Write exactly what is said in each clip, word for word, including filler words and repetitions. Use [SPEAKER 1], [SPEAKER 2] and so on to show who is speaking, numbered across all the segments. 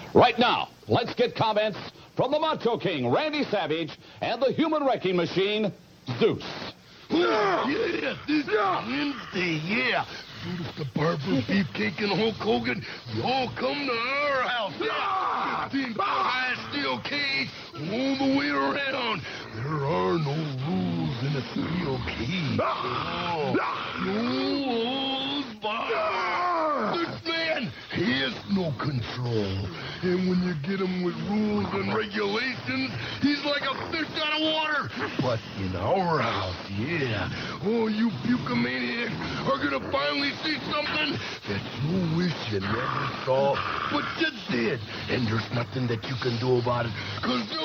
[SPEAKER 1] Right now, let's get comments from the Macho King, Randy Savage, and the Human Wrecking Machine, Zeus.
[SPEAKER 2] Yeah, yeah, this Wednesday, yeah. Brutus the Barber, Beefcake, and Hulk Hogan, you all come to our house. Yeah. fifteen foot high steel cage all the way around. There are no rules in a steel cage. Oh, no holds barred. This man, he has no control. And when you get him with rules and regulations, he's like a fish out of water. But in our house, yeah, oh, you pukemaniacs are gonna finally see something that you wish you never saw, but you did. And there's nothing that you can do about it, because you...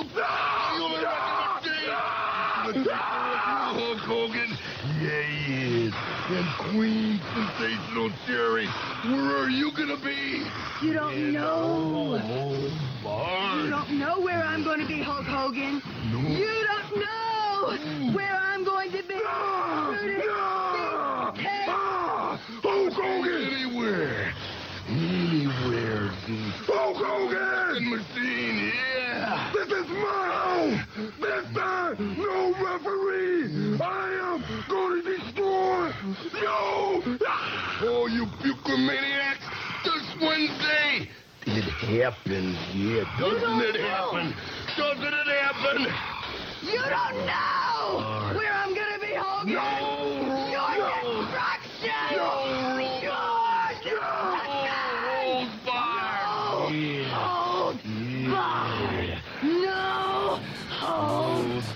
[SPEAKER 2] Hulk Hogan, yeah, he is. And Queen Sensational Cherry, where are you gonna be?
[SPEAKER 3] You don't know.
[SPEAKER 2] Oh,
[SPEAKER 3] you don't know where I'm going to be, Hulk Hogan.
[SPEAKER 2] No.
[SPEAKER 3] You don't know where I'm going to be.
[SPEAKER 2] Ah,
[SPEAKER 3] yeah.
[SPEAKER 2] ah, Hulk Hogan! Anywhere. Anywhere, Zeus. Hulk Hogan! Machine, yeah. This is my home. This time, no referee. I am going to destroy you. Oh, you pukemaniacs. This Wednesday. It happens, yeah. Doesn't it happen? Doesn't it happen?
[SPEAKER 3] You don't know
[SPEAKER 2] right.
[SPEAKER 3] where I'm going to be, Hogan.
[SPEAKER 2] No.
[SPEAKER 3] Your
[SPEAKER 2] no.
[SPEAKER 3] destruction.
[SPEAKER 2] No.
[SPEAKER 3] Your destruction.
[SPEAKER 2] No. Bar.
[SPEAKER 3] No. Hold
[SPEAKER 2] Yeah.
[SPEAKER 3] No. Hold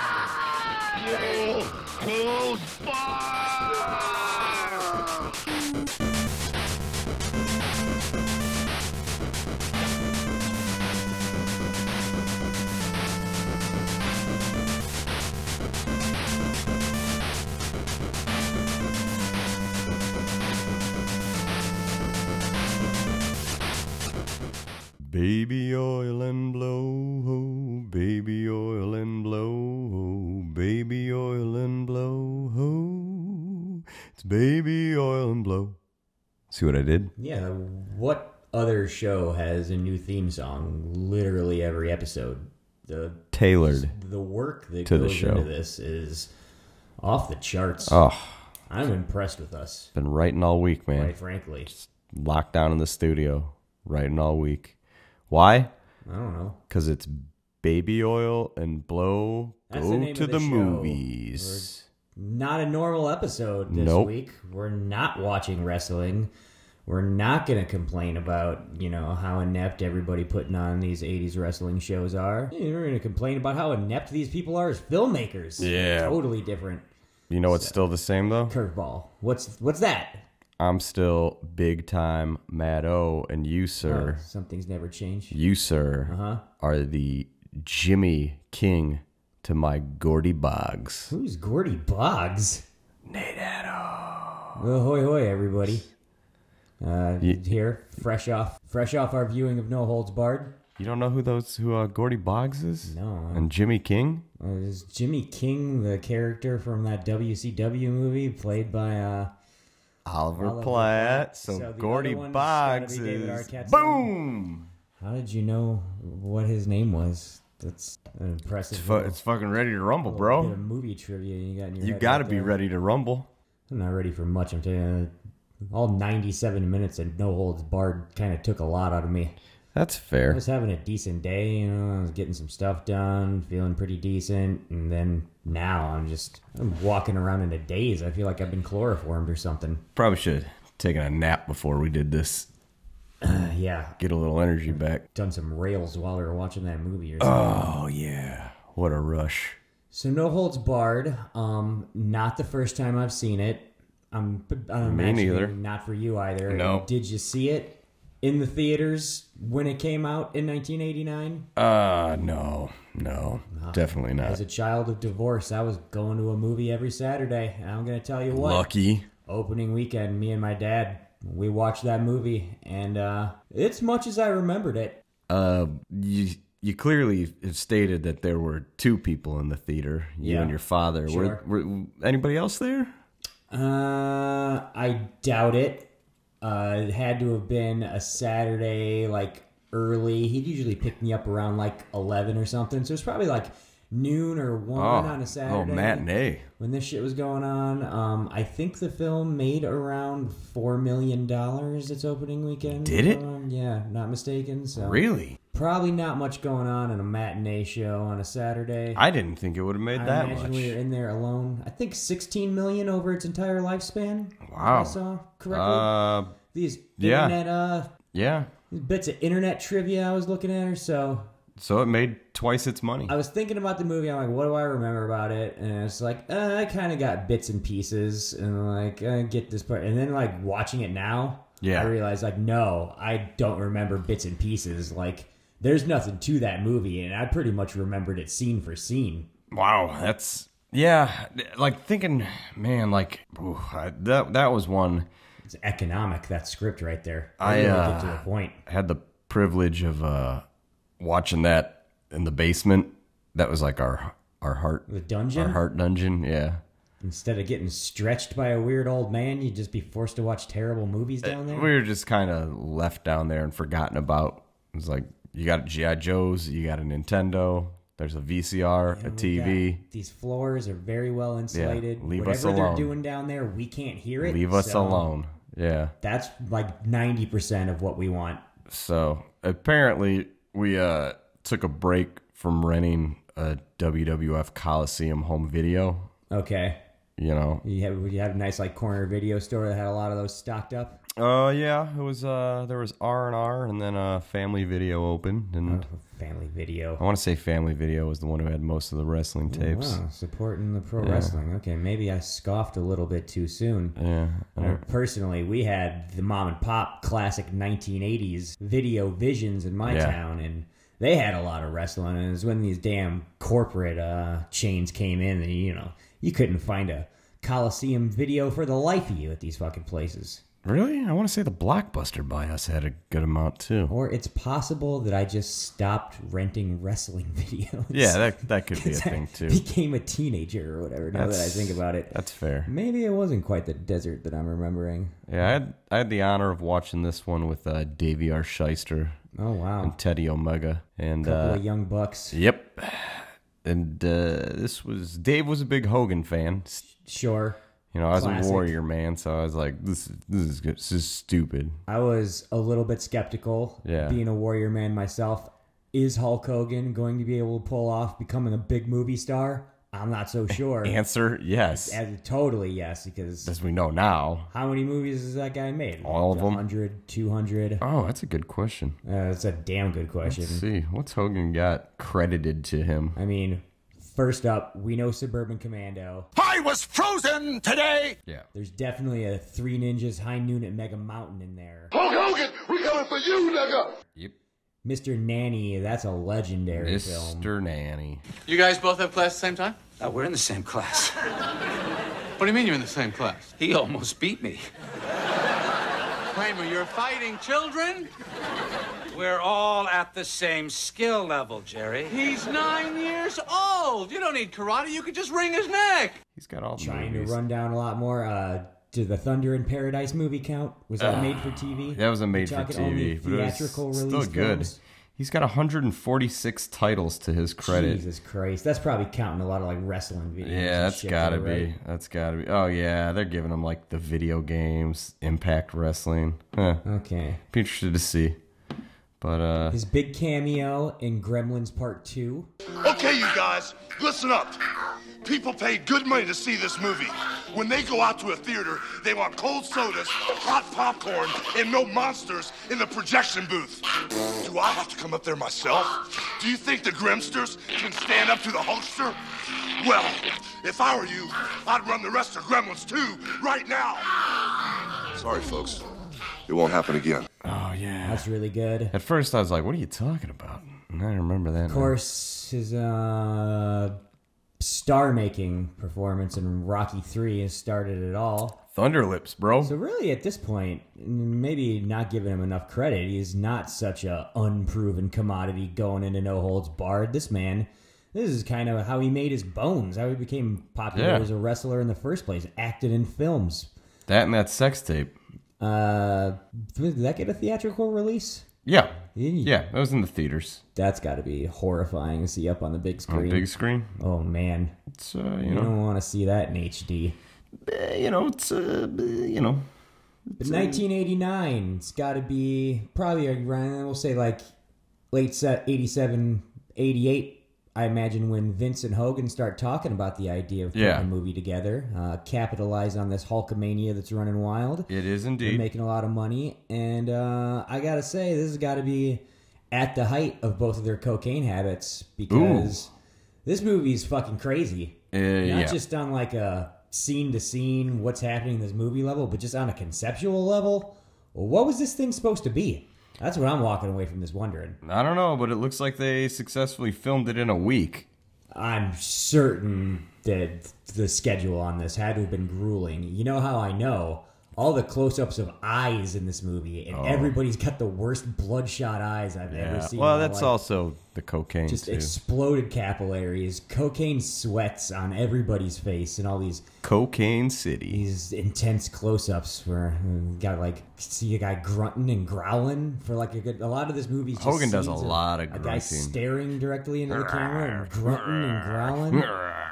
[SPEAKER 2] No. Hold bar.
[SPEAKER 4] Baby oil and blow, ho, baby oil and blow, ho, baby oil and blow, ho. It's baby oil and blow. See what I did?
[SPEAKER 5] Yeah, what other show has a new theme song literally every episode? The
[SPEAKER 4] Tailored
[SPEAKER 5] the work that
[SPEAKER 4] to
[SPEAKER 5] goes
[SPEAKER 4] the show.
[SPEAKER 5] into this is off the charts.
[SPEAKER 4] Oh,
[SPEAKER 5] I'm impressed with us,
[SPEAKER 4] been writing all week, man.
[SPEAKER 5] quite frankly.
[SPEAKER 4] Locked down in the studio, writing all week. Why?
[SPEAKER 5] I don't know.
[SPEAKER 4] Because it's baby oil and blow.
[SPEAKER 5] That's the
[SPEAKER 4] Go
[SPEAKER 5] name
[SPEAKER 4] to
[SPEAKER 5] of
[SPEAKER 4] the,
[SPEAKER 5] the show.
[SPEAKER 4] movies.
[SPEAKER 5] Not a normal episode this
[SPEAKER 4] Nope.
[SPEAKER 5] week. We're not watching wrestling. We're not going to complain about, you know, how inept everybody putting on these eighties wrestling shows are. We're going to complain about how inept these people are as filmmakers.
[SPEAKER 4] Yeah.
[SPEAKER 5] Totally different.
[SPEAKER 4] You know what's still the same, though?
[SPEAKER 5] Curveball. What's what's that?
[SPEAKER 4] I'm still big time Mad O, and you, sir,
[SPEAKER 5] Oh, something's never changed.
[SPEAKER 4] you, sir,
[SPEAKER 5] Uh-huh.
[SPEAKER 4] are the Jimmy King to my Gordy Boggs.
[SPEAKER 5] Who's Gordy Boggs?
[SPEAKER 4] Nate Addo.
[SPEAKER 5] Well, hoy hoy, everybody. Uh,
[SPEAKER 4] Ye-
[SPEAKER 5] here, fresh off, fresh off our viewing of No Holds Barred.
[SPEAKER 4] You don't know who those who uh, Gordy Boggs is?
[SPEAKER 5] No.
[SPEAKER 4] And Jimmy King?
[SPEAKER 5] Uh, is Jimmy King the character from that W C W movie played by uh,
[SPEAKER 4] Oliver,
[SPEAKER 5] Oliver
[SPEAKER 4] Platt.
[SPEAKER 5] Platt.
[SPEAKER 4] So,
[SPEAKER 5] So the
[SPEAKER 4] Gordy
[SPEAKER 5] other one's gotta
[SPEAKER 4] Boggs
[SPEAKER 5] be David
[SPEAKER 4] is
[SPEAKER 5] Arquette's
[SPEAKER 4] boom.
[SPEAKER 5] How did you know what his name was? That's an impressive.
[SPEAKER 4] It's, fu-
[SPEAKER 5] little-
[SPEAKER 4] it's fucking ready to rumble,
[SPEAKER 5] little bit
[SPEAKER 4] bro.
[SPEAKER 5] of movie trivia you got in your
[SPEAKER 4] You
[SPEAKER 5] head
[SPEAKER 4] got to
[SPEAKER 5] right
[SPEAKER 4] be
[SPEAKER 5] there.
[SPEAKER 4] ready to rumble.
[SPEAKER 5] I'm not ready for much. I'm telling you, all ninety-seven minutes of No Holds Barred kind of took a lot out of me.
[SPEAKER 4] That's
[SPEAKER 5] I
[SPEAKER 4] fair.
[SPEAKER 5] was having a decent day, you know. I was getting some stuff done, feeling pretty decent, and then now I'm just I'm walking around in a daze. I feel like I've been chloroformed or something.
[SPEAKER 4] Probably should have taken a nap before we did this.
[SPEAKER 5] Uh, yeah,
[SPEAKER 4] Get a little energy back.
[SPEAKER 5] done some rails while we were watching that movie or something.
[SPEAKER 4] Oh, yeah. What a rush.
[SPEAKER 5] So No Holds Barred, um, not the first time I've seen it. I'm, I'm
[SPEAKER 4] Me
[SPEAKER 5] imagining
[SPEAKER 4] neither.
[SPEAKER 5] not for you either.
[SPEAKER 4] No.
[SPEAKER 5] Did you see it in the theaters when it came out in nineteen eighty-nine?
[SPEAKER 4] Uh, no. No. Definitely not.
[SPEAKER 5] As a child of divorce, I was going to a movie every Saturday. And I'm going to tell you what.
[SPEAKER 4] Lucky.
[SPEAKER 5] Opening weekend, me and my dad, we watched that movie. And uh, it's much as I remembered it.
[SPEAKER 4] Uh, you you clearly have stated that there were two people in the theater, you
[SPEAKER 5] Yeah.
[SPEAKER 4] and your father.
[SPEAKER 5] Sure.
[SPEAKER 4] Were, were anybody else there?
[SPEAKER 5] Uh, I doubt it. Uh, it had to have been a Saturday, like early. He'd usually pick me up around like eleven or something. So it was probably like noon or one
[SPEAKER 4] Oh,
[SPEAKER 5] on a Saturday.
[SPEAKER 4] little matinee.
[SPEAKER 5] When this shit was going on. Um, I think the film made around four million dollars its opening weekend.
[SPEAKER 4] Did it?
[SPEAKER 5] Um, yeah, not mistaken. So
[SPEAKER 4] Really?
[SPEAKER 5] Probably not much going on in a matinee show on a Saturday.
[SPEAKER 4] I didn't think it would have made
[SPEAKER 5] I
[SPEAKER 4] that
[SPEAKER 5] imagine
[SPEAKER 4] much.
[SPEAKER 5] we were in there alone. I think sixteen million over its entire lifespan. if
[SPEAKER 4] Wow.
[SPEAKER 5] I saw correctly.
[SPEAKER 4] Uh,
[SPEAKER 5] These
[SPEAKER 4] yeah.
[SPEAKER 5] internet uh
[SPEAKER 4] yeah.
[SPEAKER 5] bits of internet trivia I was looking at, or so.
[SPEAKER 4] So it made twice its money.
[SPEAKER 5] I was thinking about the movie. I'm like, what do I remember about it? And it's like, uh, I kind of got bits and pieces, and like, I get this part. And then like watching it now,
[SPEAKER 4] Yeah.
[SPEAKER 5] I realized like, no, I don't remember bits and pieces. Like, there's nothing to that movie, and I pretty much remembered it scene for scene.
[SPEAKER 4] Wow, that's yeah. Like thinking, man, like ooh, I, that that was one.
[SPEAKER 5] It's economic, that script right there.
[SPEAKER 4] I,
[SPEAKER 5] really
[SPEAKER 4] uh,
[SPEAKER 5] get to the point.
[SPEAKER 4] I had the privilege of uh, watching that in the basement. That was like our our heart
[SPEAKER 5] The dungeon.
[SPEAKER 4] our heart dungeon. Yeah,
[SPEAKER 5] Instead of getting stretched by a weird old man, you'd just be forced to watch terrible movies down there.
[SPEAKER 4] we were just kind of left down there and forgotten about. It was like you got G I. Joes, you got a Nintendo. There's a V C R,
[SPEAKER 5] And
[SPEAKER 4] a
[SPEAKER 5] we
[SPEAKER 4] T V.
[SPEAKER 5] got- These floors are very well insulated.
[SPEAKER 4] leave
[SPEAKER 5] Whatever
[SPEAKER 4] us
[SPEAKER 5] they're
[SPEAKER 4] alone.
[SPEAKER 5] doing down there, we can't hear it.
[SPEAKER 4] Leave us
[SPEAKER 5] so
[SPEAKER 4] alone. Yeah.
[SPEAKER 5] That's like ninety percent of what we want.
[SPEAKER 4] So apparently we uh, took a break from renting a W W F Coliseum home video.
[SPEAKER 5] Okay.
[SPEAKER 4] You know.
[SPEAKER 5] You have you had a nice like corner video store that had a lot of those stocked up.
[SPEAKER 4] Uh yeah, it was uh there was R and R and then uh Family Video opened, and
[SPEAKER 5] Oh, family video.
[SPEAKER 4] I want to say Family Video was the one who had most of the wrestling tapes.
[SPEAKER 5] Wow, supporting the pro wrestling. Okay, maybe I scoffed a little bit too soon.
[SPEAKER 4] Yeah.
[SPEAKER 5] Uh, personally, we had the mom and pop classic nineteen eighties video visions in my
[SPEAKER 4] Yeah.
[SPEAKER 5] town, and they had a lot of wrestling. And it was when these damn corporate uh, chains came in, and you know you couldn't find a Coliseum video for the life of you at these fucking places.
[SPEAKER 4] Really? I want to say the Blockbuster by us had a good amount too.
[SPEAKER 5] Or it's possible that I just stopped renting wrestling videos.
[SPEAKER 4] Yeah, that that could be a
[SPEAKER 5] 'Cause I
[SPEAKER 4] thing too.
[SPEAKER 5] became a teenager or whatever. Now that I
[SPEAKER 4] That's-
[SPEAKER 5] think about it,
[SPEAKER 4] That's fair.
[SPEAKER 5] maybe it wasn't quite the desert that I'm remembering.
[SPEAKER 4] Yeah, I had I had the honor of watching this one with uh, Davey R. Shyster
[SPEAKER 5] Oh wow,
[SPEAKER 4] and Teddy Omega, and
[SPEAKER 5] couple
[SPEAKER 4] uh,
[SPEAKER 5] of young bucks.
[SPEAKER 4] yep. And uh, this was Dave was a big Hogan fan.
[SPEAKER 5] Sure.
[SPEAKER 4] You know, I was
[SPEAKER 5] Classic.
[SPEAKER 4] a Warrior man, so I was like, this is this is good. This is stupid.
[SPEAKER 5] I was a little bit skeptical.
[SPEAKER 4] Yeah.
[SPEAKER 5] Being a Warrior man myself, is Hulk Hogan going to be able to pull off becoming a big movie star? I'm not so sure.
[SPEAKER 4] Answer: yes,
[SPEAKER 5] Uh, totally yes, because
[SPEAKER 4] as we know now.
[SPEAKER 5] how many movies has that guy made?
[SPEAKER 4] All of them.
[SPEAKER 5] one hundred, two hundred?
[SPEAKER 4] Oh, that's a good question.
[SPEAKER 5] Uh, that's a damn good question.
[SPEAKER 4] Let's see, what's Hogan got credited to him?
[SPEAKER 5] I mean, first up, we know Suburban Commando.
[SPEAKER 6] I was frozen today!
[SPEAKER 4] Yeah,
[SPEAKER 5] There's definitely a Three Ninjas High Noon at Mega Mountain in there.
[SPEAKER 2] Hulk Hogan, we coming for you, nigga!
[SPEAKER 4] yep.
[SPEAKER 5] Mister Nanny, that's a legendary film.
[SPEAKER 4] Mister Nanny.
[SPEAKER 7] You guys both have class at the same time?
[SPEAKER 6] Uh, we're in the same class.
[SPEAKER 7] What do you mean you're in the same class?
[SPEAKER 6] He almost beat me.
[SPEAKER 7] Kramer, you're fighting children?
[SPEAKER 6] We're all at the same skill level, Jerry.
[SPEAKER 7] He's nine years old. You don't need karate. You could just wring his neck.
[SPEAKER 4] He's got all the
[SPEAKER 5] Trying
[SPEAKER 4] movies.
[SPEAKER 5] to run down a lot more. Uh, did the Thunder in Paradise movie count? Was that made for T V?
[SPEAKER 4] That was a
[SPEAKER 5] We're
[SPEAKER 4] made for
[SPEAKER 5] talking
[SPEAKER 4] T V,
[SPEAKER 5] only
[SPEAKER 4] but it was
[SPEAKER 5] theatrical
[SPEAKER 4] still
[SPEAKER 5] release
[SPEAKER 4] good.
[SPEAKER 5] films?
[SPEAKER 4] He's got one hundred forty-six titles to his credit.
[SPEAKER 5] Jesus Christ, that's probably counting a lot of like wrestling videos.
[SPEAKER 4] Yeah,
[SPEAKER 5] and
[SPEAKER 4] that's
[SPEAKER 5] shit
[SPEAKER 4] gotta
[SPEAKER 5] there,
[SPEAKER 4] be.
[SPEAKER 5] right?
[SPEAKER 4] That's gotta be. Oh yeah, they're giving him like the video games, Impact Wrestling. Huh.
[SPEAKER 5] Okay.
[SPEAKER 4] Be interested to see. But uh,
[SPEAKER 5] His big cameo in Gremlins Part Two.
[SPEAKER 2] Okay, you guys, listen up. People paid good money to see this movie. When they go out to a theater, they want cold sodas, hot popcorn, and no monsters in the projection booth. Do I have to come up there myself? Do you think the Grimsters can stand up to the Hulkster? Well, if I were you, I'd run the rest of Gremlins too, right now. Sorry, folks. It won't happen again.
[SPEAKER 4] oh yeah.
[SPEAKER 5] That's really good.
[SPEAKER 4] At first, I was like, "What are you talking about?" And I remember that.
[SPEAKER 5] Of course, his uh, star-making performance in Rocky Three has started it all.
[SPEAKER 4] Thunderlips, bro.
[SPEAKER 5] So really, at this point, maybe not giving him enough credit. He's not such a unproven commodity going into no holds barred. This man, this is kind of how he made his bones. How he became popular
[SPEAKER 4] Yeah.
[SPEAKER 5] as a wrestler in the first place. Acted in films.
[SPEAKER 4] That and that sex tape.
[SPEAKER 5] Uh, did that get a theatrical release?
[SPEAKER 4] Yeah. Yeah, that was in the theaters.
[SPEAKER 5] That's got to be horrifying to see up on the big
[SPEAKER 4] On
[SPEAKER 5] screen.
[SPEAKER 4] big screen.
[SPEAKER 5] Oh, man.
[SPEAKER 4] It's, uh, you
[SPEAKER 5] You
[SPEAKER 4] know,
[SPEAKER 5] don't want to see that in H D.
[SPEAKER 4] eh, you know, it's, uh, you know.
[SPEAKER 5] But nineteen eighty-nine, it's got to be probably around, we'll say like late set eighty-seven, eighty-eight. I imagine when Vince and Hogan start talking about the idea of putting
[SPEAKER 4] Yeah.
[SPEAKER 5] a movie together, uh, capitalize on this Hulkamania that's running wild.
[SPEAKER 4] It is
[SPEAKER 5] They're
[SPEAKER 4] indeed.
[SPEAKER 5] making a lot of money, and uh, I gotta say, this has got to be at the height of both of their cocaine habits because this movie is fucking crazy.
[SPEAKER 4] Uh,
[SPEAKER 5] Not
[SPEAKER 4] yeah.
[SPEAKER 5] just on like a scene to scene, what's happening in this movie level, but just on a conceptual level. Well, what was this thing supposed to be? That's what I'm walking away from this wondering.
[SPEAKER 4] I don't know, but it looks like they successfully filmed it in a week.
[SPEAKER 5] I'm certain that the schedule on this had to have been grueling. You know how I know? All the close-ups of eyes in this movie, and
[SPEAKER 4] Oh.
[SPEAKER 5] everybody's got the worst bloodshot eyes I've ever
[SPEAKER 4] Yeah.
[SPEAKER 5] seen.
[SPEAKER 4] Well,
[SPEAKER 5] in my
[SPEAKER 4] that's
[SPEAKER 5] life.
[SPEAKER 4] also the cocaine,
[SPEAKER 5] just
[SPEAKER 4] too.
[SPEAKER 5] exploded capillaries, cocaine sweats on everybody's face, and all these
[SPEAKER 4] Cocaine City.
[SPEAKER 5] these intense close-ups where you got like see a guy grunting and growling for like a good. A lot of this movie. Just
[SPEAKER 4] Hogan does a
[SPEAKER 5] scenes
[SPEAKER 4] lot of
[SPEAKER 5] a guy
[SPEAKER 4] grunting.
[SPEAKER 5] staring directly into the camera and grunting and growling.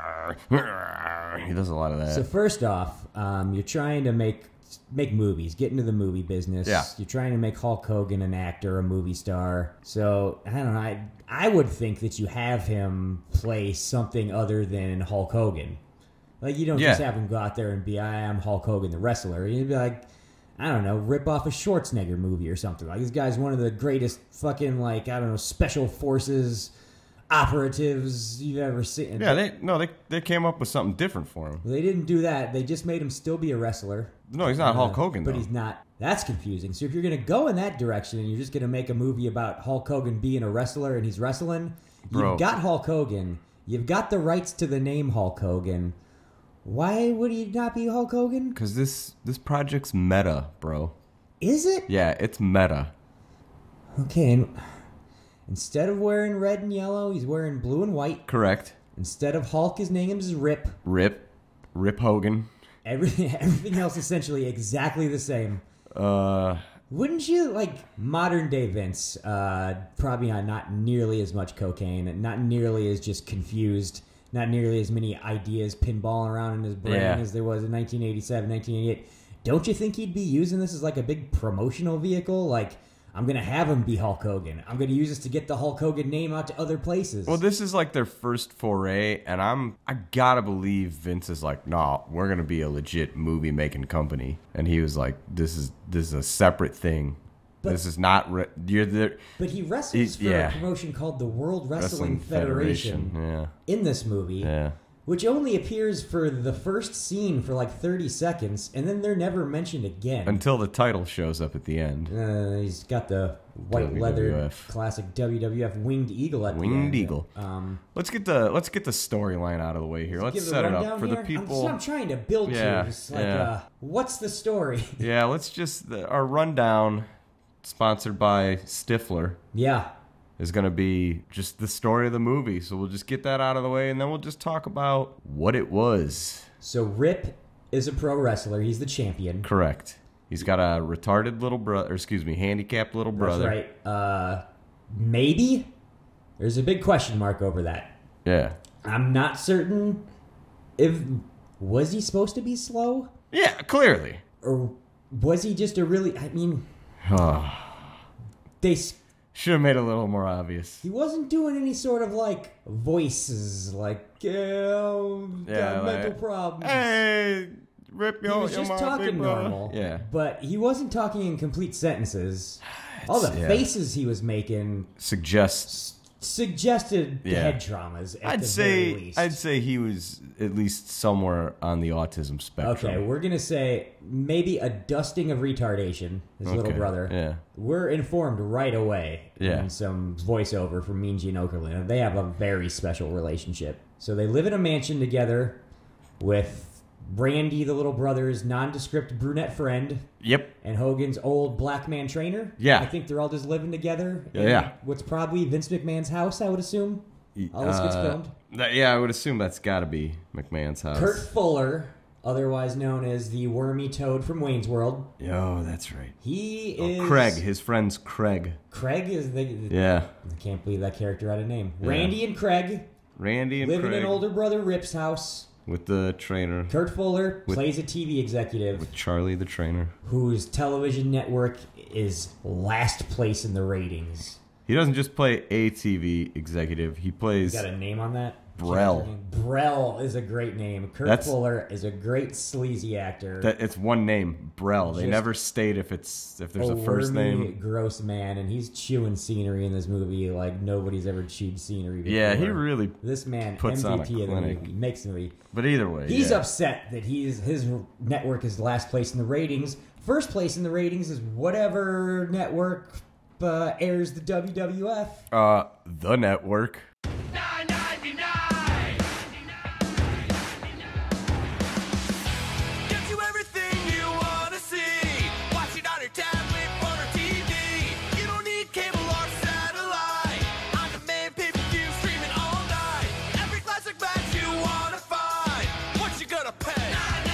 [SPEAKER 4] He does a lot of that.
[SPEAKER 5] So first off, um, you're trying to make make movies, get into the movie business.
[SPEAKER 4] Yeah.
[SPEAKER 5] You're trying to make Hulk Hogan an actor, a movie star. So I don't know. I I would think that you have him play something other than Hulk Hogan. Like you don't just
[SPEAKER 4] Yeah.
[SPEAKER 5] have him go out there and be I am Hulk Hogan the wrestler. You'd be like, I don't know, rip off a Schwarzenegger movie or something. Like this guy's one of the greatest fucking like I don't know special forces operatives you've ever seen.
[SPEAKER 4] yeah, they no, they they came up with something different for him.
[SPEAKER 5] They didn't do that. They just made him still be a wrestler.
[SPEAKER 4] No, he's not Hulk
[SPEAKER 5] Uh,
[SPEAKER 4] Hogan,
[SPEAKER 5] but
[SPEAKER 4] though.
[SPEAKER 5] he's not. That's confusing. So if you're going to go in that direction and you're just going to make a movie about Hulk Hogan being a wrestler and he's wrestling,
[SPEAKER 4] Bro.
[SPEAKER 5] you've got Hulk Hogan. You've got the rights to the name Hulk Hogan. Why would he not be Hulk Hogan?
[SPEAKER 4] Because this this project's meta, bro.
[SPEAKER 5] Is it?
[SPEAKER 4] Yeah, it's meta.
[SPEAKER 5] Okay. And instead of wearing red and yellow, he's wearing blue and white.
[SPEAKER 4] Correct.
[SPEAKER 5] Instead of Hulk, his name is Rip.
[SPEAKER 4] Rip, Rip Hogan.
[SPEAKER 5] Everything, everything else essentially exactly the same.
[SPEAKER 4] Uh,
[SPEAKER 5] Wouldn't you like modern day Vince? Uh, probably not, not nearly as much cocaine, not nearly as just confused, not nearly as many ideas pinballing around in his brain
[SPEAKER 4] Yeah.
[SPEAKER 5] as there was in nineteen eighty-seven, nineteen eighty-eight. Don't you think he'd be using this as like a big promotional vehicle? Like, I'm going to have him be Hulk Hogan. I'm going to use this to get the Hulk Hogan name out to other places.
[SPEAKER 4] well, this is like their first foray, and I'm I gotta believe Vince is like, nah, we're gonna be a legit movie making company, and he was like, this is this is a separate thing.
[SPEAKER 5] But-
[SPEAKER 4] this is not re- you're the
[SPEAKER 5] but he wrestles
[SPEAKER 4] He's-
[SPEAKER 5] for
[SPEAKER 4] yeah.
[SPEAKER 5] a promotion called the World Wrestling, Federation,
[SPEAKER 4] Yeah,
[SPEAKER 5] in this movie.
[SPEAKER 4] yeah.
[SPEAKER 5] Which only appears for the first scene for like thirty seconds, and then they're never mentioned again.
[SPEAKER 4] Until the title shows up at the end.
[SPEAKER 5] Uh, he's got the white
[SPEAKER 4] W W
[SPEAKER 5] leather
[SPEAKER 4] F.
[SPEAKER 5] classic W W F winged eagle at the
[SPEAKER 4] Winged
[SPEAKER 5] end.
[SPEAKER 4] eagle.
[SPEAKER 5] Um,
[SPEAKER 4] Let's get the let's get the storyline out of the way here. Let's
[SPEAKER 5] give the
[SPEAKER 4] set it
[SPEAKER 5] rundown
[SPEAKER 4] up for
[SPEAKER 5] here.
[SPEAKER 4] the
[SPEAKER 5] I'm,
[SPEAKER 4] people.
[SPEAKER 5] just- I'm trying to build
[SPEAKER 4] Yeah,
[SPEAKER 5] to just like,
[SPEAKER 4] yeah.
[SPEAKER 5] uh, what's the story?
[SPEAKER 4] Yeah, let's just the, our rundown, sponsored by Stifler,
[SPEAKER 5] yeah,
[SPEAKER 4] is going to be just the story of the movie. So we'll just get that out of the way, and then we'll just talk about what it was.
[SPEAKER 5] so Rip is a pro wrestler. He's the champion.
[SPEAKER 4] Correct. He's got a retarded little brother, excuse me, handicapped little brother.
[SPEAKER 5] That's right. Uh, maybe? There's a big question mark over that.
[SPEAKER 4] Yeah.
[SPEAKER 5] I'm not certain if... Was he supposed to be slow?
[SPEAKER 4] Yeah, clearly.
[SPEAKER 5] Or was he just a really... I mean... they... s-
[SPEAKER 4] Should have made it a little more obvious.
[SPEAKER 5] He wasn't doing any sort of, like, voices, like, oh,
[SPEAKER 4] Yeah,
[SPEAKER 5] got
[SPEAKER 4] like,
[SPEAKER 5] mental problems.
[SPEAKER 4] Hey, Rip,
[SPEAKER 5] He
[SPEAKER 4] yo,
[SPEAKER 5] was
[SPEAKER 4] yo,
[SPEAKER 5] just
[SPEAKER 4] my
[SPEAKER 5] talking
[SPEAKER 4] big brother.
[SPEAKER 5] normal.
[SPEAKER 4] Yeah.
[SPEAKER 5] But he wasn't talking in complete sentences. All the
[SPEAKER 4] yeah.
[SPEAKER 5] faces he was making
[SPEAKER 4] Suggests.
[SPEAKER 5] suggested
[SPEAKER 4] Yeah.
[SPEAKER 5] head traumas at
[SPEAKER 4] I'd
[SPEAKER 5] the
[SPEAKER 4] say
[SPEAKER 5] very least.
[SPEAKER 4] I'd say he was at least somewhere on the autism spectrum.
[SPEAKER 5] Okay, we're gonna say maybe a dusting of retardation, his little
[SPEAKER 4] Okay,
[SPEAKER 5] brother.
[SPEAKER 4] yeah.
[SPEAKER 5] We're informed right away
[SPEAKER 4] Yeah.
[SPEAKER 5] in some voiceover from Mean Gene Okerlund. They have a very special relationship. So they live in a mansion together with Randy, the little brother's nondescript brunette friend,
[SPEAKER 4] Yep.
[SPEAKER 5] and Hogan's old black man trainer.
[SPEAKER 4] Yeah.
[SPEAKER 5] I think they're all just living together. in
[SPEAKER 4] Yeah.
[SPEAKER 5] What's probably Vince McMahon's house, I would assume. All this gets
[SPEAKER 4] Uh,
[SPEAKER 5] filmed.
[SPEAKER 4] that- yeah, I would assume that's got to be McMahon's house.
[SPEAKER 5] Kurt Fuller, otherwise known as the Wormy Toad from Wayne's World.
[SPEAKER 4] Oh, that's right.
[SPEAKER 5] He
[SPEAKER 4] Oh,
[SPEAKER 5] is...
[SPEAKER 4] Craig. His friend's Craig.
[SPEAKER 5] Craig is the...
[SPEAKER 4] Yeah.
[SPEAKER 5] I can't believe that character had a name.
[SPEAKER 4] Yeah.
[SPEAKER 5] Randy and Craig
[SPEAKER 4] Randy and
[SPEAKER 5] live
[SPEAKER 4] Craig.
[SPEAKER 5] in older brother Rip's house.
[SPEAKER 4] With the trainer.
[SPEAKER 5] Kurt Fuller
[SPEAKER 4] With-
[SPEAKER 5] plays a T V executive
[SPEAKER 4] With Charlie the trainer.
[SPEAKER 5] whose television network is last place in the ratings.
[SPEAKER 4] He doesn't just play a T V executive. He plays...
[SPEAKER 5] Got a name on that?
[SPEAKER 4] Brell.
[SPEAKER 5] Brell is a great name. Kurt
[SPEAKER 4] That's-
[SPEAKER 5] Fuller is a great sleazy actor.
[SPEAKER 4] That it's one name, Brell. They
[SPEAKER 5] Just
[SPEAKER 4] never state if it's if there's a,
[SPEAKER 5] a
[SPEAKER 4] first
[SPEAKER 5] wormy,
[SPEAKER 4] name.
[SPEAKER 5] gross man, and he's chewing scenery in this movie like nobody's ever chewed scenery before.
[SPEAKER 4] Yeah, he really
[SPEAKER 5] This man,
[SPEAKER 4] puts on a
[SPEAKER 5] M V P of the
[SPEAKER 4] clinic.
[SPEAKER 5] movie, makes the movie.
[SPEAKER 4] But either way,
[SPEAKER 5] He's
[SPEAKER 4] yeah.
[SPEAKER 5] upset that he's his network is last place in the ratings. First place in the ratings is whatever network uh, airs the W W F.
[SPEAKER 4] Uh, the network.
[SPEAKER 8] Gives you everything you want to see. Watch it on your tablet, phone, or T V. You don't need cable or satellite. On demand, pay-per-view, streaming all night. Every classic match you want to find. What you gonna pay?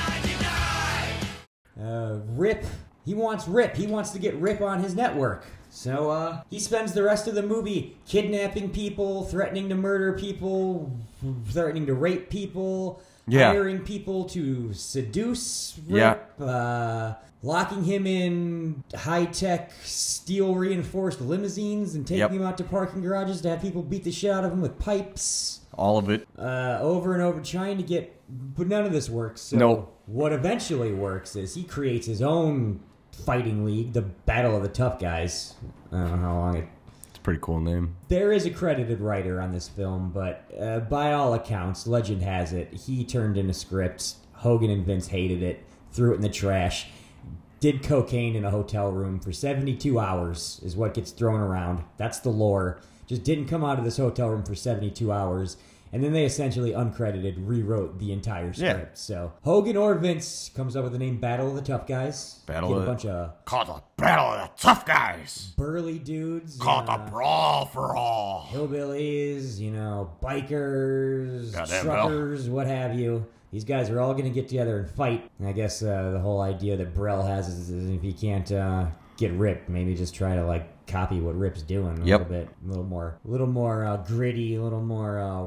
[SPEAKER 8] nine ninety-nine.
[SPEAKER 5] Uh, Rip, he wants Rip. He wants to get Rip on his network. So uh, he spends the rest of the movie kidnapping people, threatening to murder people, threatening to rape people,
[SPEAKER 4] Yeah.
[SPEAKER 5] hiring people to seduce Rip, uh, locking him in high-tech, steel-reinforced limousines and taking
[SPEAKER 4] Yep.
[SPEAKER 5] him out to parking garages to have people beat the shit out of him with pipes.
[SPEAKER 4] All of it.
[SPEAKER 5] Uh, over and over, trying to get, but none of this works. So
[SPEAKER 4] Nope.
[SPEAKER 5] what eventually works is he creates his own fighting league, the Battle of the Tough Guys. I don't know how long it.
[SPEAKER 4] It's a pretty cool name.
[SPEAKER 5] There is a credited writer on this film, but uh, by all accounts, legend has it, he turned in a script. Hogan and Vince hated it, threw it in the trash. Did cocaine in a hotel room for seventy-two hours is what gets thrown around. That's the lore. Just didn't come out of this hotel room for seventy-two hours. And then they essentially uncredited rewrote the entire script.
[SPEAKER 4] Yeah.
[SPEAKER 5] So Hogan or Vince comes up with the name Battle of the Tough Guys.
[SPEAKER 4] Battle
[SPEAKER 5] Get
[SPEAKER 4] of
[SPEAKER 5] a
[SPEAKER 4] the-
[SPEAKER 5] bunch of
[SPEAKER 2] Called the Battle of the Tough Guys.
[SPEAKER 5] burly dudes.
[SPEAKER 2] Called
[SPEAKER 5] uh,
[SPEAKER 2] the Brawl for All.
[SPEAKER 5] hillbillies, you know, bikers,
[SPEAKER 2] Goddamn,
[SPEAKER 5] truckers, what have you. These guys are all going to get together and fight. And I guess uh, the whole idea that Brell has is, is if he can't uh, get Rip, maybe just try to like copy what Rip's doing a
[SPEAKER 4] Yep.
[SPEAKER 5] little bit, a little more, a little more uh, gritty, a little more uh,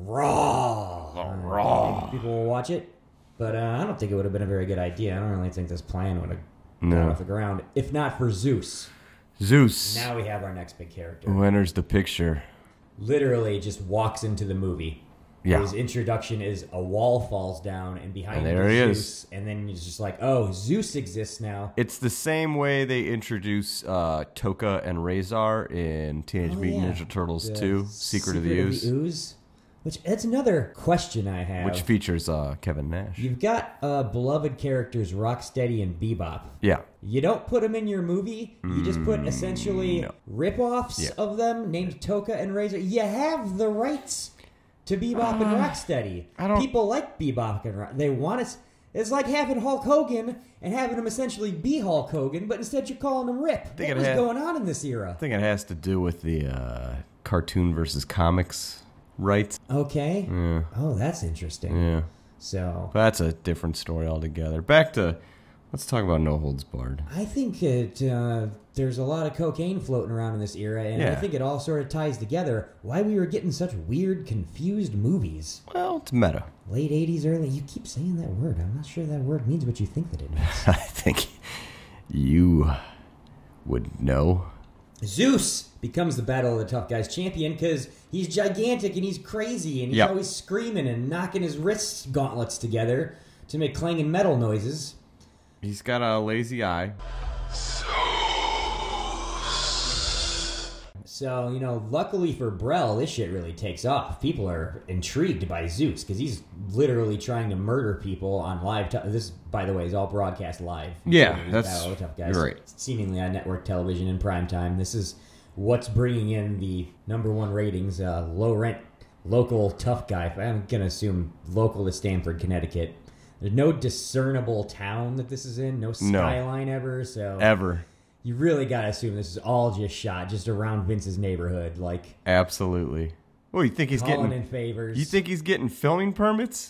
[SPEAKER 5] raw.
[SPEAKER 2] Oh,
[SPEAKER 5] Uh,
[SPEAKER 2] raw.
[SPEAKER 5] maybe people will watch it, but uh, I don't think it would have been a very good idea. I don't really think this plan would have
[SPEAKER 4] No.
[SPEAKER 5] gone off the ground, if not for Zeus.
[SPEAKER 4] Zeus.
[SPEAKER 5] Now we have our next big character.
[SPEAKER 4] Who enters the picture?
[SPEAKER 5] Literally just walks into the movie.
[SPEAKER 4] Yeah.
[SPEAKER 5] His introduction is a wall falls down and behind
[SPEAKER 4] And
[SPEAKER 5] it
[SPEAKER 4] there
[SPEAKER 5] is
[SPEAKER 4] he
[SPEAKER 5] Zeus.
[SPEAKER 4] is.
[SPEAKER 5] And then he's just like, oh, Zeus exists now.
[SPEAKER 4] It's the same way they introduce uh, Toka and Razor in Teenage
[SPEAKER 5] Oh,
[SPEAKER 4] Mutant
[SPEAKER 5] yeah.
[SPEAKER 4] Ninja Turtles
[SPEAKER 5] The
[SPEAKER 4] two, Secret, of the Ooze,
[SPEAKER 5] Ooze. Which, that's another question I have.
[SPEAKER 4] which features uh, Kevin Nash.
[SPEAKER 5] You've got uh, beloved characters Rocksteady and Bebop.
[SPEAKER 4] Yeah.
[SPEAKER 5] You don't put them in your movie. You just put essentially
[SPEAKER 4] no.
[SPEAKER 5] rip-offs
[SPEAKER 4] Yeah.
[SPEAKER 5] of them named Toka and Razor. You have the rights to Bebop and Rocksteady.
[SPEAKER 4] I don't-
[SPEAKER 5] People like Bebop and Rock. They want it. It's like having Hulk Hogan and having him essentially be Hulk Hogan, but instead you're calling him Rip.
[SPEAKER 4] think
[SPEAKER 5] What
[SPEAKER 4] it
[SPEAKER 5] was
[SPEAKER 4] had-
[SPEAKER 5] going on in this era?
[SPEAKER 4] I think it has to do with the uh, cartoon versus comics rights.
[SPEAKER 5] Okay.
[SPEAKER 4] Yeah.
[SPEAKER 5] Oh, that's interesting.
[SPEAKER 4] Yeah.
[SPEAKER 5] So
[SPEAKER 4] But that's a different story altogether. Back to, let's talk about No Holds Barred.
[SPEAKER 5] I think it, uh, there's a lot of cocaine floating around in this era, and I
[SPEAKER 4] Yeah.
[SPEAKER 5] think it all sort of ties together why we were getting such weird, confused movies.
[SPEAKER 4] Well, it's meta.
[SPEAKER 5] Late eighties, early... You keep saying that word. I'm not sure that word means what you think that it means.
[SPEAKER 4] I think you would know.
[SPEAKER 5] Zeus becomes the Battle of the Tough Guys champion because he's gigantic and he's crazy and he's
[SPEAKER 4] Yep.
[SPEAKER 5] always screaming and knocking his wrist gauntlets together to make clanging metal noises.
[SPEAKER 4] He's got a lazy eye.
[SPEAKER 5] So, you know, luckily for Brell, this shit really takes off. People are intrigued by Zeus because he's literally trying to murder people on live. Te- this, by the way, is all broadcast live.
[SPEAKER 4] Yeah,
[SPEAKER 5] It's
[SPEAKER 4] that's
[SPEAKER 5] Battle of the Tough Guys.
[SPEAKER 4] right.
[SPEAKER 5] Seemingly on network television in prime time. This is what's bringing in the number one ratings. Uh, low rent, local tough guy. I'm gonna assume local to Stamford, Connecticut. There's no discernible town that this is in. No skyline ever. So
[SPEAKER 4] Ever.
[SPEAKER 5] you really gotta assume this is all just shot just around Vince's neighborhood, like
[SPEAKER 4] Absolutely. Well, you think he's
[SPEAKER 5] calling
[SPEAKER 4] getting...
[SPEAKER 5] in favors.
[SPEAKER 4] You think he's getting filming permits?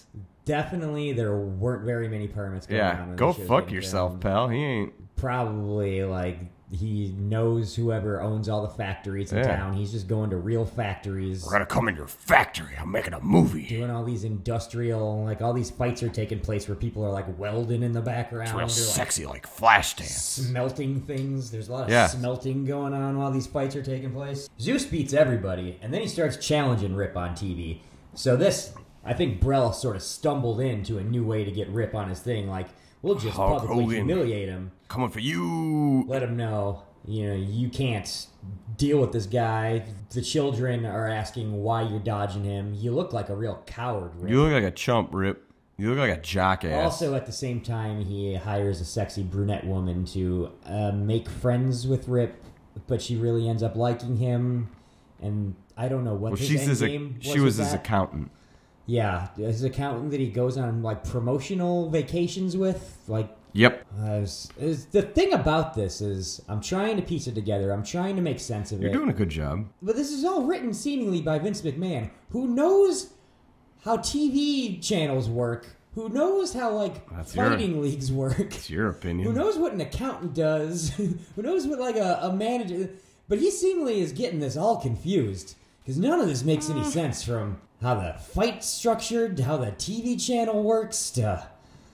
[SPEAKER 5] definitely there weren't very many permits going on.
[SPEAKER 4] Yeah,
[SPEAKER 5] when
[SPEAKER 4] go
[SPEAKER 5] the show's
[SPEAKER 4] fuck
[SPEAKER 5] getting
[SPEAKER 4] yourself,
[SPEAKER 5] filmed.
[SPEAKER 4] pal. He ain't.
[SPEAKER 5] Probably, like, he knows whoever owns all the factories in
[SPEAKER 4] Yeah.
[SPEAKER 5] town. He's just going to real factories.
[SPEAKER 4] We're gonna come in your factory. I'm making a movie.
[SPEAKER 5] Doing all these industrial, like, all these fights are taking place where people are, like, welding in the background.
[SPEAKER 4] It's real
[SPEAKER 5] They're,
[SPEAKER 4] sexy, like Flashdance.
[SPEAKER 5] Smelting things. There's a lot of
[SPEAKER 4] Yeah.
[SPEAKER 5] smelting going on while these fights are taking place. Zeus beats everybody, and then he starts challenging Rip on T V. So this, I think Brell sort of stumbled into a new way to get Rip on his thing. Like, we'll just
[SPEAKER 4] Hulk
[SPEAKER 5] publicly
[SPEAKER 4] Hogan.
[SPEAKER 5] humiliate him.
[SPEAKER 4] Coming for you.
[SPEAKER 5] Let him know, you know, you can't deal with this guy. The children are asking why you're dodging him. You look like a real coward, Rip.
[SPEAKER 4] You look like a chump, Rip. You look like a jackass.
[SPEAKER 5] Also, at the same time, he hires a sexy brunette woman to uh, make friends with Rip, but she really ends up liking him. And I don't know what
[SPEAKER 4] well,
[SPEAKER 5] his
[SPEAKER 4] she's
[SPEAKER 5] end
[SPEAKER 4] his,
[SPEAKER 5] game was.
[SPEAKER 4] she was
[SPEAKER 5] with
[SPEAKER 4] his
[SPEAKER 5] that.
[SPEAKER 4] accountant.
[SPEAKER 5] Yeah, his accountant that he goes on like promotional vacations with. Like,
[SPEAKER 4] Yep.
[SPEAKER 5] uh, is, is the thing about this is I'm trying to piece it together. I'm trying to make sense of
[SPEAKER 4] You're
[SPEAKER 5] it.
[SPEAKER 4] doing a good job.
[SPEAKER 5] But this is all written seemingly by Vince McMahon, who knows how T V channels work, who knows how, like,
[SPEAKER 4] That's your-
[SPEAKER 5] fighting leagues work,
[SPEAKER 4] It's your opinion.
[SPEAKER 5] who knows what an accountant does, who knows what, like, a, a manager... But he seemingly is getting this all confused, because none of this makes any sense, from how the fight's structured, to how the T V channel works, to...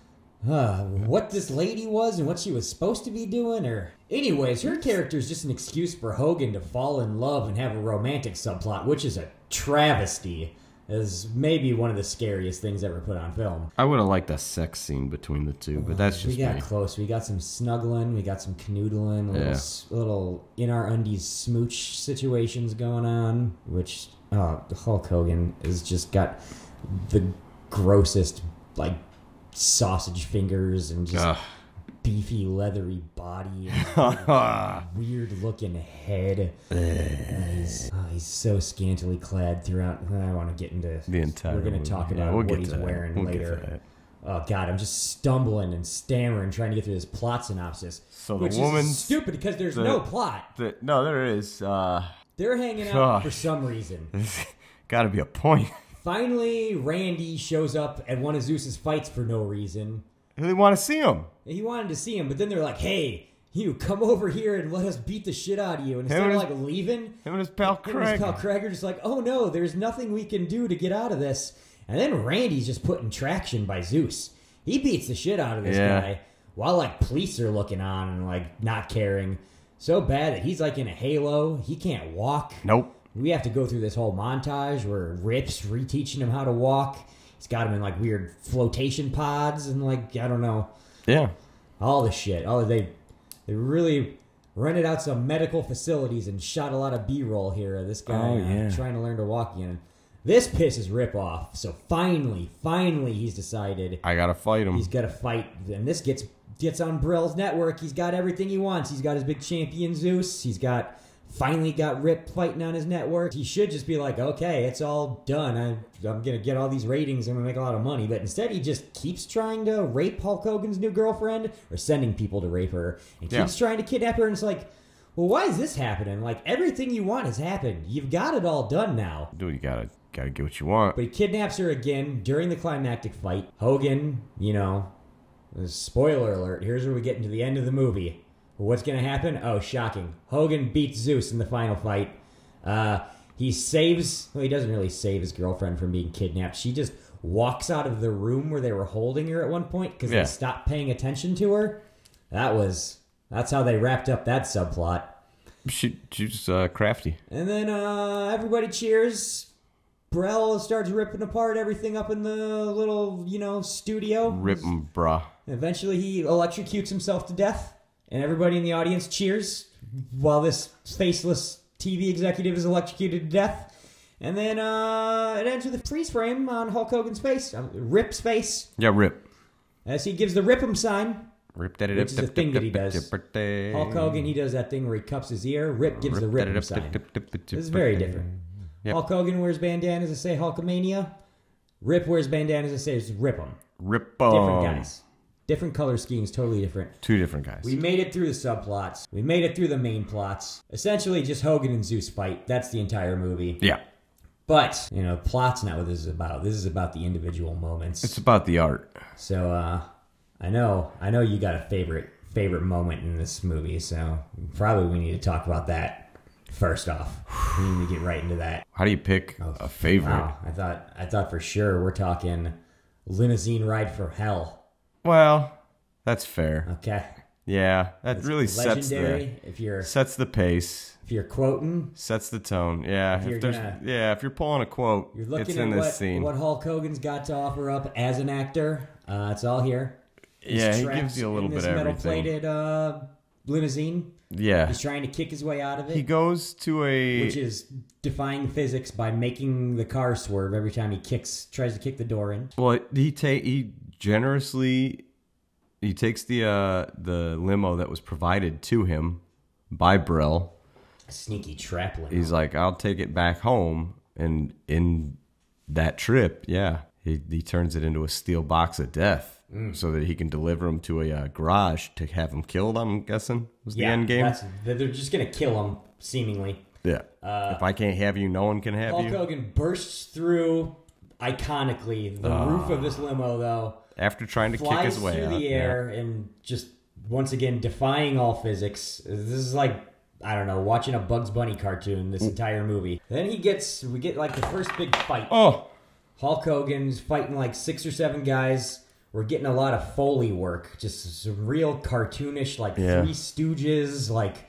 [SPEAKER 5] Uh, what this lady was and what she was supposed to be doing, or... Anyways, her character is just an excuse for Hogan to fall in love and have a romantic subplot, which is a travesty. Is maybe one of the scariest things ever put on film.
[SPEAKER 4] I would have liked a sex scene between the two, but that's just
[SPEAKER 5] We got
[SPEAKER 4] me.
[SPEAKER 5] close. We got some snuggling. We got some canoodling. A little,
[SPEAKER 4] Yeah.
[SPEAKER 5] s- little in our undies smooch situations going on. Which uh, Hulk Hogan has just got the grossest, like, sausage fingers and just
[SPEAKER 4] Ugh.
[SPEAKER 5] beefy, leathery body and weird looking head. And he's, oh, he's so scantily clad throughout. I want to get into
[SPEAKER 4] The entire
[SPEAKER 5] We're going
[SPEAKER 4] movie.
[SPEAKER 5] to talk
[SPEAKER 4] Yeah,
[SPEAKER 5] about
[SPEAKER 4] we'll
[SPEAKER 5] what
[SPEAKER 4] get
[SPEAKER 5] he's
[SPEAKER 4] to that.
[SPEAKER 5] wearing
[SPEAKER 4] We'll get to
[SPEAKER 5] later.
[SPEAKER 4] that.
[SPEAKER 5] Oh God, I'm just stumbling and stammering trying to get through this plot synopsis.
[SPEAKER 4] So the
[SPEAKER 5] which
[SPEAKER 4] woman's-
[SPEAKER 5] is stupid because there's
[SPEAKER 4] the-
[SPEAKER 5] no plot.
[SPEAKER 4] The- no, there is. Uh,
[SPEAKER 5] They're hanging out
[SPEAKER 4] Gosh.
[SPEAKER 5] for some reason.
[SPEAKER 4] gotta be a point.
[SPEAKER 5] Finally, Randy shows up at one of Zeus's fights for no reason.
[SPEAKER 4] They want to see him.
[SPEAKER 5] He wanted to see him, but then they're like, "Hey, you come over here and let us beat the shit out of you." And instead
[SPEAKER 4] Him
[SPEAKER 5] of
[SPEAKER 4] and
[SPEAKER 5] like leaving,
[SPEAKER 4] Him and his pal
[SPEAKER 5] him and
[SPEAKER 4] Craig.
[SPEAKER 5] his pal Craig are just like, "Oh no, there's nothing we can do to get out of this." And then Randy's just put in traction by Zeus. He beats the shit out of this
[SPEAKER 4] Yeah.
[SPEAKER 5] guy while like police are looking on and like not caring. So bad that he's like in a halo. He can't walk.
[SPEAKER 4] Nope.
[SPEAKER 5] We have to go through this whole montage where Rip's reteaching him how to walk. He's got him in like weird flotation pods and like, I don't know,
[SPEAKER 4] Yeah.
[SPEAKER 5] all the shit. Oh, they they really rented out some medical facilities and shot a lot of B-roll here of this guy
[SPEAKER 4] Oh,
[SPEAKER 5] uh,
[SPEAKER 4] yeah.
[SPEAKER 5] trying to learn to walk again. This pisses Rip off. So finally, finally he's decided
[SPEAKER 4] I gotta fight him.
[SPEAKER 5] he's got to fight. And this gets gets on Brill's network. He's got everything he wants. He's got his big champion Zeus. He's got finally got Rip fighting on his network. He should just be like, okay, it's all done. I, I'm going to get all these ratings. I'm going to make a lot of money. But instead, he just keeps trying to rape Hulk Hogan's new girlfriend or sending people to rape her and
[SPEAKER 4] Yeah.
[SPEAKER 5] keeps trying to kidnap her. And it's like, well, why is this happening? Like, everything you want has happened. You've got it all done now.
[SPEAKER 4] Dude, you gotta gotta get what you want.
[SPEAKER 5] But he kidnaps her again during the climactic fight. Hogan, you know, spoiler alert, here's where we get into the end of the movie. What's going to happen? Oh, shocking. Hogan beats Zeus in the final fight. Uh, he saves, well, he doesn't really save his girlfriend from being kidnapped. She just walks out of the room where they were holding her at one point because
[SPEAKER 4] Yeah.
[SPEAKER 5] they stopped paying attention to her. That was, that's how they wrapped up that subplot.
[SPEAKER 4] She, she's uh, crafty.
[SPEAKER 5] And then uh, everybody cheers. Brell starts ripping apart everything up in the little, you know, studio.
[SPEAKER 4] Rip 'em, brah.
[SPEAKER 5] Eventually, he electrocutes himself to death, and everybody in the audience cheers while this faceless T V executive is electrocuted to death. And then uh, it ends with a freeze frame on Hulk Hogan's face, uh, Rip's face,
[SPEAKER 4] Yeah, Rip.
[SPEAKER 5] as he gives the Rip 'em sign.
[SPEAKER 4] Rip that it
[SPEAKER 5] Which is a thing that he does. Hulk Hogan, he does that thing where he cups his ear. Rip gives the Rip 'em sign. This is very different.
[SPEAKER 4] Yep.
[SPEAKER 5] Hulk Hogan wears bandanas that say Hulkamania. Rip wears bandanas that says Rip 'em.
[SPEAKER 4] Rip 'em.
[SPEAKER 5] Different guys. Different color schemes, totally different.
[SPEAKER 4] Two different guys.
[SPEAKER 5] We made it through the subplots. We made it through the main plots. Essentially, just Hogan and Zeus fight. That's the entire movie.
[SPEAKER 4] yeah.
[SPEAKER 5] But, you know, plot's not what this is about. This is about the individual moments.
[SPEAKER 4] It's about the art.
[SPEAKER 5] So, uh, I know, I know you got a favorite favorite moment in this movie, so probably we need to talk about that first off. We need to get right into that.
[SPEAKER 4] How do you pick
[SPEAKER 5] Oh,
[SPEAKER 4] a favorite?
[SPEAKER 5] Wow, I thought I thought for sure we're talking Limousine Ride for Hell.
[SPEAKER 4] Well, that's fair.
[SPEAKER 5] Okay.
[SPEAKER 4] Yeah, that
[SPEAKER 5] It's
[SPEAKER 4] really sets
[SPEAKER 5] legendary.
[SPEAKER 4] the
[SPEAKER 5] If you're
[SPEAKER 4] sets the pace,
[SPEAKER 5] if you're quoting,
[SPEAKER 4] sets the tone. Yeah,
[SPEAKER 5] If
[SPEAKER 4] if,
[SPEAKER 5] you're
[SPEAKER 4] there's
[SPEAKER 5] gonna-
[SPEAKER 4] yeah, if you're pulling a quote,
[SPEAKER 5] you're looking
[SPEAKER 4] it's
[SPEAKER 5] at
[SPEAKER 4] in this
[SPEAKER 5] what,
[SPEAKER 4] scene.
[SPEAKER 5] what Hulk Hogan's got to offer up as an actor. Uh, it's all here. He's
[SPEAKER 4] Yeah, he
[SPEAKER 5] trapped
[SPEAKER 4] gives you a little
[SPEAKER 5] in this
[SPEAKER 4] bit of everything.
[SPEAKER 5] metal-plated uh, limousine.
[SPEAKER 4] Yeah,
[SPEAKER 5] He's trying to kick his way out of it.
[SPEAKER 4] he goes to a
[SPEAKER 5] Which is defying physics by making the car swerve every time he kicks, tries to kick the door in.
[SPEAKER 4] well. He take he generously he takes the uh the limo that was provided to him by Brill.
[SPEAKER 5] Sneaky trap limo.
[SPEAKER 4] He's like, I'll take it back home, and in that trip, yeah, he he turns it into a steel box of death.
[SPEAKER 5] Mm.
[SPEAKER 4] So that he can deliver him to a uh, garage to have him killed. I'm guessing was the
[SPEAKER 5] yeah,
[SPEAKER 4] end game.
[SPEAKER 5] That's, they're just gonna kill him, seemingly.
[SPEAKER 4] Yeah.
[SPEAKER 5] Uh,
[SPEAKER 4] if I can't have you, no one can have
[SPEAKER 5] Hulk
[SPEAKER 4] you.
[SPEAKER 5] Hogan bursts through, iconically, the
[SPEAKER 4] Ah.
[SPEAKER 5] roof of this limo, though.
[SPEAKER 4] After trying to kick
[SPEAKER 5] Flies
[SPEAKER 4] his way
[SPEAKER 5] through
[SPEAKER 4] out.
[SPEAKER 5] the air and just, once again, defying all physics. This is like, I don't know, watching a Bugs Bunny cartoon this entire movie. Then he gets, we get like the first big fight.
[SPEAKER 4] Oh,
[SPEAKER 5] Hulk Hogan's fighting like six or seven guys. We're getting a lot of Foley work. Just some real cartoonish, like
[SPEAKER 4] Yeah.
[SPEAKER 5] Three Stooges, like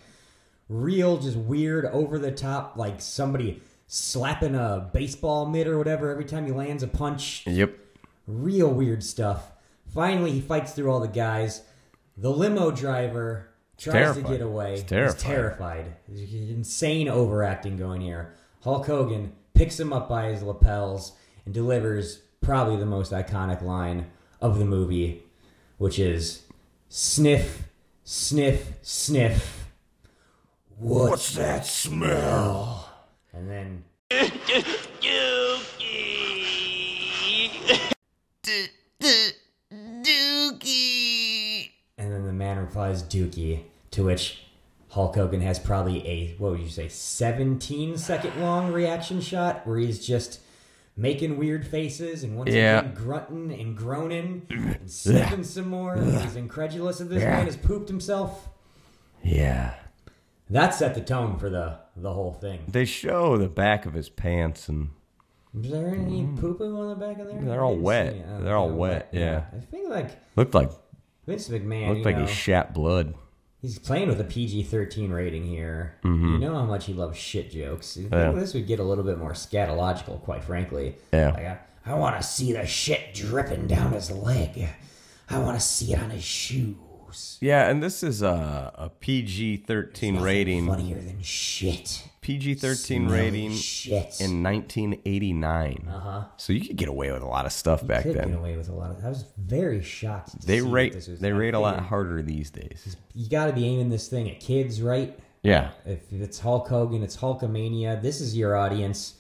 [SPEAKER 5] real, just weird, over the top, like somebody slapping a baseball mitt or whatever every time he lands a punch.
[SPEAKER 4] yep.
[SPEAKER 5] Real weird stuff. Finally, he fights through all the guys. The limo driver tries to
[SPEAKER 4] terrified.
[SPEAKER 5] get away.
[SPEAKER 4] He's
[SPEAKER 5] He's
[SPEAKER 4] terrified.
[SPEAKER 5] terrified. There's insane overacting going here. Hulk Hogan picks him up by his lapels and delivers probably the most iconic line of the movie, which is sniff, sniff, sniff. What's that smell? And then and then the man replies Dookie, to which Hulk Hogan has probably a, what would you say, seventeen second long reaction shot where he's just making weird faces and once
[SPEAKER 4] Yeah.
[SPEAKER 5] again grunting and groaning and sniffing some more. He's incredulous that this man has pooped himself.
[SPEAKER 4] Yeah.
[SPEAKER 5] That set the tone for the, the whole thing.
[SPEAKER 4] They show the back of his pants, and
[SPEAKER 5] Is there any poo-poo on the back of there?
[SPEAKER 4] They're
[SPEAKER 5] I
[SPEAKER 4] all
[SPEAKER 5] didn't
[SPEAKER 4] wet.
[SPEAKER 5] see it. Oh,
[SPEAKER 4] They're all wet, yeah.
[SPEAKER 5] I feel like
[SPEAKER 4] looked like
[SPEAKER 5] Vince McMahon,
[SPEAKER 4] looked
[SPEAKER 5] you
[SPEAKER 4] like
[SPEAKER 5] know,
[SPEAKER 4] he shat blood.
[SPEAKER 5] he's playing with a P G thirteen rating here. You know how much he loves shit jokes. I think
[SPEAKER 4] Mm-hmm. Yeah.
[SPEAKER 5] this would get a little bit more scatological, quite frankly.
[SPEAKER 4] Yeah.
[SPEAKER 5] Like, I, I want to see the shit dripping down his leg. I want to see it on his shoes.
[SPEAKER 4] Yeah, and this is a, a P G thirteen
[SPEAKER 5] Nothing
[SPEAKER 4] rating.
[SPEAKER 5] funnier than shit.
[SPEAKER 4] P G thirteen
[SPEAKER 5] Smelly
[SPEAKER 4] rating
[SPEAKER 5] shit.
[SPEAKER 4] in nineteen eighty-nine.
[SPEAKER 5] Uh-huh.
[SPEAKER 4] So you could get away with a lot of stuff back
[SPEAKER 5] Could
[SPEAKER 4] then.
[SPEAKER 5] get away with a lot of. I was very shocked. To
[SPEAKER 4] They
[SPEAKER 5] see that
[SPEAKER 4] rate
[SPEAKER 5] this was,
[SPEAKER 4] they
[SPEAKER 5] I
[SPEAKER 4] rate a lot
[SPEAKER 5] figured
[SPEAKER 4] harder these days.
[SPEAKER 5] You got to be aiming this thing at kids, right?
[SPEAKER 4] Yeah.
[SPEAKER 5] If it's Hulk Hogan, it's Hulkamania. This is your audience.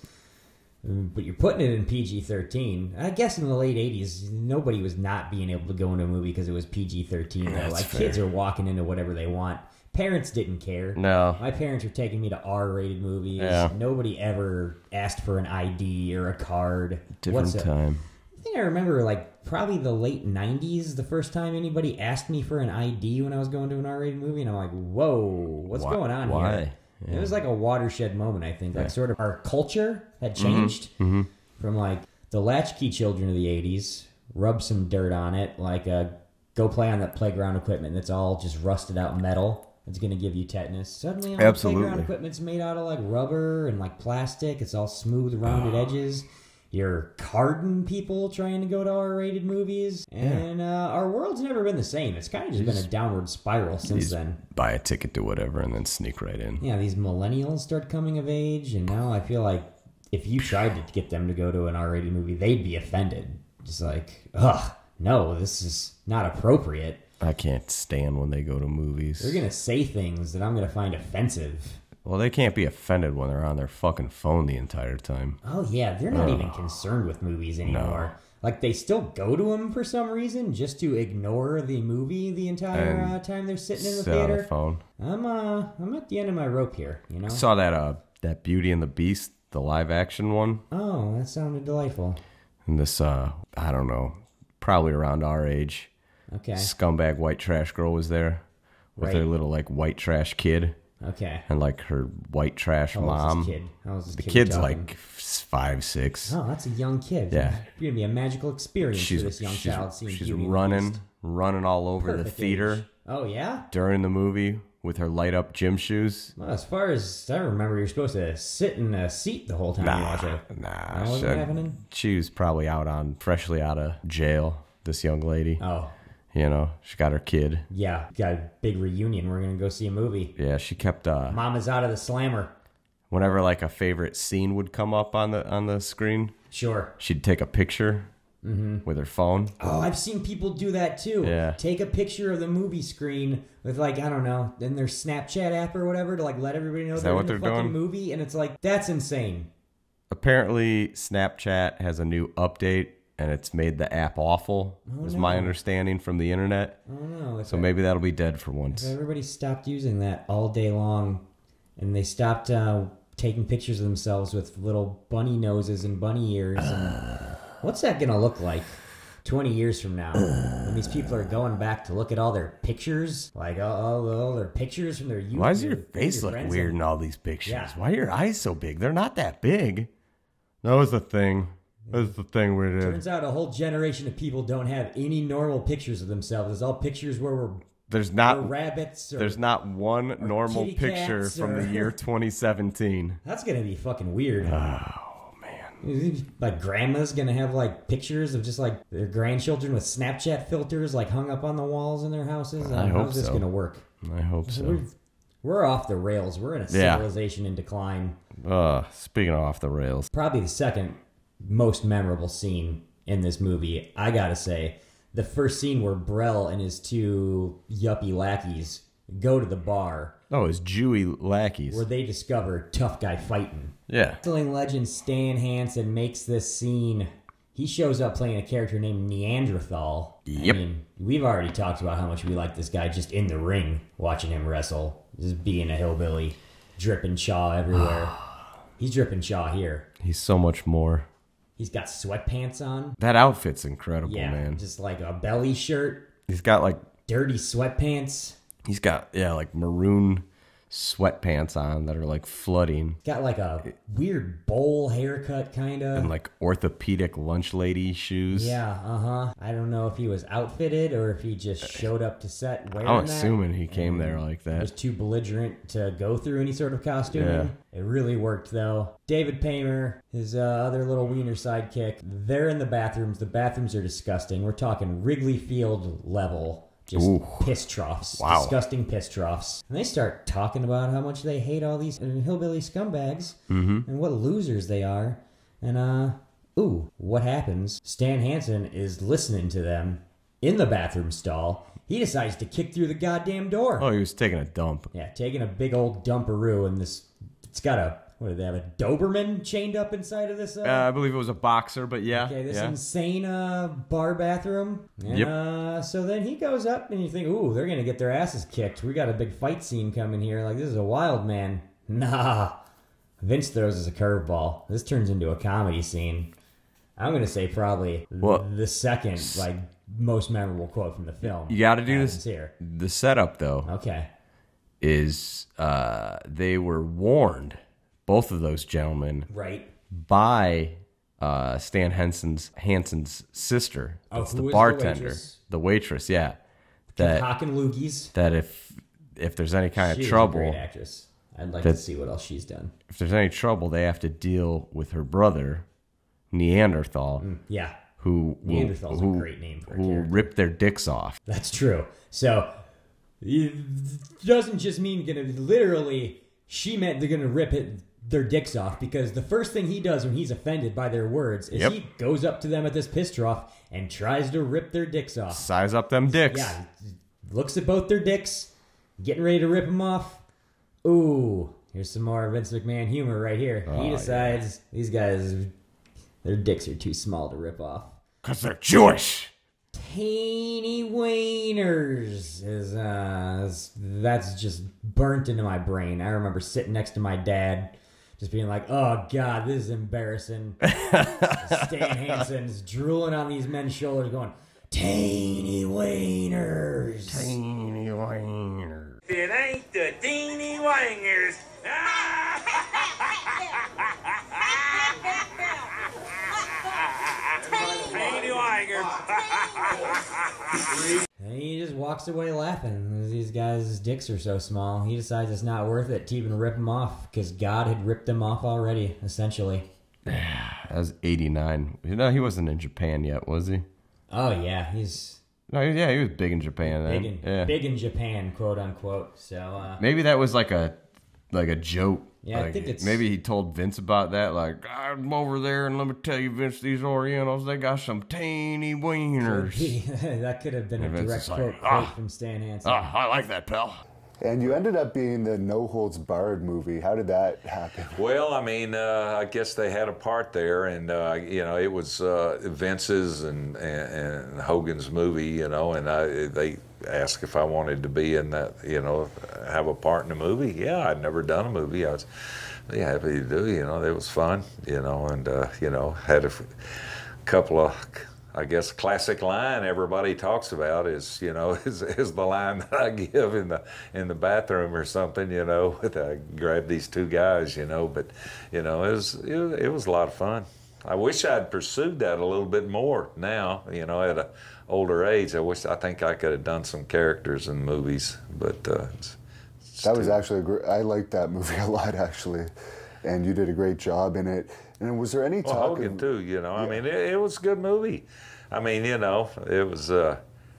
[SPEAKER 5] Mm, But you're putting it in P G thirteen. I guess in the late eighties, nobody was not being able to go into a movie because it was P G thirteen.
[SPEAKER 4] That's
[SPEAKER 5] Like,
[SPEAKER 4] fair.
[SPEAKER 5] kids are walking into whatever they want. Parents didn't care.
[SPEAKER 4] No.
[SPEAKER 5] My parents were taking me to R-rated movies.
[SPEAKER 4] Yeah.
[SPEAKER 5] Nobody ever asked for an I D or a card.
[SPEAKER 4] Different
[SPEAKER 5] What's a-
[SPEAKER 4] time.
[SPEAKER 5] I think I remember, like, probably the late nineties, the first time anybody asked me for an I D when I was going to an R-rated movie, and I'm like, whoa, what's
[SPEAKER 4] Why-
[SPEAKER 5] going on
[SPEAKER 4] why?
[SPEAKER 5] here?
[SPEAKER 4] Yeah.
[SPEAKER 5] It was like a watershed moment, I think. Like, sort of our culture had
[SPEAKER 4] Mm-hmm.
[SPEAKER 5] changed from, like, the latchkey children of the eighties, rub some dirt on it, like, uh, go play on that playground equipment that's all just rusted out metal. It's going to give you tetanus. Suddenly, all the
[SPEAKER 4] Absolutely.
[SPEAKER 5] playground equipment's made out of, like, rubber and, like, plastic. It's all smooth, rounded edges. You're carding people trying to go to R-rated movies. And uh, our world's never been the same. It's kind of just been a downward spiral since
[SPEAKER 4] Just
[SPEAKER 5] then.
[SPEAKER 4] buy a ticket to whatever and then sneak right in.
[SPEAKER 5] Yeah, these millennials start coming of age, and now I feel like if you tried to get them to go to an R-rated movie, they'd be offended. Just like, ugh, no, this is not appropriate.
[SPEAKER 4] I can't stand when they go to movies.
[SPEAKER 5] They're going to say things that I'm going to find offensive.
[SPEAKER 4] Well, they can't be offended when they're on their fucking phone the entire time.
[SPEAKER 5] Oh, yeah, they're not even concerned with movies anymore. Like, they still go to them for some reason just to ignore the movie the entire
[SPEAKER 4] And
[SPEAKER 5] uh, time they're sitting in the
[SPEAKER 4] Sit on
[SPEAKER 5] theater.
[SPEAKER 4] the phone.
[SPEAKER 5] I'm uh, I'm at the end of my rope here, you know?
[SPEAKER 4] Saw that uh that Beauty and the Beast the live action one.
[SPEAKER 5] Oh, that sounded delightful.
[SPEAKER 4] And this, uh, I don't know, probably around our age.
[SPEAKER 5] Okay.
[SPEAKER 4] Scumbag white trash girl was there with
[SPEAKER 5] Right.
[SPEAKER 4] her little like white trash kid.
[SPEAKER 5] Okay.
[SPEAKER 4] And like her white trash
[SPEAKER 5] How old's
[SPEAKER 4] mom.
[SPEAKER 5] this kid? How old's this
[SPEAKER 4] the
[SPEAKER 5] kid
[SPEAKER 4] kid's
[SPEAKER 5] talking?
[SPEAKER 4] like five, six.
[SPEAKER 5] Oh, that's a young kid.
[SPEAKER 4] Yeah.
[SPEAKER 5] It's going to be a magical experience
[SPEAKER 4] she's
[SPEAKER 5] for this young
[SPEAKER 4] she's,
[SPEAKER 5] child. Seeing
[SPEAKER 4] she's
[SPEAKER 5] Beauty and the
[SPEAKER 4] running,
[SPEAKER 5] Beast.
[SPEAKER 4] running all over
[SPEAKER 5] Perfect
[SPEAKER 4] the theater
[SPEAKER 5] age. Oh, yeah?
[SPEAKER 4] during the movie with her light up gym shoes.
[SPEAKER 5] Well, as far as I remember, you're supposed to sit in a seat the whole time you watch it.
[SPEAKER 4] Nah,
[SPEAKER 5] That wasn't
[SPEAKER 4] she,
[SPEAKER 5] happening?
[SPEAKER 4] she was probably out on freshly out of jail. This young lady.
[SPEAKER 5] Oh.
[SPEAKER 4] You know, she got her kid.
[SPEAKER 5] Yeah, got a big reunion. We're going to go see a movie.
[SPEAKER 4] Yeah, she kept uh
[SPEAKER 5] Mama's out of the slammer.
[SPEAKER 4] whenever like a favorite scene would come up on the on the screen,
[SPEAKER 5] Sure.
[SPEAKER 4] she'd take a picture with her phone.
[SPEAKER 5] Oh, I've seen people do that too.
[SPEAKER 4] Yeah.
[SPEAKER 5] Take a picture of the movie screen with like, I don't know, in their Snapchat app or whatever to like let everybody know
[SPEAKER 4] Is
[SPEAKER 5] they're
[SPEAKER 4] that
[SPEAKER 5] in
[SPEAKER 4] what
[SPEAKER 5] the
[SPEAKER 4] they're
[SPEAKER 5] fucking
[SPEAKER 4] doing?
[SPEAKER 5] movie. And it's like, that's insane.
[SPEAKER 4] Apparently, Snapchat has a new update, and it's made the app awful.
[SPEAKER 5] Oh,
[SPEAKER 4] is
[SPEAKER 5] no.
[SPEAKER 4] my understanding from the internet.
[SPEAKER 5] Oh no. If
[SPEAKER 4] So maybe that'll be dead for once.
[SPEAKER 5] If everybody stopped using that all day long and they stopped uh, taking pictures of themselves with little bunny noses and bunny ears, and what's that going to look like twenty years from now when these people are going back to look at all their pictures? Like all, all, all their pictures from their youth.
[SPEAKER 4] Why does your
[SPEAKER 5] their-
[SPEAKER 4] face
[SPEAKER 5] their
[SPEAKER 4] look
[SPEAKER 5] friends
[SPEAKER 4] weird
[SPEAKER 5] and-
[SPEAKER 4] in all these pictures?
[SPEAKER 5] Yeah.
[SPEAKER 4] Why are your eyes so big? They're not that big. That was the thing. That was the thing we did.
[SPEAKER 5] Turns out a whole generation of people don't have any normal pictures of themselves. It's all pictures where we're,
[SPEAKER 4] There's
[SPEAKER 5] we're
[SPEAKER 4] not
[SPEAKER 5] rabbits. Or,
[SPEAKER 4] there's not one normal
[SPEAKER 5] kitty
[SPEAKER 4] picture
[SPEAKER 5] cats
[SPEAKER 4] from
[SPEAKER 5] or-
[SPEAKER 4] the year twenty seventeen.
[SPEAKER 5] That's going to be fucking weird.
[SPEAKER 4] Oh man.
[SPEAKER 5] Like grandma's gonna have like pictures of just like their grandchildren with Snapchat filters like hung up on the walls in their houses.
[SPEAKER 4] I
[SPEAKER 5] Uh,
[SPEAKER 4] hope
[SPEAKER 5] How's this
[SPEAKER 4] so.
[SPEAKER 5] gonna work?
[SPEAKER 4] I hope so.
[SPEAKER 5] We're, we're off the rails. We're in a
[SPEAKER 4] Yeah.
[SPEAKER 5] civilization in decline.
[SPEAKER 4] Uh, speaking of off the rails.
[SPEAKER 5] Probably the second most memorable scene in this movie, I gotta say. The first scene where Brell and his two yuppie lackeys go to the bar
[SPEAKER 4] Oh, it's Jewy lackeys.
[SPEAKER 5] where they discover tough guy fighting.
[SPEAKER 4] Yeah.
[SPEAKER 5] Wrestling legend Stan Hansen makes this scene. He shows up playing a character named Neanderthal.
[SPEAKER 4] Yep.
[SPEAKER 5] I mean, we've already talked about how much we like this guy just in the ring, watching him wrestle, just being a hillbilly, dripping chaw everywhere. He's dripping chaw here.
[SPEAKER 4] He's so much more.
[SPEAKER 5] He's got sweatpants on.
[SPEAKER 4] That outfit's incredible,
[SPEAKER 5] Yeah,
[SPEAKER 4] man.
[SPEAKER 5] just like a belly shirt,
[SPEAKER 4] He's got like
[SPEAKER 5] dirty sweatpants.
[SPEAKER 4] he's got yeah, like maroon sweatpants on that are like flooding
[SPEAKER 5] Got like a weird bowl haircut, kind of.
[SPEAKER 4] and like orthopedic lunch lady shoes.
[SPEAKER 5] Yeah, uh huh. I don't know if he was outfitted or if he just showed up to set wearing
[SPEAKER 4] I'm
[SPEAKER 5] that.
[SPEAKER 4] assuming he came there like
[SPEAKER 5] Was
[SPEAKER 4] that.
[SPEAKER 5] too belligerent to go through any sort of costuming.
[SPEAKER 4] Yeah.
[SPEAKER 5] It really worked though. David Paymer, his uh, other little wiener sidekick, they're in the bathrooms. The bathrooms are disgusting. We're talking Wrigley Field level. Just
[SPEAKER 4] Ooh.
[SPEAKER 5] piss troughs.
[SPEAKER 4] Wow.
[SPEAKER 5] Disgusting piss troughs. And they start talking about how much they hate all these hillbilly scumbags
[SPEAKER 4] Mm-hmm.
[SPEAKER 5] and what losers they are. And, uh, ooh, what happens? Stan Hansen is listening to them in the bathroom stall. He decides to kick through the goddamn door.
[SPEAKER 4] Oh, he was taking a dump.
[SPEAKER 5] Yeah, taking a big old dumperoo, and this, it's got a, what do they have, a Doberman chained up inside of this? Uh,
[SPEAKER 4] Uh, I believe it was a boxer, but yeah.
[SPEAKER 5] okay, this
[SPEAKER 4] yeah.
[SPEAKER 5] insane uh, bar bathroom. And,
[SPEAKER 4] Yep.
[SPEAKER 5] uh, so then he goes up, and you think, ooh, they're going to get their asses kicked. We got a big fight scene coming here. Like, this is a wild man. Nah. Vince throws us a curveball. This turns into a comedy scene. I'm going to say probably
[SPEAKER 4] Well,
[SPEAKER 5] the second, like, most memorable quote from the film.
[SPEAKER 4] You got to do
[SPEAKER 5] happens
[SPEAKER 4] this.
[SPEAKER 5] here.
[SPEAKER 4] The setup, though,
[SPEAKER 5] Okay.
[SPEAKER 4] is uh, they were warned, both of those gentlemen,
[SPEAKER 5] Right.
[SPEAKER 4] by uh, Stan Hansen's Hansen's sister.
[SPEAKER 5] Oh,
[SPEAKER 4] That's
[SPEAKER 5] who
[SPEAKER 4] the
[SPEAKER 5] is the
[SPEAKER 4] bartender,
[SPEAKER 5] waitress?
[SPEAKER 4] the waitress. Yeah, that
[SPEAKER 5] Hawk and Loogies.
[SPEAKER 4] that if if there's any kind
[SPEAKER 5] She
[SPEAKER 4] of
[SPEAKER 5] is a
[SPEAKER 4] trouble,
[SPEAKER 5] great actress. I'd like
[SPEAKER 4] that-
[SPEAKER 5] to see what else she's done.
[SPEAKER 4] if there's any trouble, they have to deal with her brother, Neanderthal,
[SPEAKER 5] Yeah,
[SPEAKER 4] who will,
[SPEAKER 5] Neanderthal's a
[SPEAKER 4] who,
[SPEAKER 5] great name for a
[SPEAKER 4] who will
[SPEAKER 5] character.
[SPEAKER 4] rip their dicks off.
[SPEAKER 5] that's true. So it doesn't just mean gonna literally. She meant they're gonna rip it, their dicks off, because the first thing he does when he's offended by their words is
[SPEAKER 4] Yep.
[SPEAKER 5] he goes up to them at this piss trough and tries to rip their dicks off.
[SPEAKER 4] Size up them dicks.
[SPEAKER 5] Yeah, looks at both their dicks, getting ready to rip them off. Ooh, here's some more Vince McMahon humor right here.
[SPEAKER 4] Oh,
[SPEAKER 5] he decides these guys, their dicks are too small to rip off.
[SPEAKER 4] Because they're Jewish.
[SPEAKER 5] Teeny wieners is uh is- that's just burnt into my brain. I remember sitting next to my dad, just being like, "Oh God, this is embarrassing." Stan Hansen's drooling on these men's shoulders, going, "Teeny wieners,
[SPEAKER 4] Teeny wieners."
[SPEAKER 8] It ain't the teeny wangers. Teeny wangers.
[SPEAKER 5] And he just walks away laughing. These guys' dicks are so small. He decides it's not worth it to even rip them off because God had ripped them off already, essentially.
[SPEAKER 4] That was eighty-nine. No, he wasn't in Japan yet, was he?
[SPEAKER 5] Oh yeah, he's
[SPEAKER 4] No, yeah, he was big in Japan then.
[SPEAKER 5] big in
[SPEAKER 4] yeah.
[SPEAKER 5] big in Japan, quote unquote. So uh,
[SPEAKER 4] Maybe that was like a like a joke.
[SPEAKER 5] Yeah, I
[SPEAKER 4] Like,
[SPEAKER 5] think it's-
[SPEAKER 4] maybe he told Vince about that. Like, I'm over there, and let me tell you, Vince, these Orientals, they got some teeny wieners.
[SPEAKER 5] that could have been a
[SPEAKER 4] And Vince
[SPEAKER 5] direct
[SPEAKER 4] is like,
[SPEAKER 5] quote,
[SPEAKER 4] "Ah,
[SPEAKER 5] quote from Stan Hansen.
[SPEAKER 4] Ah, I like that, pal.
[SPEAKER 9] And you ended up being the No Holds Barred movie. How did that happen?
[SPEAKER 10] Well, I mean, uh, I guess they had a part there, and uh, you know, it was uh, Vince's and, and, and Hogan's movie, you know, and I, they asked if I wanted to be in that, you know, have a part in the movie. Yeah, I'd never done a movie. I was really happy to do, you know, it was fun, you know, and uh, you know, had a f- couple of. I guess classic line everybody talks about is, you know, is, is the line that I give in the in the bathroom or something, you know, with I grab these two guys, you know, but, you know, it was, it was it was a lot of fun. I wish I'd pursued that a little bit more now, you know, at an older age. I wish, I think I could have done some characters in movies, but uh, it's, it's
[SPEAKER 9] That was
[SPEAKER 10] too-
[SPEAKER 9] actually, a gr- I liked that movie a lot, actually. And you did a great job in it. And was there any
[SPEAKER 10] Well,
[SPEAKER 9] talk
[SPEAKER 10] Hogan
[SPEAKER 9] of,
[SPEAKER 10] too, you know. I mean, it, it was a good movie. I mean, you know, it was. Uh,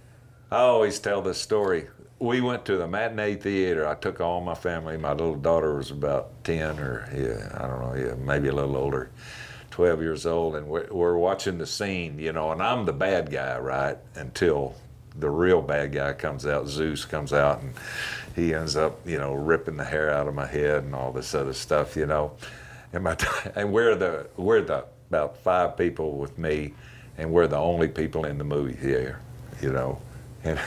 [SPEAKER 10] I always tell this story. We went to the matinee theater. I took all my family. My little daughter was about ten, or yeah, I don't know, yeah, maybe a little older, twelve years old, and we're, we're watching the scene, you know. And I'm the bad guy, right? Until the real bad guy comes out. Zeus comes out, and he ends up, you know, ripping the hair out of my head and all this other stuff, you know. And my and we're the we're the about five people with me, and we're the only people in the movie theater, you know. And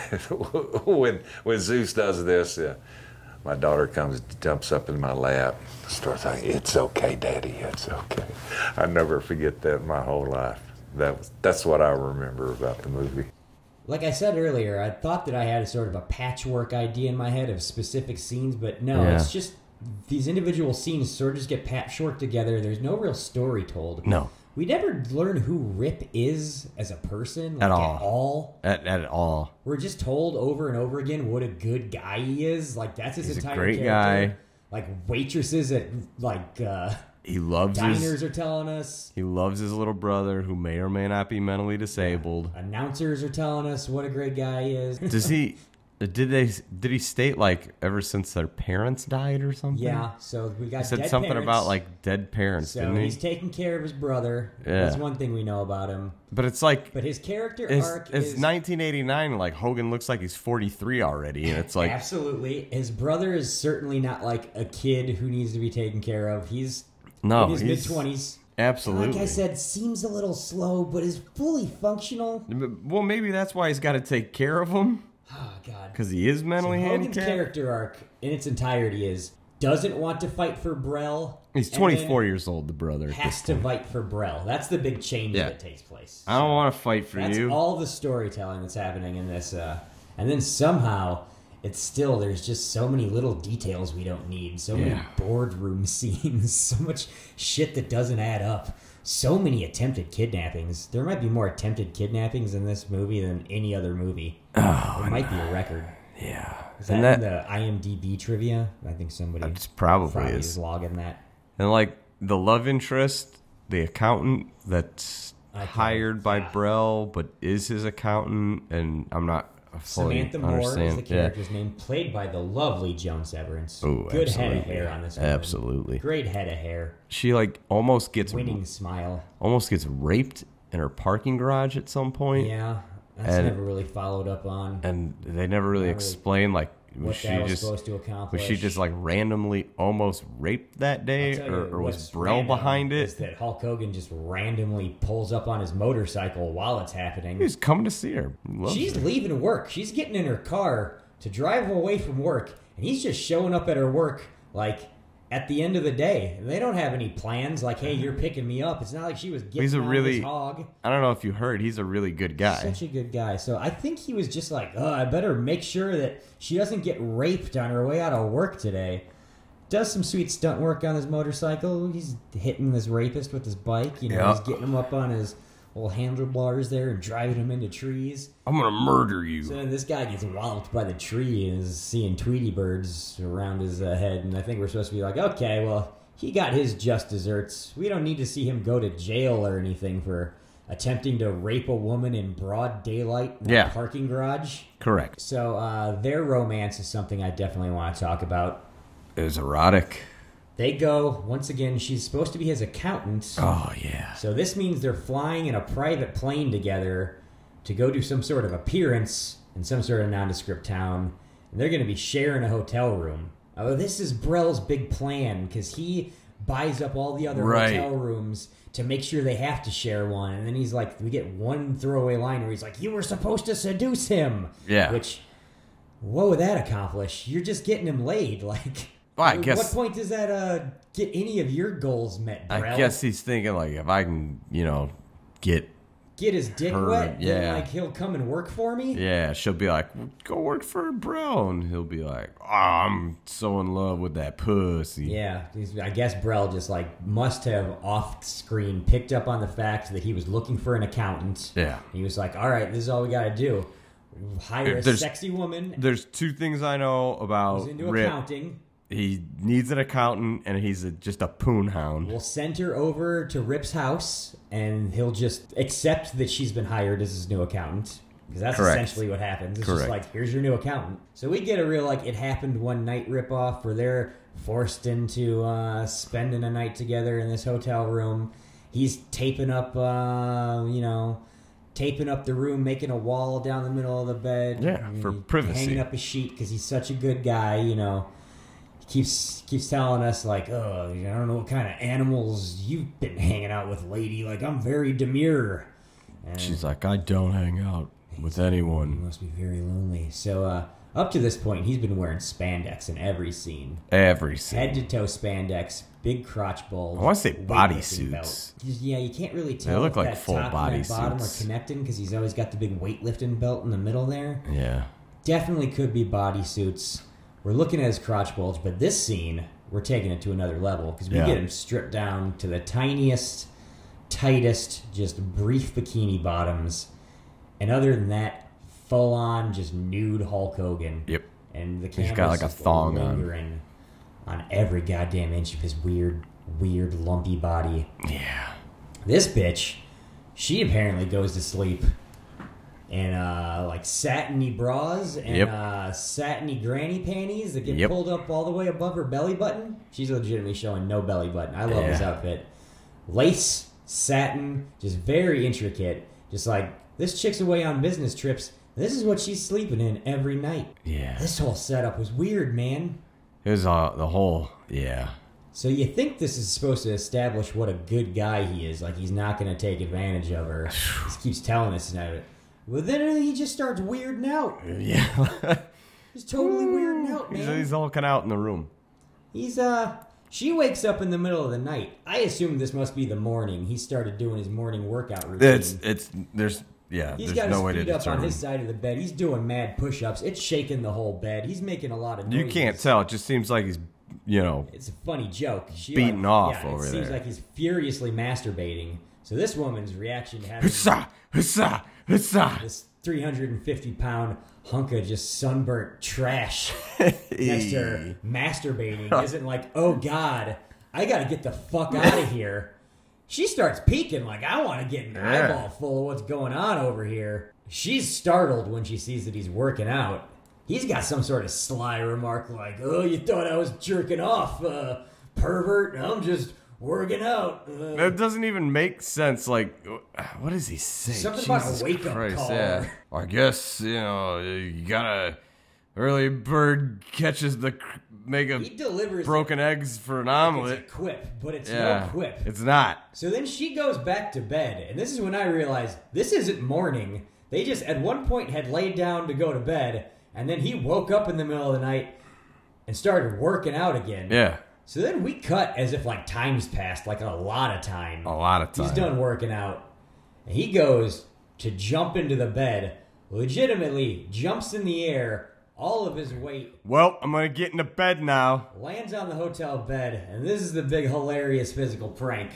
[SPEAKER 10] when when Zeus does this, uh, my daughter comes, jumps up in my lap, starts saying, "It's okay, Daddy, it's okay." I never forget that my whole life. That was, that's what I remember about the movie.
[SPEAKER 5] Like I said earlier, I thought that I had a sort of a patchwork idea in my head of specific scenes, but no,
[SPEAKER 4] Yeah.
[SPEAKER 5] it's just these individual scenes sort of just get patchworked together. There's no real story told.
[SPEAKER 4] No.
[SPEAKER 5] We never learn who Rip is as a person. Like,
[SPEAKER 4] At all.
[SPEAKER 5] At all.
[SPEAKER 4] At, at all.
[SPEAKER 5] We're just told over and over again what a good guy he is. Like, that's his
[SPEAKER 4] He's a
[SPEAKER 5] entire
[SPEAKER 4] great
[SPEAKER 5] character.
[SPEAKER 4] guy.
[SPEAKER 5] Like, waitresses at, like, uh,
[SPEAKER 4] He loves
[SPEAKER 5] diners
[SPEAKER 4] his,
[SPEAKER 5] are telling us.
[SPEAKER 4] he loves his little brother who may or may not be mentally disabled.
[SPEAKER 5] Announcers are telling us what a great guy he is.
[SPEAKER 4] Does he did they did he state like ever since their parents died or something?
[SPEAKER 5] Yeah, so we got
[SPEAKER 4] He said
[SPEAKER 5] dead
[SPEAKER 4] something
[SPEAKER 5] parents.
[SPEAKER 4] about like dead parents,
[SPEAKER 5] So
[SPEAKER 4] didn't he?
[SPEAKER 5] he's taking care of his brother.
[SPEAKER 4] Yeah.
[SPEAKER 5] That's one thing we know about him.
[SPEAKER 4] But it's like
[SPEAKER 5] But his character
[SPEAKER 4] it's,
[SPEAKER 5] arc
[SPEAKER 4] it's
[SPEAKER 5] is
[SPEAKER 4] nineteen eighty-nine. Like Hogan looks like he's forty-three already, and it's like
[SPEAKER 5] absolutely. His brother is certainly not like a kid who needs to be taken care of. He's
[SPEAKER 4] no,
[SPEAKER 5] in his mid
[SPEAKER 4] he's
[SPEAKER 5] twenties.
[SPEAKER 4] absolutely.
[SPEAKER 5] Like I said, seems a little slow, but is fully functional.
[SPEAKER 4] Well, maybe that's why he's got to take care of him
[SPEAKER 5] Oh God.
[SPEAKER 4] because he is mentally
[SPEAKER 5] So Hogan's
[SPEAKER 4] handicapped.
[SPEAKER 5] character arc in its entirety is doesn't want to fight for Brell.
[SPEAKER 4] He's
[SPEAKER 5] and
[SPEAKER 4] twenty-four
[SPEAKER 5] then
[SPEAKER 4] years old, the brother. at
[SPEAKER 5] Has
[SPEAKER 4] this
[SPEAKER 5] to
[SPEAKER 4] point.
[SPEAKER 5] fight for Brell. That's the big change
[SPEAKER 4] Yeah.
[SPEAKER 5] that takes place.
[SPEAKER 4] I don't want to fight for
[SPEAKER 5] That's
[SPEAKER 4] you.
[SPEAKER 5] all the storytelling that's happening in this. Uh, and then somehow, it's still, there's just so many little details we don't need. So many
[SPEAKER 4] Yeah.
[SPEAKER 5] boardroom scenes. So much shit that doesn't add up. So many attempted kidnappings. There might be more attempted kidnappings in this movie than any other movie.
[SPEAKER 4] Oh,
[SPEAKER 5] it might be a record.
[SPEAKER 4] Yeah.
[SPEAKER 5] Is that,
[SPEAKER 4] And that-
[SPEAKER 5] in the I M D B trivia? I think somebody
[SPEAKER 4] It's probably
[SPEAKER 5] probably
[SPEAKER 4] is.
[SPEAKER 5] is logging that.
[SPEAKER 4] And like the love interest, the accountant that's
[SPEAKER 5] I can't-
[SPEAKER 4] hired by
[SPEAKER 5] yeah.
[SPEAKER 4] Brell, but is his accountant, and I'm not fully
[SPEAKER 5] Samantha Moore is
[SPEAKER 4] understand.
[SPEAKER 5] the character's name, played by the lovely Joan Severance.
[SPEAKER 4] Oh,
[SPEAKER 5] Good
[SPEAKER 4] absolutely.
[SPEAKER 5] head of hair on this woman.
[SPEAKER 4] Absolutely.
[SPEAKER 5] Great head of hair.
[SPEAKER 4] She like almost gets
[SPEAKER 5] Winning smile.
[SPEAKER 4] almost gets raped in her parking garage at some point.
[SPEAKER 5] Yeah, that's
[SPEAKER 4] And-
[SPEAKER 5] never really followed up on.
[SPEAKER 4] And they never really
[SPEAKER 5] Not really
[SPEAKER 4] explain like was
[SPEAKER 5] what
[SPEAKER 4] she
[SPEAKER 5] that was
[SPEAKER 4] just
[SPEAKER 5] supposed to
[SPEAKER 4] was
[SPEAKER 5] accomplish.
[SPEAKER 4] she just like randomly almost raped that
[SPEAKER 5] I'll
[SPEAKER 4] day,
[SPEAKER 5] tell you
[SPEAKER 4] or, or was
[SPEAKER 5] what's
[SPEAKER 4] Brell
[SPEAKER 5] random
[SPEAKER 4] behind
[SPEAKER 5] Is
[SPEAKER 4] it?
[SPEAKER 5] that Hulk Hogan just randomly pulls up on his motorcycle while it's happening.
[SPEAKER 4] He's coming to see her. He loves
[SPEAKER 5] She's
[SPEAKER 4] her.
[SPEAKER 5] leaving work. She's getting in her car to drive away from work, and he's just showing up at her work like, at the end of the day. They don't have any plans like, hey, you're picking me up. It's not like she was getting
[SPEAKER 4] He's a
[SPEAKER 5] on
[SPEAKER 4] really,
[SPEAKER 5] his hog.
[SPEAKER 4] I don't know if you heard, he's a really good guy.
[SPEAKER 5] Such a good guy. So I think he was just like, oh, I better make sure that she doesn't get raped on her way out of work today. Does some sweet stunt work on his motorcycle. He's hitting this rapist with his bike. You know,
[SPEAKER 4] Yeah.
[SPEAKER 5] he's getting him up on his little handlebars there and driving him into trees.
[SPEAKER 4] I'm gonna murder you.
[SPEAKER 5] So then this guy gets walloped by the tree and is seeing Tweety birds around his uh, head. And I think we're supposed to be like, okay, well, he got his just desserts. We don't need to see him go to jail or anything for attempting to rape a woman in broad daylight in
[SPEAKER 4] Yeah.
[SPEAKER 5] a parking garage.
[SPEAKER 4] Correct.
[SPEAKER 5] So uh, their romance is something I definitely want to talk about.
[SPEAKER 4] It was erotic.
[SPEAKER 5] They go, once again, she's supposed to be his accountant.
[SPEAKER 4] Oh, yeah.
[SPEAKER 5] So this means they're flying in a private plane together to go do some sort of appearance in some sort of nondescript town. And they're going to be sharing a hotel room. Oh, this is Brell's big plan, because he buys up all the other
[SPEAKER 4] Right.
[SPEAKER 5] hotel rooms to make sure they have to share one. And then he's like, we get one throwaway line where he's like, you were supposed to seduce him.
[SPEAKER 4] Yeah.
[SPEAKER 5] Which, what would that accomplish? You're just getting him laid. Like,
[SPEAKER 4] Well, I
[SPEAKER 5] at
[SPEAKER 4] guess-
[SPEAKER 5] what point does that uh, get any of your goals met, Brell?
[SPEAKER 4] I guess he's thinking, like, if I can, you know, get...
[SPEAKER 5] Get his dick
[SPEAKER 4] her,
[SPEAKER 5] wet? Then,
[SPEAKER 4] yeah.
[SPEAKER 5] like, he'll come and work for me?
[SPEAKER 4] Yeah, she'll be like, go work for Bro. And he'll be like, oh, I'm so in love with that pussy.
[SPEAKER 5] Yeah, he's- I guess Brell just like must have off screen picked up on the fact that he was looking for an accountant.
[SPEAKER 4] Yeah.
[SPEAKER 5] He was like, all right, this is all we got to do. Hire a
[SPEAKER 4] There's-
[SPEAKER 5] sexy woman
[SPEAKER 4] There's two things I know about
[SPEAKER 5] who's into
[SPEAKER 4] Rip.
[SPEAKER 5] accounting.
[SPEAKER 4] He needs an accountant, and he's a, just a poon hound.
[SPEAKER 5] We'll send her over to Rip's house, and he'll just accept that she's been hired as his new accountant. Because that's
[SPEAKER 4] Correct.
[SPEAKER 5] essentially what happens. It's
[SPEAKER 4] Correct.
[SPEAKER 5] just like, here's your new accountant. So we get a real, like, it happened one night ripoff where they're forced into uh, spending a night together in this hotel room. He's taping up, uh, you know, taping up the room, making a wall down the middle of the bed.
[SPEAKER 4] Yeah,
[SPEAKER 5] and
[SPEAKER 4] for
[SPEAKER 5] he-
[SPEAKER 4] privacy.
[SPEAKER 5] Hanging up a sheet because he's such a good guy, you know. Keeps keeps telling us like, oh, I don't know what kind of animals you've been hanging out with, lady. Like, I'm very demure. And
[SPEAKER 4] She's like, I don't hang out with
[SPEAKER 5] you
[SPEAKER 4] anyone.
[SPEAKER 5] must be very lonely. So uh, up to this point, he's been wearing spandex in every scene,
[SPEAKER 4] Every scene.
[SPEAKER 5] head to toe spandex, big crotch bulge.
[SPEAKER 4] I wanna say
[SPEAKER 5] weightlifting
[SPEAKER 4] bodysuits.
[SPEAKER 5] belt. Yeah, you can't really
[SPEAKER 4] They
[SPEAKER 5] tell
[SPEAKER 4] look
[SPEAKER 5] if
[SPEAKER 4] like
[SPEAKER 5] that
[SPEAKER 4] full
[SPEAKER 5] top and that bottom are
[SPEAKER 4] bodysuits.
[SPEAKER 5] connecting because he's always got the big weightlifting belt in the middle there.
[SPEAKER 4] Yeah.
[SPEAKER 5] Definitely could be bodysuits. We're looking at his crotch bulge, but this scene, we're taking it to another level because we
[SPEAKER 4] Yeah.
[SPEAKER 5] get him stripped down to the tiniest, tightest, just brief bikini bottoms. And other than that, full on just nude Hulk Hogan.
[SPEAKER 4] Yep.
[SPEAKER 5] And the
[SPEAKER 4] He's
[SPEAKER 5] camera's
[SPEAKER 4] got like a
[SPEAKER 5] just
[SPEAKER 4] thong on.
[SPEAKER 5] lingering on every goddamn inch of his weird, weird, lumpy body.
[SPEAKER 4] Yeah.
[SPEAKER 5] This bitch, she apparently goes to sleep in uh, like satiny bras and
[SPEAKER 4] Yep.
[SPEAKER 5] uh, satiny granny panties that get
[SPEAKER 4] Yep.
[SPEAKER 5] pulled up all the way above her belly button. She's legitimately showing no belly button. I love this
[SPEAKER 4] Yeah.
[SPEAKER 5] outfit. Lace, satin, just very intricate. Just like, this chick's away on business trips. This is what she's sleeping in every night.
[SPEAKER 4] Yeah.
[SPEAKER 5] This whole setup was weird, man.
[SPEAKER 4] It was uh, the whole, yeah.
[SPEAKER 5] So you think this is supposed to establish what a good guy he is, like he's not going to take advantage of her. He just keeps telling us now. Well, then he just starts weirding out.
[SPEAKER 4] Yeah.
[SPEAKER 5] He's totally weirding out,
[SPEAKER 4] he's,
[SPEAKER 5] man.
[SPEAKER 4] he's hulking out in the room.
[SPEAKER 5] He's, uh... She wakes up in the middle of the night. I assume this must be the morning. He started doing his morning workout routine.
[SPEAKER 4] It's, it's, there's, yeah,
[SPEAKER 5] He's
[SPEAKER 4] there's
[SPEAKER 5] got
[SPEAKER 4] no way
[SPEAKER 5] his
[SPEAKER 4] to
[SPEAKER 5] feet up on
[SPEAKER 4] determine.
[SPEAKER 5] his side of the bed. He's doing mad push-ups. It's shaking the whole bed. He's making a lot of noise.
[SPEAKER 4] You can't tell. It just seems like he's, you know,
[SPEAKER 5] It's a funny joke. She
[SPEAKER 4] beating
[SPEAKER 5] like,
[SPEAKER 4] off
[SPEAKER 5] yeah,
[SPEAKER 4] over
[SPEAKER 5] it seems
[SPEAKER 4] there.
[SPEAKER 5] like he's furiously masturbating. So this woman's reaction to having
[SPEAKER 4] Hussa, hussa, hussa.
[SPEAKER 5] this three hundred fifty pound hunk of just sunburnt trash next to her masturbating isn't like, oh God, I gotta get the fuck out of here. She starts peeking like, I want to get an
[SPEAKER 4] Yeah.
[SPEAKER 5] eyeball full of what's going on over here. She's startled when she sees that he's working out. He's got some sort of sly remark like, oh, you thought I was jerking off, uh, pervert. I'm just working out. Uh,
[SPEAKER 4] That doesn't even make sense. Like, what does he say?
[SPEAKER 5] Something about a
[SPEAKER 4] Jesus
[SPEAKER 5] wake-up
[SPEAKER 4] Christ,
[SPEAKER 5] call.
[SPEAKER 4] Yeah. I guess, you know, you gotta. Early bird catches the. cr- Make a
[SPEAKER 5] he delivers
[SPEAKER 4] broken eggs for an
[SPEAKER 5] It's a
[SPEAKER 4] omelet.
[SPEAKER 5] quip, but it's
[SPEAKER 4] Yeah.
[SPEAKER 5] no quip.
[SPEAKER 4] It's not.
[SPEAKER 5] So then she goes back to bed, and this is when I realized this isn't morning. They just at one point had laid down to go to bed, and then he woke up in the middle of the night and started working out again.
[SPEAKER 4] Yeah.
[SPEAKER 5] So then we cut as if like time's passed, like a lot of time.
[SPEAKER 4] A lot of time.
[SPEAKER 5] He's done working out. And he goes to jump into the bed, legitimately jumps in the air, all of his weight.
[SPEAKER 4] Well, I'm going to get into bed now.
[SPEAKER 5] Lands on the hotel bed, and this is the big hilarious physical prank.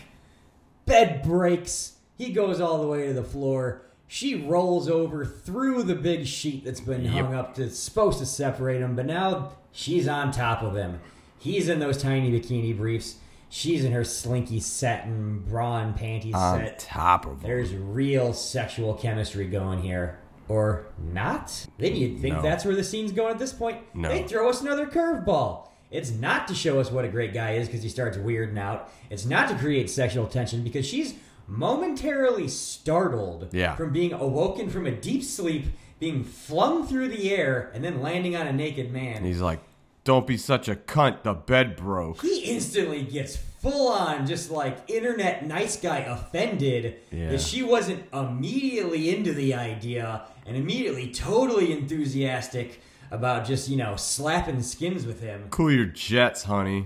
[SPEAKER 5] Bed breaks. He goes all the way to the floor. She rolls over through the big sheet that's been
[SPEAKER 4] Yep.
[SPEAKER 5] hung up that's supposed to separate him, but now she's on top of him. He's in those tiny bikini briefs. She's in her slinky satin bra and panties
[SPEAKER 4] On
[SPEAKER 5] set.
[SPEAKER 4] top of him.
[SPEAKER 5] There's real sexual chemistry going here. Or not? Then you'd think
[SPEAKER 4] No.
[SPEAKER 5] that's where the scene's going at this point.
[SPEAKER 4] No.
[SPEAKER 5] They throw us another curveball. It's not to show us what a great guy is because he starts weirding out. It's not to create sexual tension because she's momentarily startled
[SPEAKER 4] Yeah.
[SPEAKER 5] from being awoken from a deep sleep, being flung through the air, and then landing on a naked man.
[SPEAKER 4] And he's like, don't be such a cunt, the bed broke.
[SPEAKER 5] He instantly gets full on, just like internet nice guy offended
[SPEAKER 4] Yeah.
[SPEAKER 5] that she wasn't immediately into the idea and immediately totally enthusiastic about just, you know, slapping skins with him.
[SPEAKER 4] Cool your jets, honey.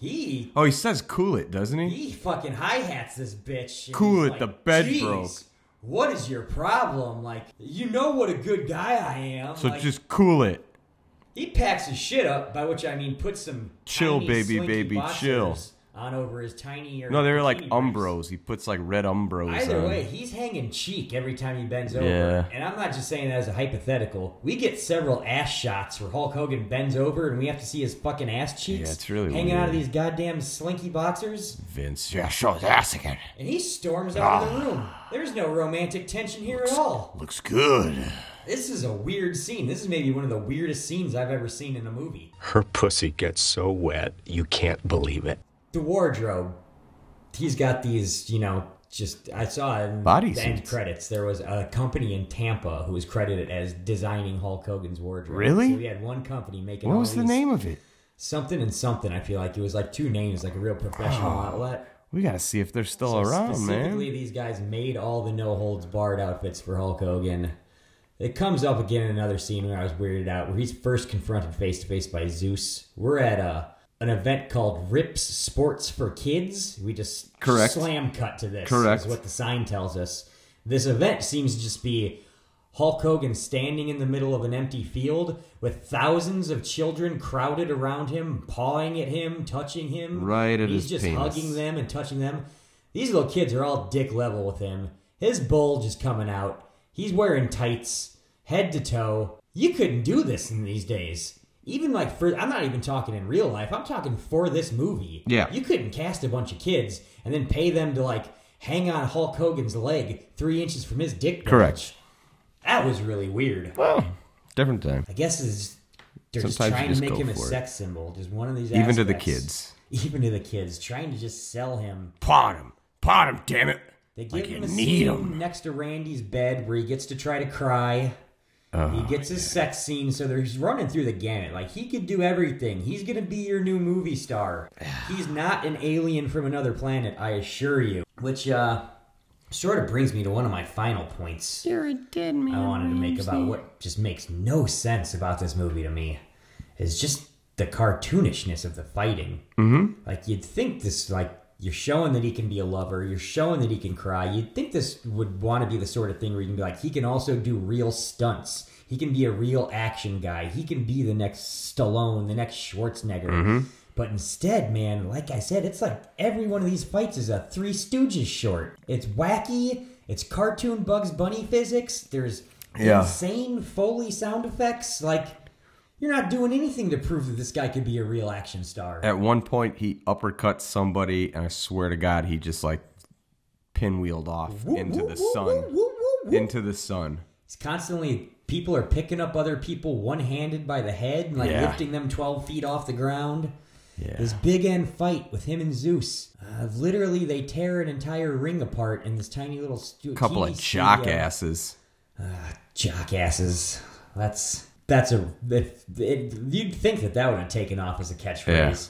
[SPEAKER 5] He
[SPEAKER 4] Oh, he says cool it, doesn't he?
[SPEAKER 5] he fucking hi-hats this bitch. and
[SPEAKER 4] Cool
[SPEAKER 5] he's
[SPEAKER 4] it,
[SPEAKER 5] like,
[SPEAKER 4] the bed
[SPEAKER 5] "Jeez,
[SPEAKER 4] broke."
[SPEAKER 5] What is your problem? Like, you know what a good guy I am.
[SPEAKER 4] So
[SPEAKER 5] Like,
[SPEAKER 4] just cool it.
[SPEAKER 5] he packs his shit up, by which I mean put some
[SPEAKER 4] Chill,
[SPEAKER 5] tiny,
[SPEAKER 4] baby,
[SPEAKER 5] slinky
[SPEAKER 4] baby,
[SPEAKER 5] boxers
[SPEAKER 4] chill.
[SPEAKER 5] on over his tiny. Or
[SPEAKER 4] No, they're like
[SPEAKER 5] bikini briefs.
[SPEAKER 4] umbros. He puts like red umbros
[SPEAKER 5] Either
[SPEAKER 4] on.
[SPEAKER 5] way, he's hanging cheek every time he bends over.
[SPEAKER 4] Yeah.
[SPEAKER 5] And I'm not just saying that as a hypothetical. We get several ass shots where Hulk Hogan bends over and we have to see his fucking ass cheeks
[SPEAKER 4] Yeah, it's really
[SPEAKER 5] hanging out of
[SPEAKER 4] weird.
[SPEAKER 5] these goddamn slinky boxers.
[SPEAKER 4] Vince, yeah, show his ass again.
[SPEAKER 5] And he storms out of the room. There's no romantic tension here at all.
[SPEAKER 4] Looks good.
[SPEAKER 5] This is a weird scene. This is maybe one of the weirdest scenes I've ever seen in a movie.
[SPEAKER 11] Her pussy gets so wet, you can't believe it.
[SPEAKER 5] The wardrobe. He's got these, you know, just I saw in
[SPEAKER 4] Body
[SPEAKER 5] the end
[SPEAKER 4] suits.
[SPEAKER 5] credits. There was a company in Tampa who was credited as designing Hulk Hogan's wardrobe.
[SPEAKER 4] Really?
[SPEAKER 5] So we had one company making.
[SPEAKER 4] What
[SPEAKER 5] all
[SPEAKER 4] was the
[SPEAKER 5] these-
[SPEAKER 4] name of it?
[SPEAKER 5] Something and something. I feel like it was like two names, like a real professional
[SPEAKER 4] Oh,
[SPEAKER 5] outlet.
[SPEAKER 4] We gotta see if they're still
[SPEAKER 5] So
[SPEAKER 4] around,
[SPEAKER 5] specifically,
[SPEAKER 4] man.
[SPEAKER 5] these guys made all the no holds barred outfits for Hulk Hogan. It comes up again in another scene where I was weirded out, where he's first confronted face to face by Zeus. We're at a an event called Rips Sports for Kids. We just
[SPEAKER 4] Correct.
[SPEAKER 5] slam cut to this.
[SPEAKER 4] Correct.
[SPEAKER 5] Is what the sign tells us. This event seems to just be Hulk Hogan standing in the middle of an empty field with thousands of children crowded around him, pawing at him, touching him.
[SPEAKER 4] Right at
[SPEAKER 5] He's
[SPEAKER 4] his
[SPEAKER 5] just
[SPEAKER 4] penis.
[SPEAKER 5] hugging them and touching them. These little kids are all dick level with him. His bulge is coming out. He's wearing tights, head to toe. You couldn't do this in these days. Even like for, I'm not even talking in real life. I'm talking for this movie.
[SPEAKER 4] Yeah.
[SPEAKER 5] You couldn't cast a bunch of kids and then pay them to like hang on Hulk Hogan's leg three inches from his dick.
[SPEAKER 4] Correct.
[SPEAKER 5] bulge. That was really weird.
[SPEAKER 4] Well, different time.
[SPEAKER 5] I guess it's, they're just
[SPEAKER 4] Sometimes you
[SPEAKER 5] trying
[SPEAKER 4] just
[SPEAKER 5] to make
[SPEAKER 4] go
[SPEAKER 5] him a
[SPEAKER 4] for it.
[SPEAKER 5] sex symbol. Just one of these
[SPEAKER 4] Even to the
[SPEAKER 5] aspects.
[SPEAKER 4] kids.
[SPEAKER 5] Even to the kids. Trying to just sell him.
[SPEAKER 4] Pot him. Pot him, damn it.
[SPEAKER 5] They give
[SPEAKER 4] Like
[SPEAKER 5] him
[SPEAKER 4] you
[SPEAKER 5] a
[SPEAKER 4] need
[SPEAKER 5] scene
[SPEAKER 4] 'em.
[SPEAKER 5] next to Randy's bed where he gets to try to cry.
[SPEAKER 4] Oh,
[SPEAKER 5] he gets his sex scene, so he's running through the gamut. Like, he could do everything. He's going to be your new movie star. He's not an alien from another planet, I assure you. Which, uh, sort of brings me to one of my final points
[SPEAKER 4] You're a dead man.
[SPEAKER 5] I wanted to make about
[SPEAKER 4] Ramsey.
[SPEAKER 5] what just makes no sense about this movie to me. Is just the cartoonishness of the fighting.
[SPEAKER 4] Mm-hmm.
[SPEAKER 5] Like, you'd think this, like, you're showing that he can be a lover. You're showing that he can cry. You'd think this would want to be the sort of thing where you can be like, he can also do real stunts. He can be a real action guy. He can be the next Stallone, the next Schwarzenegger.
[SPEAKER 4] Mm-hmm.
[SPEAKER 5] But instead, man, like I said, it's like every one of these fights is a Three Stooges short. It's wacky. It's cartoon Bugs Bunny physics. There's
[SPEAKER 4] Yeah.
[SPEAKER 5] insane Foley sound effects. Like, you're not doing anything to prove that this guy could be a real action star.
[SPEAKER 4] At one point, he uppercuts somebody, and I swear to God, he just like pinwheeled off into the sun. Into the sun.
[SPEAKER 5] It's constantly, people are picking up other people one-handed by the head and like
[SPEAKER 4] Yeah.
[SPEAKER 5] lifting them twelve feet off the ground.
[SPEAKER 4] Yeah.
[SPEAKER 5] This big end fight with him and Zeus. Uh, literally, they tear an entire ring apart in this tiny little stu-
[SPEAKER 4] Couple
[SPEAKER 5] teeny
[SPEAKER 4] of
[SPEAKER 5] studio.
[SPEAKER 4] jockasses.
[SPEAKER 5] Uh, jockasses. That's that's a. It, it, you'd think that that would have taken off as a catchphrase.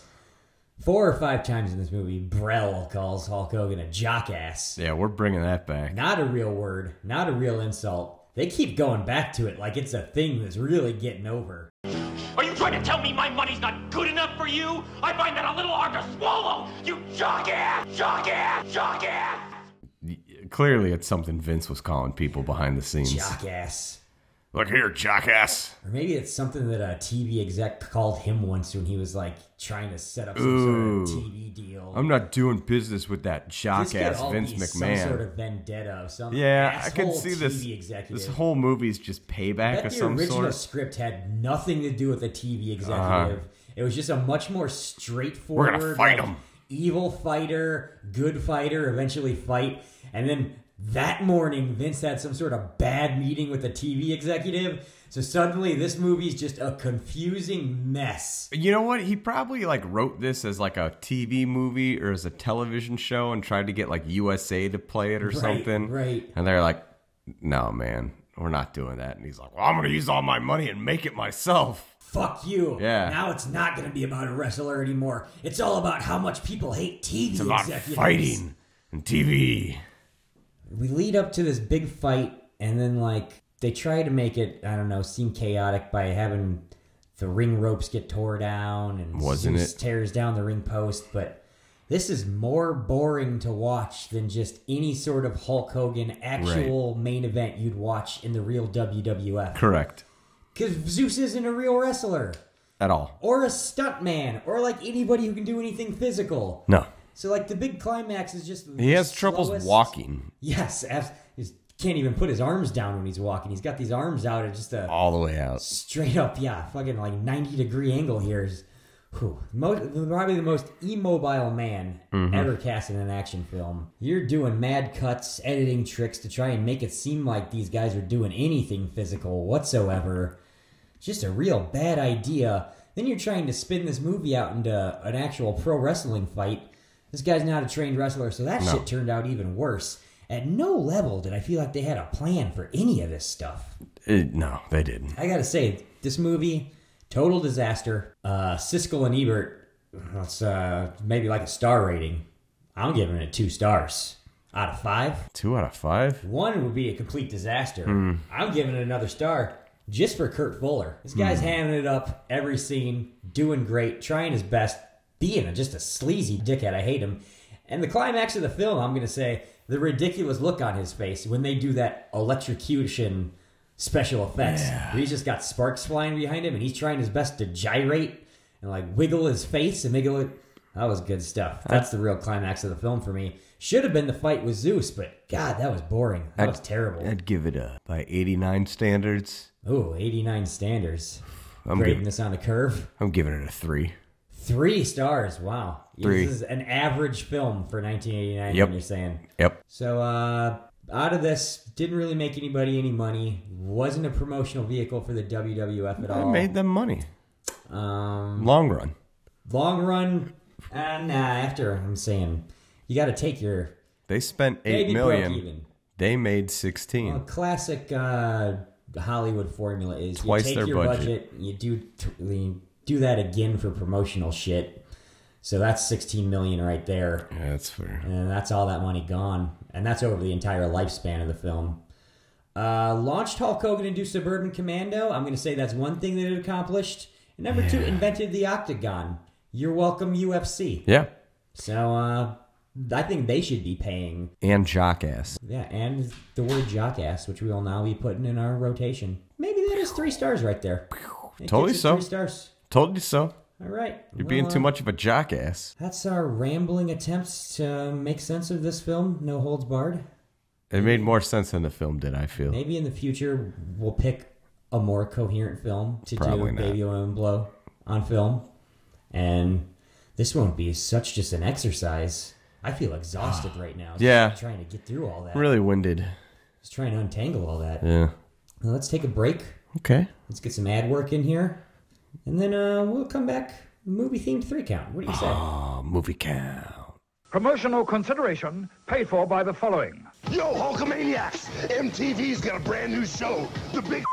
[SPEAKER 4] Yeah.
[SPEAKER 5] Four or five times in this movie, Brell calls Hulk Hogan a jockass.
[SPEAKER 4] Yeah, we're bringing that back.
[SPEAKER 5] Not a real word, not a real insult. They keep going back to it like it's a thing that's really getting over.
[SPEAKER 12] Are you trying to tell me my money's not good enough for you? I find that a little hard to swallow, you jockass, jockass, jockass!
[SPEAKER 4] Clearly, it's something Vince was calling people behind the scenes.
[SPEAKER 5] Jockass.
[SPEAKER 4] Look here, jockass.
[SPEAKER 5] Or maybe it's something that a T V exec called him once when he was like trying to set up some
[SPEAKER 4] Ooh,
[SPEAKER 5] sort of T V deal.
[SPEAKER 4] I'm not doing business with that
[SPEAKER 5] This could
[SPEAKER 4] jockass
[SPEAKER 5] all
[SPEAKER 4] Vince
[SPEAKER 5] be
[SPEAKER 4] McMahon.
[SPEAKER 5] Some sort of vendetta of some
[SPEAKER 4] yeah, I can
[SPEAKER 5] asshole
[SPEAKER 4] see this.
[SPEAKER 5] T V executive.
[SPEAKER 4] This whole movie's just payback
[SPEAKER 5] Bet
[SPEAKER 4] of
[SPEAKER 5] the
[SPEAKER 4] some
[SPEAKER 5] original
[SPEAKER 4] sort.
[SPEAKER 5] script had nothing to do with a T V executive.
[SPEAKER 4] Uh-huh.
[SPEAKER 5] It was just a much more straightforward.
[SPEAKER 4] We're gonna fight
[SPEAKER 5] like,
[SPEAKER 4] him.
[SPEAKER 5] Evil fighter, good fighter, eventually fight, and then that morning Vince had some sort of bad meeting with a T V executive. So suddenly this movie's just a confusing mess.
[SPEAKER 4] You know what? He probably like wrote this as like a T V movie or as a television show and tried to get like U S A to play it or
[SPEAKER 5] Right,
[SPEAKER 4] something.
[SPEAKER 5] right.
[SPEAKER 4] And they're like, no, man, we're not doing that. And he's like, well, I'm going to use all my money and make it myself.
[SPEAKER 5] Fuck you.
[SPEAKER 4] Yeah.
[SPEAKER 5] Now it's not going to be about a wrestler anymore. It's all about how much people hate T V
[SPEAKER 4] It's about
[SPEAKER 5] executives.
[SPEAKER 4] fighting and T V.
[SPEAKER 5] We lead up to this big fight, and then, like, they try to make it, I don't know, seem chaotic by having the ring ropes get tore down, and
[SPEAKER 4] Wasn't
[SPEAKER 5] Zeus
[SPEAKER 4] it?
[SPEAKER 5] tears down the ring post, but this is more boring to watch than just any sort of Hulk Hogan actual main event you'd watch in the real W W F.
[SPEAKER 4] Correct.
[SPEAKER 5] Because Zeus isn't a real wrestler.
[SPEAKER 4] At all.
[SPEAKER 5] Or a stuntman, or, like, anybody who can do anything physical.
[SPEAKER 4] No.
[SPEAKER 5] So, like, the big climax is just
[SPEAKER 4] He
[SPEAKER 5] the
[SPEAKER 4] has troubles
[SPEAKER 5] slowest-
[SPEAKER 4] walking
[SPEAKER 5] Yes, abs- he can't even put his arms down when he's walking. He's got these arms out at just a
[SPEAKER 4] all the way out.
[SPEAKER 5] straight up, yeah, fucking like ninety degree angle here. Is, whew, most, probably the most immobile man
[SPEAKER 4] Mhm.
[SPEAKER 5] ever cast in an action film. You're doing mad cuts, editing tricks to try and make it seem like these guys are doing anything physical whatsoever. Just a real bad idea. Then you're trying to spin this movie out into an actual pro wrestling fight. This guy's not a trained wrestler, so that
[SPEAKER 4] No.
[SPEAKER 5] shit turned out even worse. At no level did I feel like they had a plan for any of this stuff.
[SPEAKER 4] It, no, they didn't.
[SPEAKER 5] I gotta say, this movie, total disaster. Uh, Siskel and Ebert, that's uh, maybe like a star rating. I'm giving it two stars out of five.
[SPEAKER 4] Two out of five?
[SPEAKER 5] One would be a complete disaster.
[SPEAKER 4] Hmm.
[SPEAKER 5] I'm giving it another star just for Kurt Fuller. This guy's
[SPEAKER 4] Hmm.
[SPEAKER 5] hamming it up every scene, doing great, trying his best, being a, just a sleazy dickhead. I hate him. And the climax of the film, I'm going to say, the ridiculous look on his face when they do that electrocution special effects.
[SPEAKER 4] Yeah.
[SPEAKER 5] Where he's just got sparks flying behind him and he's trying his best to gyrate and like wiggle his face and make it look... That was good stuff. That's the real climax of the film for me. Should have been the fight with Zeus, but God, that was boring. That
[SPEAKER 4] I'd,
[SPEAKER 5] was terrible.
[SPEAKER 4] I'd give it a, by eighty-nine standards.
[SPEAKER 5] Ooh, eighty-nine standards.
[SPEAKER 4] I'm
[SPEAKER 5] Grading
[SPEAKER 4] giving-
[SPEAKER 5] this on the curve.
[SPEAKER 4] I'm giving it a three.
[SPEAKER 5] Three stars. Wow.
[SPEAKER 4] Three.
[SPEAKER 5] This is an average film for nineteen eighty-nine,
[SPEAKER 4] Yep.
[SPEAKER 5] when you're saying.
[SPEAKER 4] Yep.
[SPEAKER 5] So, uh, out of this, didn't really make anybody any money. Wasn't a promotional vehicle for the W W F at
[SPEAKER 4] I
[SPEAKER 5] all.
[SPEAKER 4] made them money.
[SPEAKER 5] Um,
[SPEAKER 4] Long run.
[SPEAKER 5] long run. Uh, nah, after I'm saying, you got to take your
[SPEAKER 4] They spent eight
[SPEAKER 5] Maybe broke
[SPEAKER 4] million.
[SPEAKER 5] even.
[SPEAKER 4] They made sixteen.
[SPEAKER 5] well, classic uh, Hollywood formula is
[SPEAKER 4] Twice
[SPEAKER 5] you take
[SPEAKER 4] their
[SPEAKER 5] your
[SPEAKER 4] budget.
[SPEAKER 5] you do you do that again for promotional shit. So that's sixteen million right there.
[SPEAKER 4] Yeah, that's fair.
[SPEAKER 5] And that's all that money gone. And that's over the entire lifespan of the film. Uh, launched Hulk Hogan into Suburban Commando. I'm going to say that's one thing that it accomplished. And number two, invented the Octagon. You're welcome, U F C.
[SPEAKER 4] Yeah.
[SPEAKER 5] So uh, I think they should be paying.
[SPEAKER 4] And jockass.
[SPEAKER 5] Yeah, and the word jockass, which we will now be putting in our rotation. Maybe that is three stars right there. It
[SPEAKER 4] Totally
[SPEAKER 5] gets it
[SPEAKER 4] so.
[SPEAKER 5] Three stars.
[SPEAKER 4] Told you so.
[SPEAKER 5] All right.
[SPEAKER 4] You're
[SPEAKER 5] Well,
[SPEAKER 4] being too
[SPEAKER 5] uh,
[SPEAKER 4] much of a jockass.
[SPEAKER 5] That's our rambling attempts to make sense of this film, No Holds Barred.
[SPEAKER 4] It made more sense than the film did, I feel.
[SPEAKER 5] Maybe in the future we'll pick a more coherent film to
[SPEAKER 4] Probably
[SPEAKER 5] do
[SPEAKER 4] not.
[SPEAKER 5] Baby Oil and Blow on film. And this won't be such just an exercise. I feel exhausted right now. Just
[SPEAKER 4] Yeah.
[SPEAKER 5] trying to get through all that.
[SPEAKER 4] Really winded.
[SPEAKER 5] Just trying to untangle all that.
[SPEAKER 4] Yeah.
[SPEAKER 5] Well, let's take a break.
[SPEAKER 4] Okay.
[SPEAKER 5] Let's get some ad work in here. And then uh, we'll come back movie-themed three count. What do you say?
[SPEAKER 4] Oh, movie count.
[SPEAKER 13] Promotional consideration paid for by the following.
[SPEAKER 2] Yo, Hulkamaniacs! M T V's got a brand new show, The Big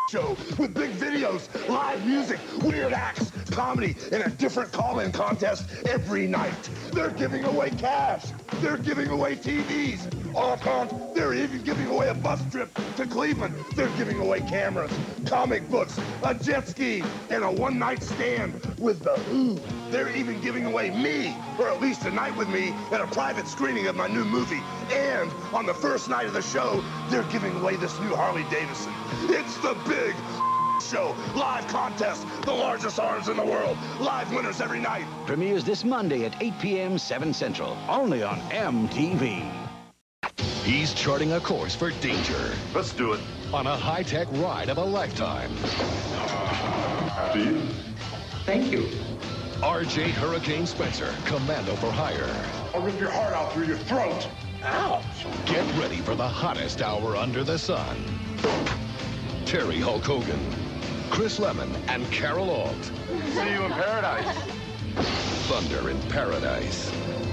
[SPEAKER 2] show with big videos, live music, weird acts, comedy, and a different call-in contest every night. They're giving away cash. They're giving away T Vs. All they're even giving away a bus trip to Cleveland. They're giving away cameras, comic books, a jet ski, and a one-night stand with the Who. They're even giving away me, or at least a night with me, at a private screening of my new movie. And on the first night of the show, they're giving away this new Harley Davidson. It's the big show. Live contest. The largest arms in the world. Live winners every night.
[SPEAKER 14] Premieres this Monday at eight p.m. seven Central. Only on M T V.
[SPEAKER 15] He's charting a course for danger. Let's do it. On a high-tech ride of a lifetime.
[SPEAKER 2] Happy?
[SPEAKER 15] Thank you. R J Hurricane Spencer, commando for hire.
[SPEAKER 2] I'll rip your heart out through your throat.
[SPEAKER 15] Ouch. Get ready for the hottest hour under the sun. Terry Hulk Hogan, Chris Lemon, and Carol Alt.
[SPEAKER 2] See you in paradise.
[SPEAKER 15] Thunder in Paradise.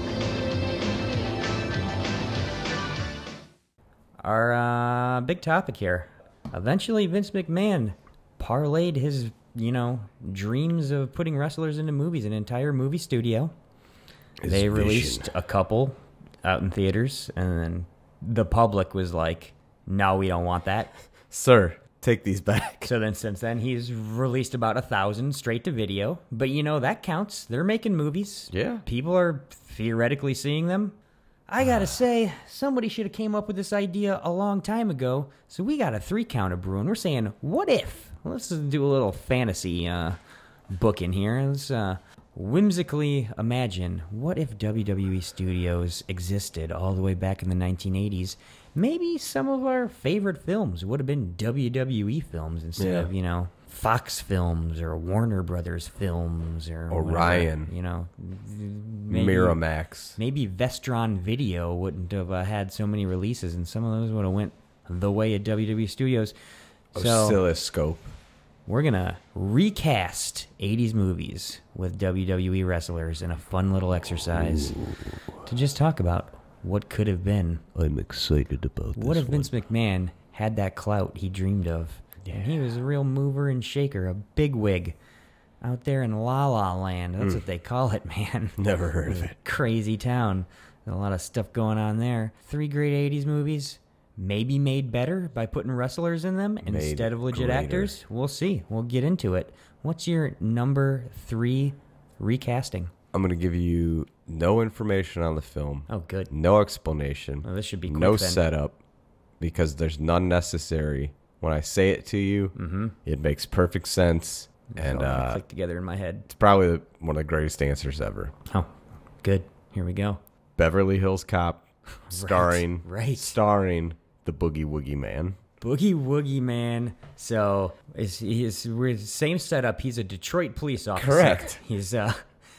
[SPEAKER 5] Our uh, big topic here. Eventually, Vince McMahon parlayed his, you know, dreams of putting wrestlers into movies, an entire movie studio.
[SPEAKER 4] His
[SPEAKER 5] they
[SPEAKER 4] vision.
[SPEAKER 5] released a couple out in theaters, and then the public was like, no, we don't want that.
[SPEAKER 4] Sir, take these back.
[SPEAKER 5] So then since then, he's released about a thousand straight to video. But, you know, that counts. They're making movies.
[SPEAKER 4] Yeah.
[SPEAKER 5] People are theoretically seeing them. I gotta say, somebody should have came up with this idea a long time ago. So we got a three counter brewing. We're saying, what if? Let's do a little fantasy uh, book in here. Let's uh, whimsically imagine, what if W W E Studios existed all the way back in the nineteen eighties? Maybe some of our favorite films would have been W W E films instead
[SPEAKER 4] Yeah.
[SPEAKER 5] of, you know, Fox films or Warner Brothers films or
[SPEAKER 4] Orion.
[SPEAKER 5] whatever, you know, maybe,
[SPEAKER 4] Miramax.
[SPEAKER 5] Maybe Vestron Video wouldn't have uh, had so many releases, and some of those would have went the way of W W E Studios. So
[SPEAKER 4] Oscilloscope.
[SPEAKER 5] we're gonna recast eighties movies with W W E wrestlers in a fun little exercise
[SPEAKER 4] Ooh.
[SPEAKER 5] to just talk about what could have been.
[SPEAKER 4] I'm excited about this
[SPEAKER 5] What if
[SPEAKER 4] one.
[SPEAKER 5] Vince McMahon had that clout he dreamed of? Yeah. And he was a real mover and shaker, a bigwig out there in La La Land. That's
[SPEAKER 4] Mm.
[SPEAKER 5] what they call it, man.
[SPEAKER 4] Never heard of it.
[SPEAKER 5] Crazy town. A lot of stuff going on there. Three great eighties movies, maybe made better by putting wrestlers in them
[SPEAKER 4] Made
[SPEAKER 5] instead of legit
[SPEAKER 4] greater.
[SPEAKER 5] actors. We'll see. We'll get into it. What's your number three recasting?
[SPEAKER 4] I'm going to give you no information on the film.
[SPEAKER 5] Oh, good.
[SPEAKER 4] No explanation.
[SPEAKER 5] Oh, this should be quick
[SPEAKER 4] No
[SPEAKER 5] then.
[SPEAKER 4] setup, because there's none necessary. When I say it to you,
[SPEAKER 5] mm-hmm.
[SPEAKER 4] it makes perfect sense.
[SPEAKER 5] It's
[SPEAKER 4] And
[SPEAKER 5] all gonna
[SPEAKER 4] uh,
[SPEAKER 5] click together in my head.
[SPEAKER 4] It's probably the, one of the greatest answers ever.
[SPEAKER 5] Oh, good. Here we go.
[SPEAKER 4] Beverly Hills Cop, starring,
[SPEAKER 5] right.
[SPEAKER 4] starring the Boogie Woogie Man.
[SPEAKER 5] Boogie Woogie Man. So is he's we're same setup. He's a Detroit police officer.
[SPEAKER 4] Correct.
[SPEAKER 5] He's uh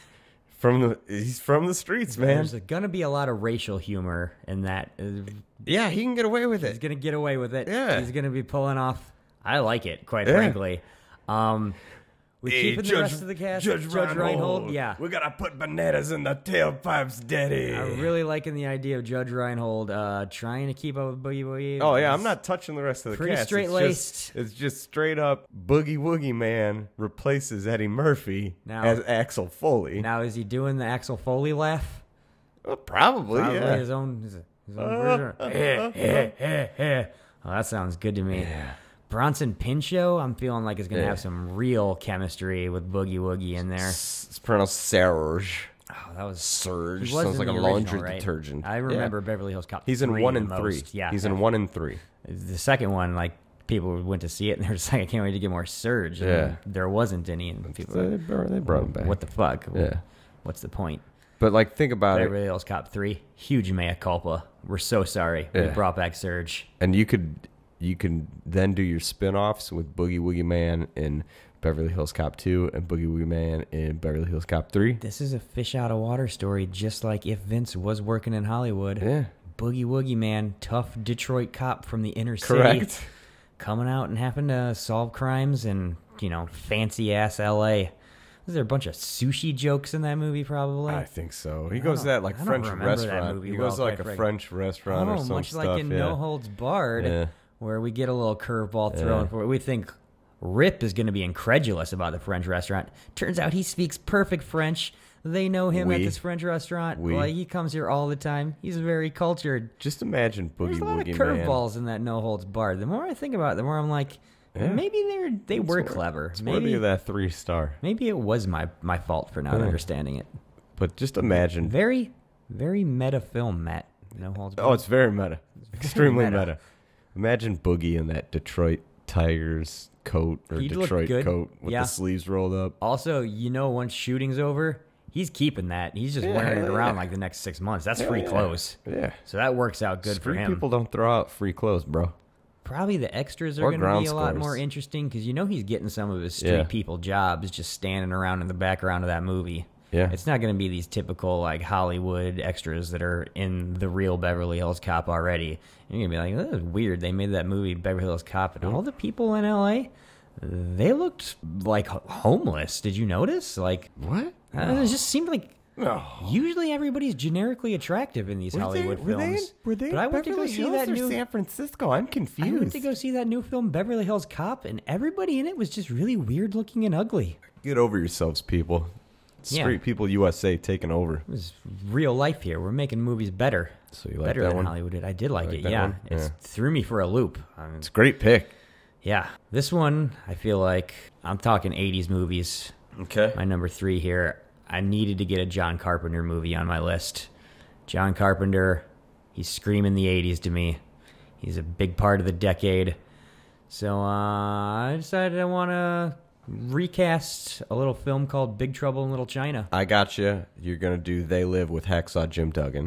[SPEAKER 4] from the he's from the streets, man.
[SPEAKER 5] There's gonna be a lot of racial humor in that.
[SPEAKER 4] Yeah, he can get away with it.
[SPEAKER 5] He's gonna get away with it.
[SPEAKER 4] Yeah.
[SPEAKER 5] He's gonna be pulling off. I like it, quite
[SPEAKER 4] Yeah.
[SPEAKER 5] frankly. Um, we
[SPEAKER 4] Hey,
[SPEAKER 5] keeping
[SPEAKER 4] Judge-
[SPEAKER 5] the rest of the cast.
[SPEAKER 4] Judge Reinhold.
[SPEAKER 5] Yeah.
[SPEAKER 4] We gotta put bananas in the tailpipes, daddy.
[SPEAKER 5] I'm really liking the idea of Judge Reinhold uh, trying to keep up with Boogie Woogie.
[SPEAKER 4] Oh yeah, I'm not touching the rest of the
[SPEAKER 5] Pretty
[SPEAKER 4] cast.
[SPEAKER 5] straight-laced.
[SPEAKER 4] It's just, it's just straight up Boogie Woogie Man replaces Eddie Murphy
[SPEAKER 5] Now-
[SPEAKER 4] as Axel Foley.
[SPEAKER 5] Now is he doing the Axel Foley laugh?
[SPEAKER 4] Well, probably,
[SPEAKER 5] Probably
[SPEAKER 4] yeah.
[SPEAKER 5] his own, his, his own version. Eh, eh, eh, eh. Oh, that sounds good to me.
[SPEAKER 4] Yeah.
[SPEAKER 5] Bronson Pinchot, I'm feeling like is going to
[SPEAKER 4] Yeah.
[SPEAKER 5] have some real chemistry with Boogie Woogie in there.
[SPEAKER 4] It's pronounced Serge.
[SPEAKER 5] Oh, that was
[SPEAKER 4] Surge.
[SPEAKER 5] He was
[SPEAKER 4] Sounds
[SPEAKER 5] in
[SPEAKER 4] like a
[SPEAKER 5] the
[SPEAKER 4] laundry
[SPEAKER 5] original, right?
[SPEAKER 4] detergent.
[SPEAKER 5] I remember Beverly Hills Cop.
[SPEAKER 4] He's in
[SPEAKER 5] three
[SPEAKER 4] one
[SPEAKER 5] the
[SPEAKER 4] and three.
[SPEAKER 5] most. Yeah,
[SPEAKER 4] He's in one and three.
[SPEAKER 5] The second one, like people went to see it and they're just like, I can't wait to get more Surge. And
[SPEAKER 4] Yeah.
[SPEAKER 5] there wasn't any, and people
[SPEAKER 4] They
[SPEAKER 5] were
[SPEAKER 4] brought- they brought him back.
[SPEAKER 5] What the fuck?
[SPEAKER 4] Yeah.
[SPEAKER 5] What's the point?
[SPEAKER 4] But like, think about it.
[SPEAKER 5] Beverly Hills Cop three, huge mea culpa. We're so sorry. We
[SPEAKER 4] Yeah.
[SPEAKER 5] brought back Surge.
[SPEAKER 4] And you could you can then do your spin-offs with Boogie Woogie Man in Beverly Hills Cop two and Boogie Woogie Man in Beverly Hills Cop three.
[SPEAKER 5] This is a fish out of water story, just like if Vince was working in Hollywood.
[SPEAKER 4] Yeah.
[SPEAKER 5] Boogie Woogie Man, tough Detroit cop from the inner city.
[SPEAKER 4] Correct.
[SPEAKER 5] Coming out and having to solve crimes in, you know, fancy-ass L A. Was there a bunch of sushi jokes in that movie, probably?
[SPEAKER 4] I think so. He
[SPEAKER 5] I
[SPEAKER 4] goes to
[SPEAKER 5] don't-
[SPEAKER 4] that like
[SPEAKER 5] I don't
[SPEAKER 4] French
[SPEAKER 5] remember that
[SPEAKER 4] restaurant.
[SPEAKER 5] movie
[SPEAKER 4] He
[SPEAKER 5] well,
[SPEAKER 4] goes to like
[SPEAKER 5] quite
[SPEAKER 4] a
[SPEAKER 5] frankly.
[SPEAKER 4] French restaurant
[SPEAKER 5] oh,
[SPEAKER 4] or some
[SPEAKER 5] much
[SPEAKER 4] stuff.
[SPEAKER 5] like in
[SPEAKER 4] yeah.
[SPEAKER 5] No Holds Barred,
[SPEAKER 4] Yeah.
[SPEAKER 5] where we get a little curveball thrown
[SPEAKER 4] Yeah.
[SPEAKER 5] for it. We think Rip is going to be incredulous about the French restaurant. Turns out he speaks perfect French. They know him
[SPEAKER 4] Oui.
[SPEAKER 5] at this French restaurant.
[SPEAKER 4] Oui.
[SPEAKER 5] Like, he comes here all the time. He's very cultured.
[SPEAKER 4] Just imagine Boogie
[SPEAKER 5] There's a lot of
[SPEAKER 4] Woogie Man.
[SPEAKER 5] curveballs in that No Holds Barred. The more I think about it, the more I'm like,
[SPEAKER 4] Yeah.
[SPEAKER 5] maybe they're they
[SPEAKER 4] It's
[SPEAKER 5] were
[SPEAKER 4] wor-
[SPEAKER 5] clever.
[SPEAKER 4] It's
[SPEAKER 5] maybe
[SPEAKER 4] worthy of that three star.
[SPEAKER 5] maybe it was my my fault for not
[SPEAKER 4] Yeah.
[SPEAKER 5] understanding it.
[SPEAKER 4] But just imagine.
[SPEAKER 5] Very very meta film, Matt. No Holds Barred.
[SPEAKER 4] Oh, it's very meta. Extremely
[SPEAKER 5] meta.
[SPEAKER 4] meta. Imagine Boogie in that Detroit Tigers coat or
[SPEAKER 5] He'd look
[SPEAKER 4] Detroit
[SPEAKER 5] good.
[SPEAKER 4] coat with
[SPEAKER 5] Yeah.
[SPEAKER 4] the sleeves rolled up.
[SPEAKER 5] Also, you know, once shooting's over, he's keeping that. He's just
[SPEAKER 4] Yeah,
[SPEAKER 5] wearing it
[SPEAKER 4] hell
[SPEAKER 5] around
[SPEAKER 4] yeah.
[SPEAKER 5] like the next six months. That's
[SPEAKER 4] Hell
[SPEAKER 5] free
[SPEAKER 4] yeah.
[SPEAKER 5] clothes.
[SPEAKER 4] Yeah.
[SPEAKER 5] So that works out good
[SPEAKER 4] Street
[SPEAKER 5] for him.
[SPEAKER 4] people don't throw out free clothes, bro.
[SPEAKER 5] Probably the extras are
[SPEAKER 4] Or
[SPEAKER 5] going to
[SPEAKER 4] ground
[SPEAKER 5] be a lot
[SPEAKER 4] scores.
[SPEAKER 5] more interesting because you know he's getting some of his street
[SPEAKER 4] Yeah.
[SPEAKER 5] people jobs just standing around in the background of that movie.
[SPEAKER 4] Yeah.
[SPEAKER 5] It's not going to be these typical like Hollywood extras that are in the real Beverly Hills Cop already. And you're going to be like, that is weird. They made that movie Beverly Hills Cop and all the people in L A, they looked like ho- homeless. Did you notice? Like,
[SPEAKER 4] what?
[SPEAKER 5] Uh, it just seemed like
[SPEAKER 4] No.
[SPEAKER 5] usually everybody's generically attractive in these
[SPEAKER 4] Were they-
[SPEAKER 5] Hollywood
[SPEAKER 4] were they in-
[SPEAKER 5] films.
[SPEAKER 4] were they
[SPEAKER 5] but
[SPEAKER 4] in
[SPEAKER 5] I went to go
[SPEAKER 4] Beverly
[SPEAKER 5] see
[SPEAKER 4] Hills
[SPEAKER 5] that
[SPEAKER 4] or
[SPEAKER 5] new
[SPEAKER 4] San Francisco? I'm
[SPEAKER 5] I
[SPEAKER 4] confused.
[SPEAKER 5] went to go see that new film Beverly Hills Cop, and everybody in it was just really weird looking and ugly.
[SPEAKER 4] Get over yourselves, people.
[SPEAKER 5] Yeah.
[SPEAKER 4] Street People U S A taking over.
[SPEAKER 5] It was real life here. We're making movies better.
[SPEAKER 4] So you like
[SPEAKER 5] better
[SPEAKER 4] that
[SPEAKER 5] than
[SPEAKER 4] one?
[SPEAKER 5] Hollywood did. I did like,
[SPEAKER 4] like
[SPEAKER 5] it.
[SPEAKER 4] that
[SPEAKER 5] Yeah,
[SPEAKER 4] one?
[SPEAKER 5] it
[SPEAKER 4] Yeah.
[SPEAKER 5] threw me for a loop. I mean,
[SPEAKER 4] It's a great pick.
[SPEAKER 5] yeah, this one I feel like I'm talking eighties movies.
[SPEAKER 4] Okay.
[SPEAKER 5] My number three here. I needed to get a John Carpenter movie on my list. John Carpenter, he's screaming the eighties to me. He's a big part of the decade. So uh, I decided I want to recast a little film called Big Trouble in Little China.
[SPEAKER 4] I got you. You're going to do They Live with Hacksaw Jim Duggan.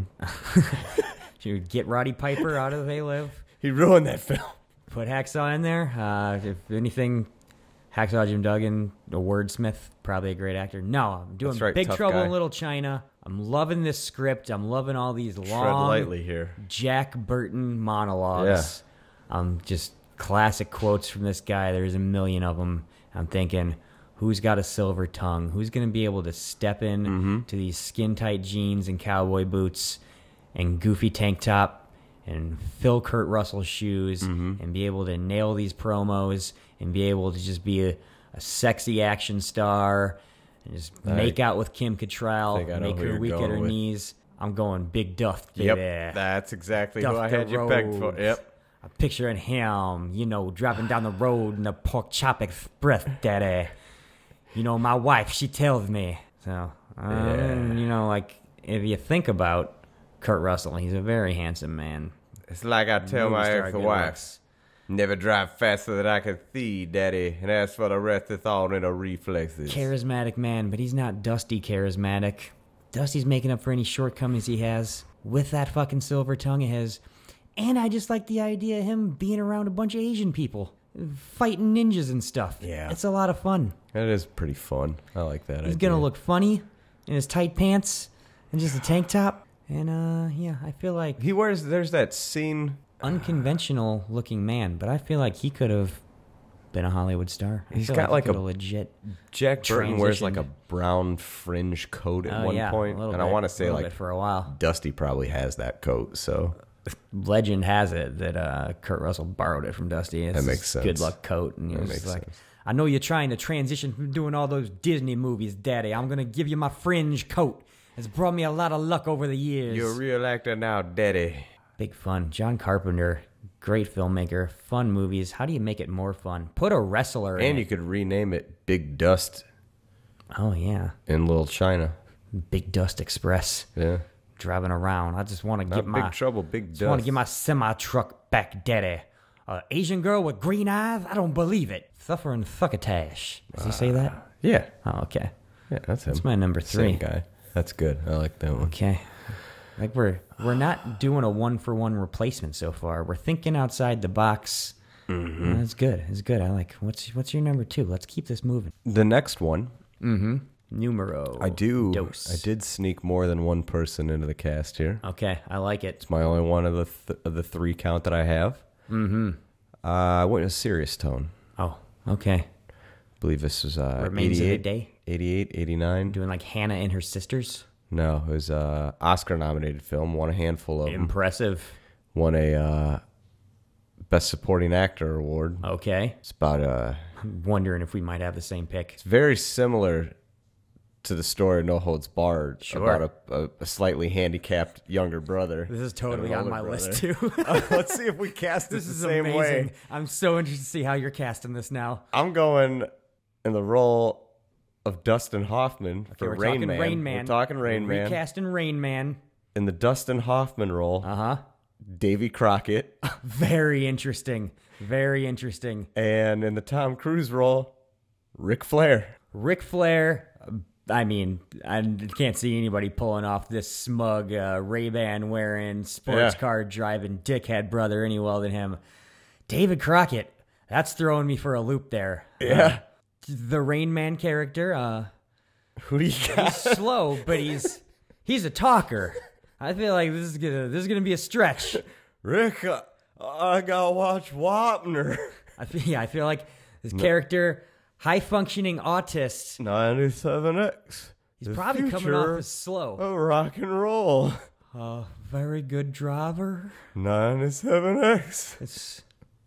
[SPEAKER 5] To get Roddy Piper out of They Live.
[SPEAKER 4] He ruined that film.
[SPEAKER 5] Put Hacksaw in there. Uh, if anything, Hacksaw Jim Duggan, a wordsmith, probably a great actor. No, I'm doing
[SPEAKER 4] That's right,
[SPEAKER 5] Big
[SPEAKER 4] tough
[SPEAKER 5] Trouble
[SPEAKER 4] guy.
[SPEAKER 5] in Little China. I'm loving this script. I'm loving all these
[SPEAKER 4] Tread
[SPEAKER 5] long
[SPEAKER 4] lightly here.
[SPEAKER 5] Jack Burton monologues. Um, just classic quotes from this guy. There's a million of them. I'm thinking, who's got a silver tongue? Who's going to be able to step in
[SPEAKER 4] Mm-hmm.
[SPEAKER 5] to these skin-tight jeans and cowboy boots and goofy tank top and fill Kurt Russell shoes
[SPEAKER 4] Mm-hmm.
[SPEAKER 5] and be able to nail these promos and be able to just be a, a sexy action star and just
[SPEAKER 4] I
[SPEAKER 5] make out with Kim
[SPEAKER 4] think I
[SPEAKER 5] Cattrall,
[SPEAKER 4] know
[SPEAKER 5] make
[SPEAKER 4] who
[SPEAKER 5] her
[SPEAKER 4] you're
[SPEAKER 5] weak at
[SPEAKER 4] going
[SPEAKER 5] her
[SPEAKER 4] with.
[SPEAKER 5] knees. I'm going Big Duff, baby.
[SPEAKER 4] Yep. That's exactly who
[SPEAKER 5] Duff
[SPEAKER 4] I
[SPEAKER 5] the
[SPEAKER 4] had you pegged for.
[SPEAKER 5] Rhodes.
[SPEAKER 4] Yep.
[SPEAKER 5] I'm picturing him, you know, driving down the road in the pork chop express, daddy. You know, my wife, she tells me. So, um,
[SPEAKER 4] Yeah.
[SPEAKER 5] you know, like, if you think about Kurt Russell, he's a very handsome man.
[SPEAKER 4] It's like I tell
[SPEAKER 5] Movie
[SPEAKER 4] my
[SPEAKER 5] star,
[SPEAKER 4] ex
[SPEAKER 5] good
[SPEAKER 4] wife,
[SPEAKER 5] looks.
[SPEAKER 4] never drive faster than I can see, daddy. And as for the rest, it's all in the reflexes.
[SPEAKER 5] Charismatic man, but he's not Dusty charismatic. Dusty's making up for any shortcomings he has with that fucking silver tongue of his. And I just like the idea of him being around a bunch of Asian people, fighting ninjas and stuff.
[SPEAKER 4] Yeah.
[SPEAKER 5] It's a lot of fun.
[SPEAKER 4] That is pretty fun. I like that
[SPEAKER 5] He's
[SPEAKER 4] idea.
[SPEAKER 5] gonna look funny in his tight pants and just a tank top. And uh, yeah, I feel like
[SPEAKER 4] He wears, there's that scene.
[SPEAKER 5] unconventional looking man, but I feel like he could have been a Hollywood star. I
[SPEAKER 4] He's
[SPEAKER 5] feel
[SPEAKER 4] got
[SPEAKER 5] like, he
[SPEAKER 4] like a
[SPEAKER 5] coulda legit.
[SPEAKER 4] Jack Burton wears like a
[SPEAKER 5] transitioned.
[SPEAKER 4] brown fringe coat at
[SPEAKER 5] Oh,
[SPEAKER 4] one
[SPEAKER 5] yeah,
[SPEAKER 4] point,
[SPEAKER 5] a little
[SPEAKER 4] and I
[SPEAKER 5] bit,
[SPEAKER 4] want to say
[SPEAKER 5] little
[SPEAKER 4] like
[SPEAKER 5] bit for a while.
[SPEAKER 4] Dusty probably has that coat, so
[SPEAKER 5] Legend has it that uh, Kurt Russell borrowed it from Dusty. It's
[SPEAKER 4] That makes
[SPEAKER 5] his
[SPEAKER 4] sense.
[SPEAKER 5] Good luck coat, and he
[SPEAKER 4] That
[SPEAKER 5] was
[SPEAKER 4] makes
[SPEAKER 5] just like,
[SPEAKER 4] sense.
[SPEAKER 5] "I know you're trying to transition from doing all those Disney movies, Daddy. I'm gonna give you my fringe coat. It's brought me a lot of luck over the years."
[SPEAKER 4] you're a real actor now, daddy.
[SPEAKER 5] Big fun. John Carpenter, great filmmaker, fun movies. How do you make it more fun? Put a wrestler in
[SPEAKER 4] And
[SPEAKER 5] it.
[SPEAKER 4] you could rename it Big Dust
[SPEAKER 5] Oh yeah,
[SPEAKER 4] in Little China.
[SPEAKER 5] Big Dust Express.
[SPEAKER 4] Yeah.
[SPEAKER 5] Driving around. I just want to
[SPEAKER 4] Not
[SPEAKER 5] get my
[SPEAKER 4] Big Trouble, Big
[SPEAKER 5] just want to
[SPEAKER 4] Dust.
[SPEAKER 5] get my semi truck back, Daddy. Uh, Asian girl with green eyes? I don't believe it. Suffering fuckatash. Does he say that?
[SPEAKER 4] Yeah.
[SPEAKER 5] Oh, okay.
[SPEAKER 4] Yeah, that's him.
[SPEAKER 5] That's my number three.
[SPEAKER 4] Same guy. That's good. I like that one.
[SPEAKER 5] Okay. Like we're we're not doing a one for one replacement so far. We're thinking outside the box.
[SPEAKER 4] Mhm.
[SPEAKER 5] That's good. It's good. I like. What's what's your number two? Let's keep this moving.
[SPEAKER 4] The next one,
[SPEAKER 5] Mm-hmm. Numero.
[SPEAKER 4] I do.
[SPEAKER 5] Dos.
[SPEAKER 4] I did sneak more than one person into the cast here.
[SPEAKER 5] Okay, I like it.
[SPEAKER 4] It's my only one of the th- of the three count that I have.
[SPEAKER 5] Mm-hmm.
[SPEAKER 4] Uh, I went with Serious Tone.
[SPEAKER 5] Oh, okay.
[SPEAKER 4] I believe this was uh,
[SPEAKER 5] Remains of the
[SPEAKER 4] eighty-eight,
[SPEAKER 5] Day?
[SPEAKER 4] eighty-eight, eighty-nine.
[SPEAKER 5] Doing like Hannah and her sisters.
[SPEAKER 4] No, it was a Oscar-nominated film. Won a handful of them.
[SPEAKER 5] Impressive.
[SPEAKER 4] Won a uh, Best Supporting Actor award.
[SPEAKER 5] Okay.
[SPEAKER 4] It's about a
[SPEAKER 5] I'm wondering if we might have the same pick.
[SPEAKER 4] It's very similar to the story of No Holds Barred
[SPEAKER 5] Sure.
[SPEAKER 4] about a, a, a slightly handicapped younger brother.
[SPEAKER 5] This is totally
[SPEAKER 4] and an
[SPEAKER 5] on my
[SPEAKER 4] older
[SPEAKER 5] list,
[SPEAKER 4] brother.
[SPEAKER 5] too.
[SPEAKER 4] Uh, let's see if we cast
[SPEAKER 5] This
[SPEAKER 4] it the
[SPEAKER 5] is
[SPEAKER 4] same
[SPEAKER 5] amazing.
[SPEAKER 4] way.
[SPEAKER 5] I'm so interested to see how you're casting this now.
[SPEAKER 4] I'm going in the role of Dustin Hoffman
[SPEAKER 5] Okay,
[SPEAKER 4] for
[SPEAKER 5] we're
[SPEAKER 4] Rain
[SPEAKER 5] talking
[SPEAKER 4] Man.
[SPEAKER 5] Rain Man.
[SPEAKER 4] We're talking Rain Man.
[SPEAKER 5] Recasting Rain Man.
[SPEAKER 4] In the Dustin Hoffman role,
[SPEAKER 5] uh-huh.
[SPEAKER 4] Davy Crockett.
[SPEAKER 5] Very interesting. Very interesting.
[SPEAKER 4] And in the Tom Cruise role, Ric Flair.
[SPEAKER 5] Ric Flair, I mean, I can't see anybody pulling off this smug uh, Ray-Ban wearing, sports
[SPEAKER 4] Yeah.
[SPEAKER 5] car driving, dickhead brother any well than him. David Crockett, that's throwing me for a loop there.
[SPEAKER 4] Yeah.
[SPEAKER 5] Uh, the Rain Man character, uh,
[SPEAKER 4] who do you got?
[SPEAKER 5] He's slow, but he's he's a talker. I feel like this is gonna this is gonna be a stretch.
[SPEAKER 4] Rick, uh, I gotta watch Wapner.
[SPEAKER 5] I feel yeah, I feel like this character, high functioning autist.
[SPEAKER 4] ninety-seven X.
[SPEAKER 5] He's probably coming off as slow.
[SPEAKER 4] Oh, rock and roll.
[SPEAKER 5] Uh, very good driver.
[SPEAKER 4] ninety-seven X.
[SPEAKER 5] It's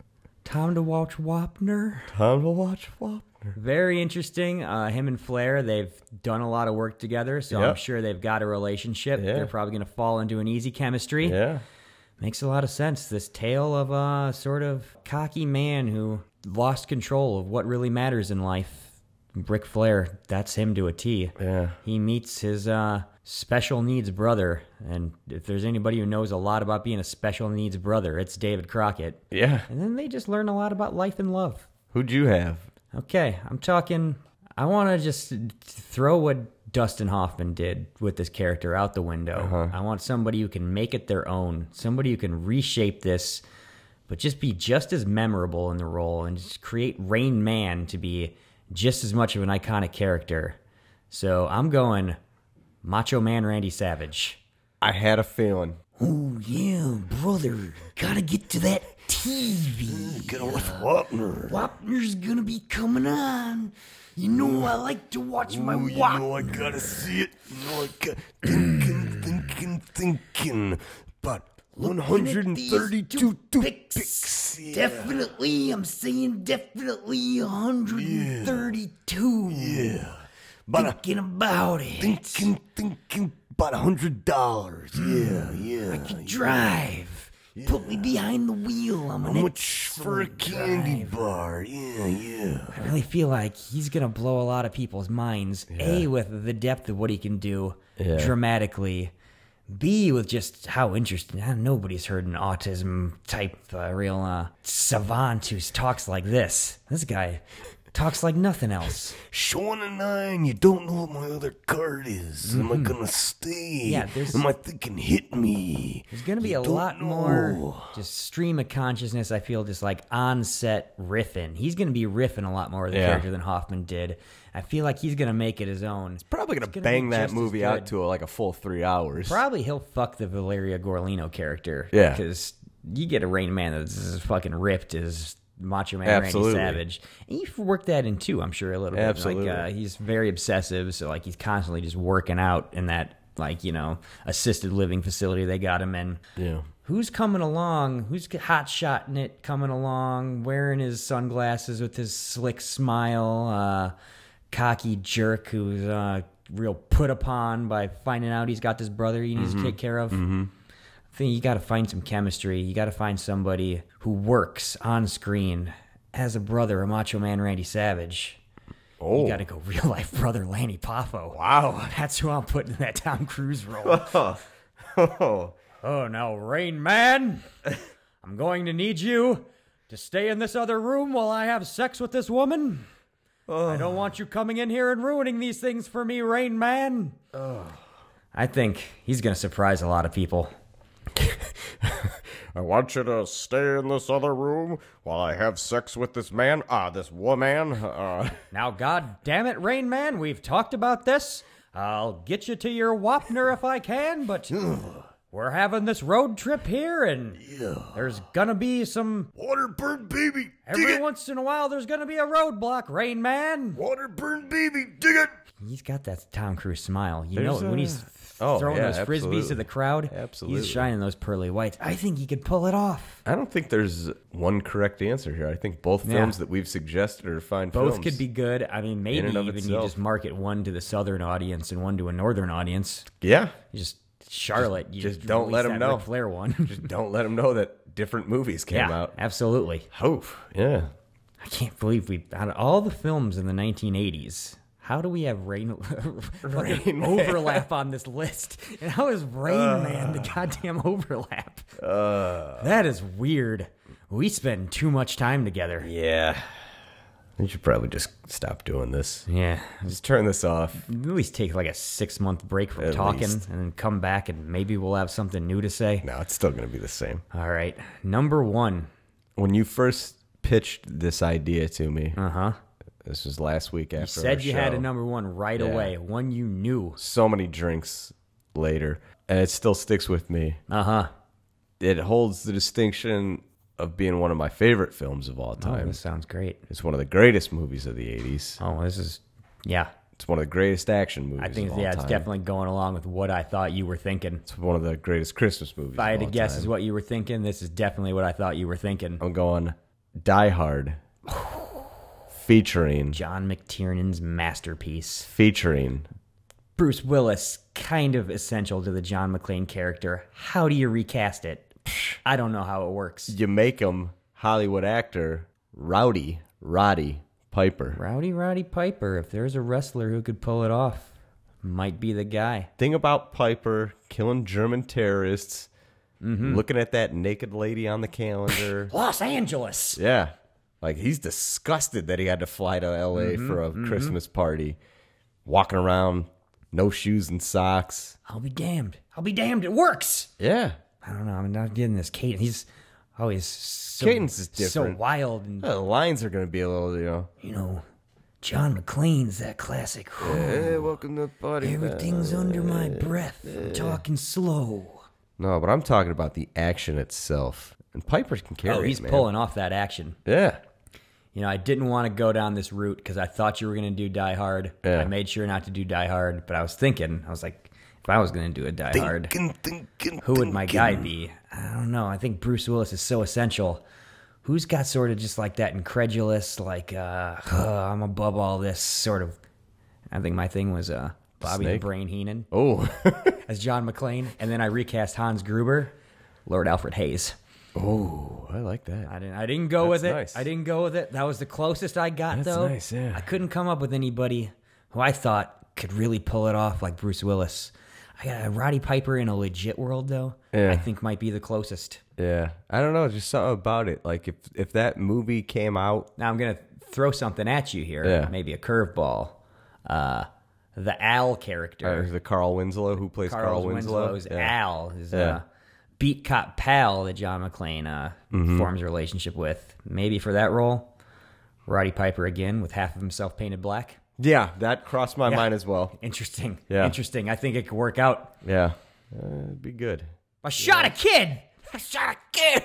[SPEAKER 5] time to watch Wapner.
[SPEAKER 4] Time to watch Wapner.
[SPEAKER 5] Very interesting. Uh, him and Flair, they've done a lot of work together, so
[SPEAKER 4] Yep.
[SPEAKER 5] I'm sure they've got a relationship.
[SPEAKER 4] Yeah.
[SPEAKER 5] They're probably going to fall into an easy chemistry.
[SPEAKER 4] Yeah.
[SPEAKER 5] Makes a lot of sense. This tale of a sort of cocky man who lost control of what really matters in life. Ric Flair, that's him to a T.
[SPEAKER 4] Yeah.
[SPEAKER 5] He meets his uh, special needs brother, and if there's anybody who knows a lot about being a special needs brother, it's David Crockett.
[SPEAKER 4] Yeah.
[SPEAKER 5] And then they just learn a lot about life and love.
[SPEAKER 4] Who'd you have?
[SPEAKER 5] Okay, I'm talking. I want to just throw what Dustin Hoffman did with this character out the window.
[SPEAKER 4] Uh-huh.
[SPEAKER 5] I want somebody who can make it their own, somebody who can reshape this, but just be just as memorable in the role and just create Rain Man to be just as much of an iconic character. So I'm going Macho Man Randy Savage.
[SPEAKER 4] I had a feeling.
[SPEAKER 16] Oh, yeah, brother. Gotta get to that T V.
[SPEAKER 4] Gotta watch Wapner.
[SPEAKER 16] Wapner's gonna be coming on. You know I like to watch my
[SPEAKER 4] Ooh, you
[SPEAKER 16] Wapner.
[SPEAKER 4] know I gotta see it. You know I got thinking, thinking, thinking. But one hundred thirty-two
[SPEAKER 16] picks.
[SPEAKER 4] picks. Yeah.
[SPEAKER 16] Definitely, I'm saying definitely one hundred thirty-two.
[SPEAKER 4] Yeah.
[SPEAKER 16] Thinking about it.
[SPEAKER 4] Thinking, thinking about a hundred dollars. Yeah, yeah.
[SPEAKER 16] I could drive. Put me behind the wheel. I'm
[SPEAKER 4] How
[SPEAKER 16] an
[SPEAKER 4] much for a candy
[SPEAKER 16] driver.
[SPEAKER 4] bar? Yeah, yeah.
[SPEAKER 5] I really feel like he's going to blow a lot of people's minds. A, with the depth of what he can do
[SPEAKER 4] Yeah.
[SPEAKER 5] dramatically. B, with just how interesting. ah, Nobody's heard an autism type, uh, real uh, savant who talks like this. This guy talks like nothing else.
[SPEAKER 4] Showing a nine, you don't know what my other card is. Am I
[SPEAKER 5] Mhm.
[SPEAKER 4] gonna stay?
[SPEAKER 5] Yeah, there's-
[SPEAKER 4] Am I thinking hit me?
[SPEAKER 5] There's going to be
[SPEAKER 4] You
[SPEAKER 5] a
[SPEAKER 4] don't
[SPEAKER 5] lot
[SPEAKER 4] know.
[SPEAKER 5] more just stream of consciousness, I feel, just like on-set riffing. He's going to be riffing a lot more of the
[SPEAKER 4] Yeah.
[SPEAKER 5] character than Hoffman did. I feel like he's going to make it his own.
[SPEAKER 4] Probably gonna
[SPEAKER 5] It's gonna
[SPEAKER 4] bang
[SPEAKER 5] be
[SPEAKER 4] that
[SPEAKER 5] just as
[SPEAKER 4] movie out
[SPEAKER 5] good.
[SPEAKER 4] to like a full three hours.
[SPEAKER 5] Probably he'll fuck the Valeria Gorlino character.
[SPEAKER 4] Yeah.
[SPEAKER 5] Because you get a Rain Man that's as fucking ripped as Macho Man
[SPEAKER 4] Absolutely.
[SPEAKER 5] Randy Savage. And you work that in too, I'm sure, a little bit.
[SPEAKER 4] Absolutely.
[SPEAKER 5] Like, uh, he's very obsessive, so like he's constantly just working out in that, like, you know, assisted living facility they got him in.
[SPEAKER 4] Yeah.
[SPEAKER 5] Who's coming along? Who's hot shotting it coming along, wearing his sunglasses with his slick smile, uh, cocky jerk who's uh, real put upon by finding out he's got this brother he needs
[SPEAKER 4] Mhm.
[SPEAKER 5] to take care of?
[SPEAKER 4] Mhm.
[SPEAKER 5] I think you got to find some chemistry. You got to find somebody who works on screen as a brother of Macho Man Randy Savage.
[SPEAKER 4] Oh.
[SPEAKER 5] You got to go real life brother Lanny Poffo.
[SPEAKER 4] Wow.
[SPEAKER 5] That's who I'm putting in that Tom Cruise role.
[SPEAKER 4] Oh.
[SPEAKER 5] Oh, now, Rain Man, I'm going to need you to stay in this other room while I have sex with this woman. I don't want you coming in here and ruining these things for me, Rain Man. I think he's going to surprise a lot of people.
[SPEAKER 4] I want you to stay in this other room while I have sex with this man. Ah, this woman. Uh,
[SPEAKER 5] Now, God damn it, Rain Man, we've talked about this. I'll get you to your Wapner if I can, but we're having this road trip here, and there's gonna be some
[SPEAKER 4] Waterburn baby.
[SPEAKER 5] Every once in a while, there's gonna be a roadblock, Rain Man.
[SPEAKER 4] Waterburn baby. Dig it.
[SPEAKER 5] He's got that Tom Cruise smile. You
[SPEAKER 4] There's
[SPEAKER 5] know, when
[SPEAKER 4] a-
[SPEAKER 5] he's
[SPEAKER 4] Oh,
[SPEAKER 5] throwing
[SPEAKER 4] yeah,
[SPEAKER 5] those frisbees
[SPEAKER 4] absolutely.
[SPEAKER 5] to the crowd.
[SPEAKER 4] Absolutely.
[SPEAKER 5] He's shining those pearly whites. I think he could pull it off.
[SPEAKER 4] I don't think there's one correct answer here. I think both
[SPEAKER 5] Yeah.
[SPEAKER 4] films that we've suggested are fine
[SPEAKER 5] Both
[SPEAKER 4] films.
[SPEAKER 5] could be good. I mean, maybe
[SPEAKER 4] In and of
[SPEAKER 5] even you
[SPEAKER 4] itself.
[SPEAKER 5] just market one to the southern audience and one to a northern audience.
[SPEAKER 4] Yeah.
[SPEAKER 5] You just Charlotte.
[SPEAKER 4] Just,
[SPEAKER 5] you
[SPEAKER 4] just don't let
[SPEAKER 5] release
[SPEAKER 4] them
[SPEAKER 5] that
[SPEAKER 4] know.
[SPEAKER 5] Ric Flair one.
[SPEAKER 4] Just don't let them know that different movies came
[SPEAKER 5] yeah,
[SPEAKER 4] out.
[SPEAKER 5] absolutely.
[SPEAKER 4] Oof. Yeah.
[SPEAKER 5] I can't believe we out of all the films in the nineteen eighties. How do we have Rain,
[SPEAKER 4] Rain
[SPEAKER 5] overlap on this list? And how is Rain
[SPEAKER 4] Uh.
[SPEAKER 5] Man the goddamn overlap?
[SPEAKER 4] Uh,
[SPEAKER 5] That is weird. We spend too much time together.
[SPEAKER 4] yeah. We should probably just stop doing this.
[SPEAKER 5] Yeah.
[SPEAKER 4] Just turn this off.
[SPEAKER 5] At least take like a six month break from
[SPEAKER 4] At
[SPEAKER 5] talking
[SPEAKER 4] least.
[SPEAKER 5] and then come back and maybe we'll have something new to say.
[SPEAKER 4] No, it's still going to be the same.
[SPEAKER 5] All right. Number one.
[SPEAKER 4] When you first pitched this idea to me,
[SPEAKER 5] Uh huh.
[SPEAKER 4] this was last week after
[SPEAKER 5] You said
[SPEAKER 4] our
[SPEAKER 5] you had
[SPEAKER 4] show.
[SPEAKER 5] a number one right
[SPEAKER 4] Yeah.
[SPEAKER 5] away, one you knew.
[SPEAKER 4] So many drinks later, and it still sticks with me.
[SPEAKER 5] Uh huh.
[SPEAKER 4] It holds the distinction of being one of my favorite films of all
[SPEAKER 5] Oh,
[SPEAKER 4] time.
[SPEAKER 5] this sounds great.
[SPEAKER 4] It's one of the greatest movies of the eighties.
[SPEAKER 5] Oh, this is, yeah.
[SPEAKER 4] It's one of the greatest action movies
[SPEAKER 5] I think,
[SPEAKER 4] of all
[SPEAKER 5] yeah,
[SPEAKER 4] time.
[SPEAKER 5] it's definitely going along with what I thought you were thinking.
[SPEAKER 4] It's one of the greatest Christmas movies
[SPEAKER 5] If I had
[SPEAKER 4] of
[SPEAKER 5] to
[SPEAKER 4] all
[SPEAKER 5] guess
[SPEAKER 4] time.
[SPEAKER 5] is what you were thinking, this is definitely what I thought you were thinking.
[SPEAKER 4] I'm going Die Hard. featuring
[SPEAKER 5] John McTiernan's masterpiece.
[SPEAKER 4] Featuring
[SPEAKER 5] Bruce Willis, kind of essential to the John McClane character. How do you recast it? I don't know how it works.
[SPEAKER 4] You make him Hollywood actor Rowdy Roddy Piper.
[SPEAKER 5] Rowdy Roddy Piper. If there's a wrestler who could pull it off, might be the guy.
[SPEAKER 4] Thing about Piper killing German terrorists,
[SPEAKER 5] mm-hmm.
[SPEAKER 4] looking at that naked lady on the calendar.
[SPEAKER 5] Los Angeles.
[SPEAKER 4] Yeah. Like, he's disgusted that he had to fly to L A
[SPEAKER 5] Mm-hmm,
[SPEAKER 4] for a
[SPEAKER 5] mm-hmm.
[SPEAKER 4] Christmas party. Walking around, no shoes and socks.
[SPEAKER 5] I'll be damned. I'll be damned. It works.
[SPEAKER 4] Yeah.
[SPEAKER 5] I don't know. I'm not getting this cadence. He's always so,
[SPEAKER 4] Cadence is different.
[SPEAKER 5] so wild. And,
[SPEAKER 4] Uh, the lines are going to be a little, you know.
[SPEAKER 5] you know, John McClane's that classic.
[SPEAKER 4] Hey, welcome to the party.
[SPEAKER 5] Everything's under my breath. I'm talking slow.
[SPEAKER 4] No, but I'm talking about the action itself. And Piper can carry
[SPEAKER 5] Oh, he's
[SPEAKER 4] it, man.
[SPEAKER 5] pulling off that action.
[SPEAKER 4] Yeah.
[SPEAKER 5] You know, I didn't want to go down this route because I thought you were going to do Die Hard.
[SPEAKER 4] Yeah.
[SPEAKER 5] I made sure not to do Die Hard, but I was thinking, I was like, if I was going to do a Die Hard,
[SPEAKER 4] Thinking, thinking,
[SPEAKER 5] who would my
[SPEAKER 4] thinking.
[SPEAKER 5] guy be? I don't know. I think Bruce Willis is so essential. Who's got sort of just like that incredulous, like, uh, "Ugh, I'm above all this sort of. I think my thing was uh, Bobby
[SPEAKER 4] Snake?
[SPEAKER 5] the Brain Heenan
[SPEAKER 4] Oh.
[SPEAKER 5] as John McClane. And then I recast Hans Gruber, Lord Alfred Hayes.
[SPEAKER 4] Oh, I like that.
[SPEAKER 5] I didn't. I didn't go
[SPEAKER 4] That's
[SPEAKER 5] with it.
[SPEAKER 4] nice.
[SPEAKER 5] I didn't go with it. That was the closest I got,
[SPEAKER 4] That's
[SPEAKER 5] though.
[SPEAKER 4] nice, yeah.
[SPEAKER 5] I couldn't come up with anybody who I thought could really pull it off like Bruce Willis. I got a Roddy Piper in a legit world, though.
[SPEAKER 4] Yeah.
[SPEAKER 5] I think might be the closest.
[SPEAKER 4] Yeah. I don't know. Just something about it. Like, if, if that movie came out.
[SPEAKER 5] Now I'm gonna throw something at you here.
[SPEAKER 4] Yeah.
[SPEAKER 5] Maybe a curveball. Uh, the Al character.
[SPEAKER 4] Uh, the Carl Winslow, who plays Carl,
[SPEAKER 5] Carl
[SPEAKER 4] Winslow.
[SPEAKER 5] Winslow's
[SPEAKER 4] Yeah.
[SPEAKER 5] Al, his
[SPEAKER 4] Yeah.
[SPEAKER 5] uh, beat cop pal that John McClane uh,
[SPEAKER 4] Mhm.
[SPEAKER 5] forms a relationship with. Maybe for that role, Roddy Piper again with half of himself painted black.
[SPEAKER 4] Yeah, that crossed my
[SPEAKER 5] Yeah.
[SPEAKER 4] mind as well.
[SPEAKER 5] Interesting.
[SPEAKER 4] Yeah.
[SPEAKER 5] Interesting. I think it could work out.
[SPEAKER 4] Yeah. Uh, it'd be good.
[SPEAKER 5] I shot a kid. I shot a kid.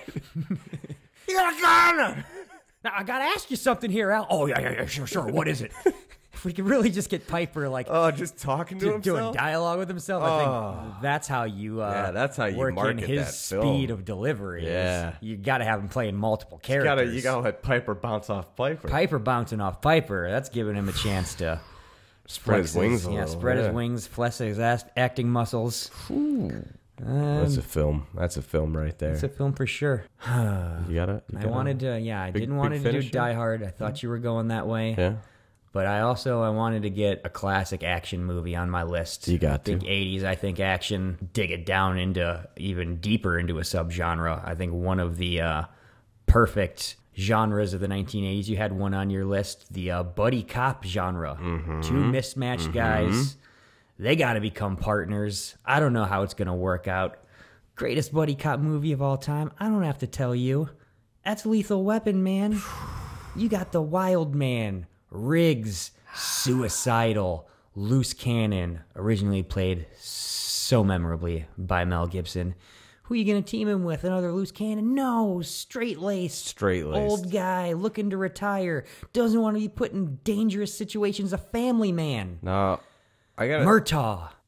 [SPEAKER 5] You got a gun. Now I gotta ask you something here, Al. Oh yeah, yeah, yeah, sure, sure. What is it? If we could really just get Piper like
[SPEAKER 4] Oh, just talking to
[SPEAKER 5] do-
[SPEAKER 4] himself?
[SPEAKER 5] doing dialogue with himself, I
[SPEAKER 4] Oh.
[SPEAKER 5] think that's how you uh,
[SPEAKER 4] Yeah, that's how you
[SPEAKER 5] work in
[SPEAKER 4] market
[SPEAKER 5] his
[SPEAKER 4] that film.
[SPEAKER 5] speed of delivery. is
[SPEAKER 4] Yeah.
[SPEAKER 5] you got to have him playing multiple
[SPEAKER 4] You
[SPEAKER 5] characters.
[SPEAKER 4] gotta, you gotta let Piper bounce off Piper.
[SPEAKER 5] Piper bouncing off Piper. That's giving him a chance to
[SPEAKER 4] Spread
[SPEAKER 5] flex
[SPEAKER 4] his wings a
[SPEAKER 5] yeah,
[SPEAKER 4] little,
[SPEAKER 5] spread
[SPEAKER 4] yeah.
[SPEAKER 5] his wings, flex his ass, acting muscles. Um,
[SPEAKER 4] That's a film. That's a film right there.
[SPEAKER 5] It's a film for sure.
[SPEAKER 4] You gotta. You
[SPEAKER 5] I
[SPEAKER 4] gotta-
[SPEAKER 5] wanted to, yeah, I
[SPEAKER 4] big-
[SPEAKER 5] didn't
[SPEAKER 4] big
[SPEAKER 5] want to do
[SPEAKER 4] finisher?
[SPEAKER 5] Die Hard. I thought you were going that way.
[SPEAKER 4] Yeah.
[SPEAKER 5] But I also I wanted to get a classic action movie on my list.
[SPEAKER 4] You got
[SPEAKER 5] I think
[SPEAKER 4] to.
[SPEAKER 5] eighties. I think action. Dig it down into even deeper into a subgenre. I think one of the uh, perfect genres of the nineteen eighties. You had one on your list, the uh, buddy cop genre.
[SPEAKER 4] Mm-hmm.
[SPEAKER 5] Two mismatched guys. They got to become partners. I don't know how it's going to work out. Greatest buddy cop movie of all time. I don't have to tell you. That's Lethal Weapon, man. You got the Wild Man, Riggs, Suicidal, Loose Cannon, originally played so memorably by Mel Gibson. Who are you going to team him with? Another Loose Cannon? No, straight-laced.
[SPEAKER 4] Straight-laced.
[SPEAKER 5] Old guy looking to retire. Doesn't want to be put in dangerous situations. A family man.
[SPEAKER 4] No, I gotta.
[SPEAKER 5] Murtaugh,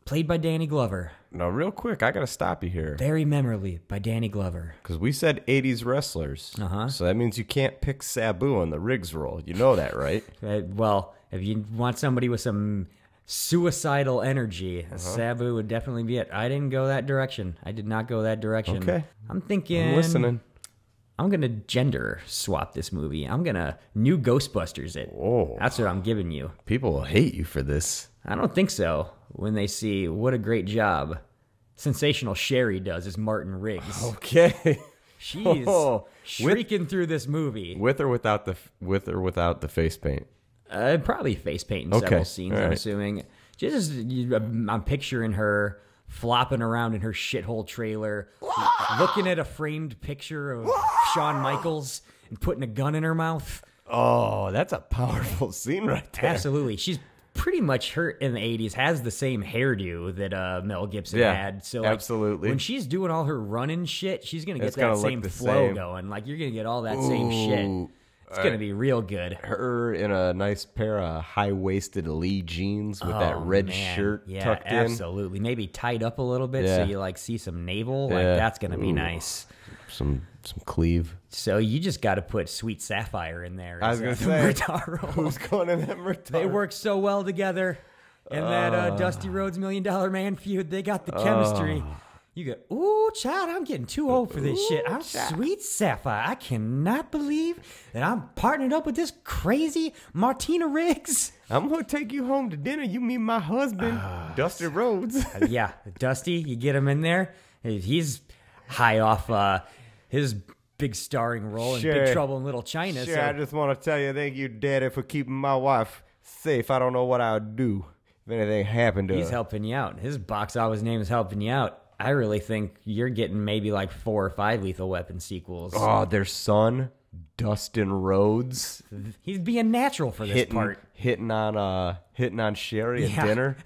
[SPEAKER 5] played by Danny Glover.
[SPEAKER 4] Now, real quick, I got to stop you here.
[SPEAKER 5] Very memorably by Danny Glover.
[SPEAKER 4] Because we said eighties wrestlers.
[SPEAKER 5] Uh-huh.
[SPEAKER 4] So that means you can't pick Sabu on the Riggs role. You know that, right?
[SPEAKER 5] Uh, well, if you want somebody with some suicidal energy, uh-huh. Sabu would definitely be it. I didn't go that direction. I did not go that direction.
[SPEAKER 4] Okay.
[SPEAKER 5] I'm thinking...
[SPEAKER 4] I'm listening.
[SPEAKER 5] I'm going to gender swap this movie. I'm going to new Ghostbusters it.
[SPEAKER 4] Whoa.
[SPEAKER 5] That's what I'm giving you.
[SPEAKER 4] People will hate you for this.
[SPEAKER 5] I don't think so. When they see what a great job Sensational Sherry does as Martin Riggs.
[SPEAKER 4] Okay.
[SPEAKER 5] She's
[SPEAKER 4] Oh.
[SPEAKER 5] shrieking through this movie.
[SPEAKER 4] With or without the with or without the face paint?
[SPEAKER 5] Uh, probably face paint in
[SPEAKER 4] Okay.
[SPEAKER 5] several scenes,
[SPEAKER 4] All
[SPEAKER 5] I'm
[SPEAKER 4] right.
[SPEAKER 5] assuming. Just, you- I'm picturing her flopping around in her shithole trailer, looking at a framed picture of Shawn Michaels and putting a gun in her mouth.
[SPEAKER 4] Oh, that's a powerful scene right there.
[SPEAKER 5] Absolutely. She's pretty much, her in the eighties, has the same hairdo that uh, Mel Gibson
[SPEAKER 4] Yeah,
[SPEAKER 5] had. So like,
[SPEAKER 4] absolutely.
[SPEAKER 5] when she's doing all her running shit, she's going to get
[SPEAKER 4] It's gonna
[SPEAKER 5] that
[SPEAKER 4] look
[SPEAKER 5] same
[SPEAKER 4] the
[SPEAKER 5] flow
[SPEAKER 4] same.
[SPEAKER 5] going. Like, you're going to get all that same shit.
[SPEAKER 4] Ooh.
[SPEAKER 5] It's going to be real good.
[SPEAKER 4] Her in a nice pair of high-waisted Lee jeans with that
[SPEAKER 5] Oh,
[SPEAKER 4] red
[SPEAKER 5] man.
[SPEAKER 4] shirt
[SPEAKER 5] yeah,
[SPEAKER 4] tucked in.
[SPEAKER 5] absolutely. Maybe tied up a little bit so
[SPEAKER 4] Yeah.
[SPEAKER 5] you like see some navel. Like
[SPEAKER 4] Yeah.
[SPEAKER 5] that's gonna be
[SPEAKER 4] Ooh.
[SPEAKER 5] nice.
[SPEAKER 4] Some some cleave.
[SPEAKER 5] So you just got to put Sweet Sapphire in there.
[SPEAKER 4] I was
[SPEAKER 5] as,
[SPEAKER 4] gonna
[SPEAKER 5] uh,
[SPEAKER 4] say,
[SPEAKER 5] Murtaugh.
[SPEAKER 4] who's going in that Murtaugh?
[SPEAKER 5] They work so well together. In that uh,
[SPEAKER 4] Uh.
[SPEAKER 5] Dusty Rhodes Million Dollar Man feud, they got the chemistry.
[SPEAKER 4] Oh.
[SPEAKER 5] You go, ooh, child, I'm getting too old for this shit. I'm Sweet Sapphire. I cannot believe that I'm partnered up with this crazy Martina Riggs.
[SPEAKER 4] I'm gonna take you home to dinner. You meet my husband, Dusty Rhodes.
[SPEAKER 5] Uh, yeah, Dusty, you get him in there. He's high off uh, his big starring role in
[SPEAKER 4] Sure.
[SPEAKER 5] Big Trouble in Little China.
[SPEAKER 4] Sure,
[SPEAKER 5] so
[SPEAKER 4] I just want to tell you, thank you, Daddy, for keeping my wife safe. I don't know what I would do if anything happened to
[SPEAKER 5] he's
[SPEAKER 4] her.
[SPEAKER 5] helping you out. His box office name is helping you out. I really think you're getting maybe like four or five Lethal Weapon sequels.
[SPEAKER 4] Oh, their son, Dustin Rhodes,
[SPEAKER 5] He's being natural for this
[SPEAKER 4] hitting,
[SPEAKER 5] part.
[SPEAKER 4] hitting on uh, hitting on Sherry at
[SPEAKER 5] Yeah,
[SPEAKER 4] dinner.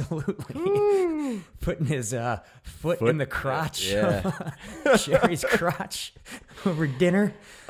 [SPEAKER 5] Absolutely. Putting his uh, foot,
[SPEAKER 4] Foot-
[SPEAKER 5] in the crotch.
[SPEAKER 4] yeah.
[SPEAKER 5] Sherry's crotch over dinner.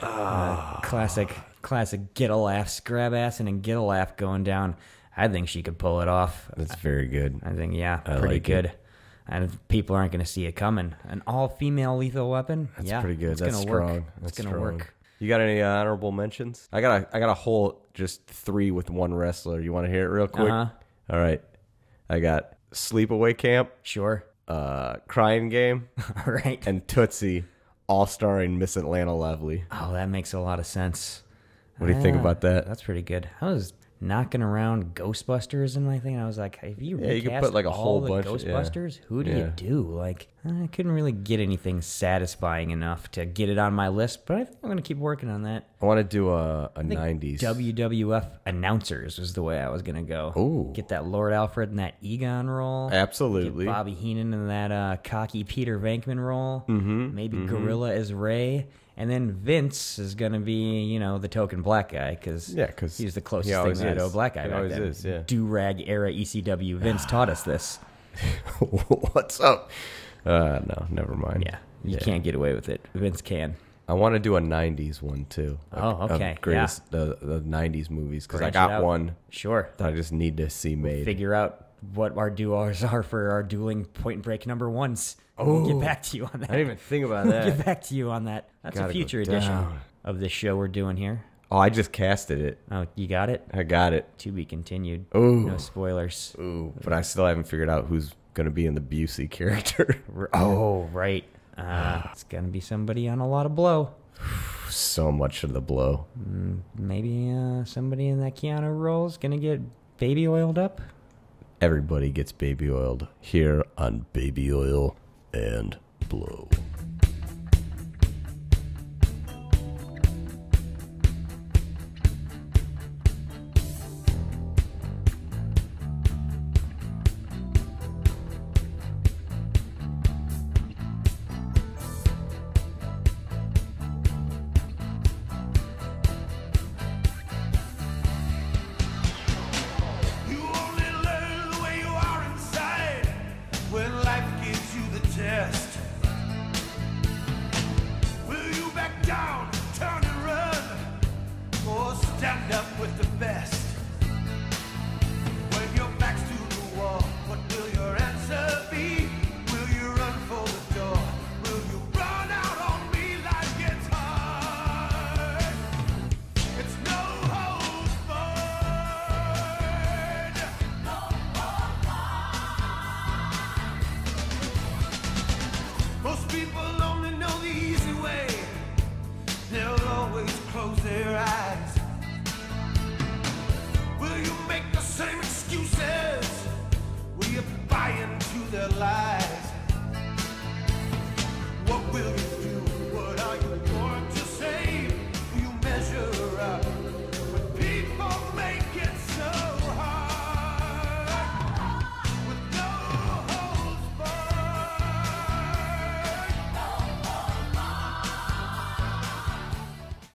[SPEAKER 4] Ah.
[SPEAKER 5] Uh, classic, classic get a laugh, scrab assing and get a laugh going down. I think she could pull it off.
[SPEAKER 4] That's very good.
[SPEAKER 5] I think, yeah,
[SPEAKER 4] I
[SPEAKER 5] pretty
[SPEAKER 4] like
[SPEAKER 5] good.
[SPEAKER 4] it.
[SPEAKER 5] And people aren't going to see it coming. An all-female Lethal Weapon.
[SPEAKER 4] That's
[SPEAKER 5] yeah,
[SPEAKER 4] pretty good.
[SPEAKER 5] It's
[SPEAKER 4] That's
[SPEAKER 5] gonna
[SPEAKER 4] strong.
[SPEAKER 5] Work.
[SPEAKER 4] That's
[SPEAKER 5] it's going to
[SPEAKER 4] strong.
[SPEAKER 5] work.
[SPEAKER 4] You got any uh, honorable mentions? I got a I got a whole just three with one wrestler. You want to hear it real quick?
[SPEAKER 5] Uh-huh.
[SPEAKER 4] All right. I got Sleepaway Camp.
[SPEAKER 5] Sure.
[SPEAKER 4] Uh, Crying Game.
[SPEAKER 5] All right.
[SPEAKER 4] And Tootsie, all starring Miss Atlanta Lovely.
[SPEAKER 5] Oh, that makes a lot of sense.
[SPEAKER 4] What do you think
[SPEAKER 5] Ah,
[SPEAKER 4] about that?
[SPEAKER 5] That's pretty good. I was knocking around Ghostbusters and my thing. I was like, if you
[SPEAKER 4] Yeah, you could
[SPEAKER 5] recast
[SPEAKER 4] put, like, a
[SPEAKER 5] all
[SPEAKER 4] whole
[SPEAKER 5] the
[SPEAKER 4] bunch of- yeah.
[SPEAKER 5] Ghostbusters, who do
[SPEAKER 4] Yeah.
[SPEAKER 5] you do? Like, I couldn't really get anything satisfying enough to get it on my list, but I think I'm going to keep working on that.
[SPEAKER 4] I want to do a, a
[SPEAKER 5] I think
[SPEAKER 4] nineties.
[SPEAKER 5] W W F announcers was the way I was going to go.
[SPEAKER 4] Ooh.
[SPEAKER 5] Get that Lord Alfred in that Egon role.
[SPEAKER 4] Absolutely.
[SPEAKER 5] Get Bobby Heenan in that uh, cocky Peter Venkman role.
[SPEAKER 4] Mhm,
[SPEAKER 5] Maybe
[SPEAKER 4] mhm.
[SPEAKER 5] Gorilla as Ray. And then Vince is going to be, you know, the token black guy because
[SPEAKER 4] Yeah, 'cause
[SPEAKER 5] he's the
[SPEAKER 4] he
[SPEAKER 5] closest thing
[SPEAKER 4] always
[SPEAKER 5] to that
[SPEAKER 4] is.
[SPEAKER 5] old black guy
[SPEAKER 4] He
[SPEAKER 5] back
[SPEAKER 4] always
[SPEAKER 5] then.
[SPEAKER 4] is, yeah.
[SPEAKER 5] Do-rag era E C W. Vince taught us this.
[SPEAKER 4] What's up? Uh, no, never mind.
[SPEAKER 5] Yeah, you can't get away with it. Vince can.
[SPEAKER 4] I want to do a nineties one too.
[SPEAKER 5] Oh,
[SPEAKER 4] Of-
[SPEAKER 5] okay,
[SPEAKER 4] Of greatest the, the nineties movies because I
[SPEAKER 5] Branch it
[SPEAKER 4] got
[SPEAKER 5] out.
[SPEAKER 4] one.
[SPEAKER 5] Sure.
[SPEAKER 4] That I just need to see made.
[SPEAKER 5] Figure out what our duos are for our dueling Point Break number ones.
[SPEAKER 4] Oh,
[SPEAKER 5] We'll get back to you on that.
[SPEAKER 4] I didn't even think about
[SPEAKER 5] We'll
[SPEAKER 4] that.
[SPEAKER 5] Get back to you on that. That's
[SPEAKER 4] Gotta
[SPEAKER 5] a
[SPEAKER 4] go
[SPEAKER 5] future edition
[SPEAKER 4] down.
[SPEAKER 5] of this show we're doing here.
[SPEAKER 4] Oh, I just casted it.
[SPEAKER 5] Oh, you got it?
[SPEAKER 4] I got it.
[SPEAKER 5] To be continued.
[SPEAKER 4] Ooh.
[SPEAKER 5] No spoilers.
[SPEAKER 4] Ooh, but I still haven't figured out who's gonna be in the Busey character.
[SPEAKER 5] Oh, right. Uh, it's gonna be somebody on a lot of blow.
[SPEAKER 4] So much of the blow.
[SPEAKER 5] Mm, maybe uh, somebody in that Keanu role is gonna get baby oiled up.
[SPEAKER 4] Everybody gets baby oiled here on Baby Oil and Blow.
[SPEAKER 8] You only learn the way you are inside when life gives you the test. Will you back down, turn and run, or stand up with the best? When your back's to the wall, what will your answer close their eyes? Will you make the same excuses? Will you buy into their lies?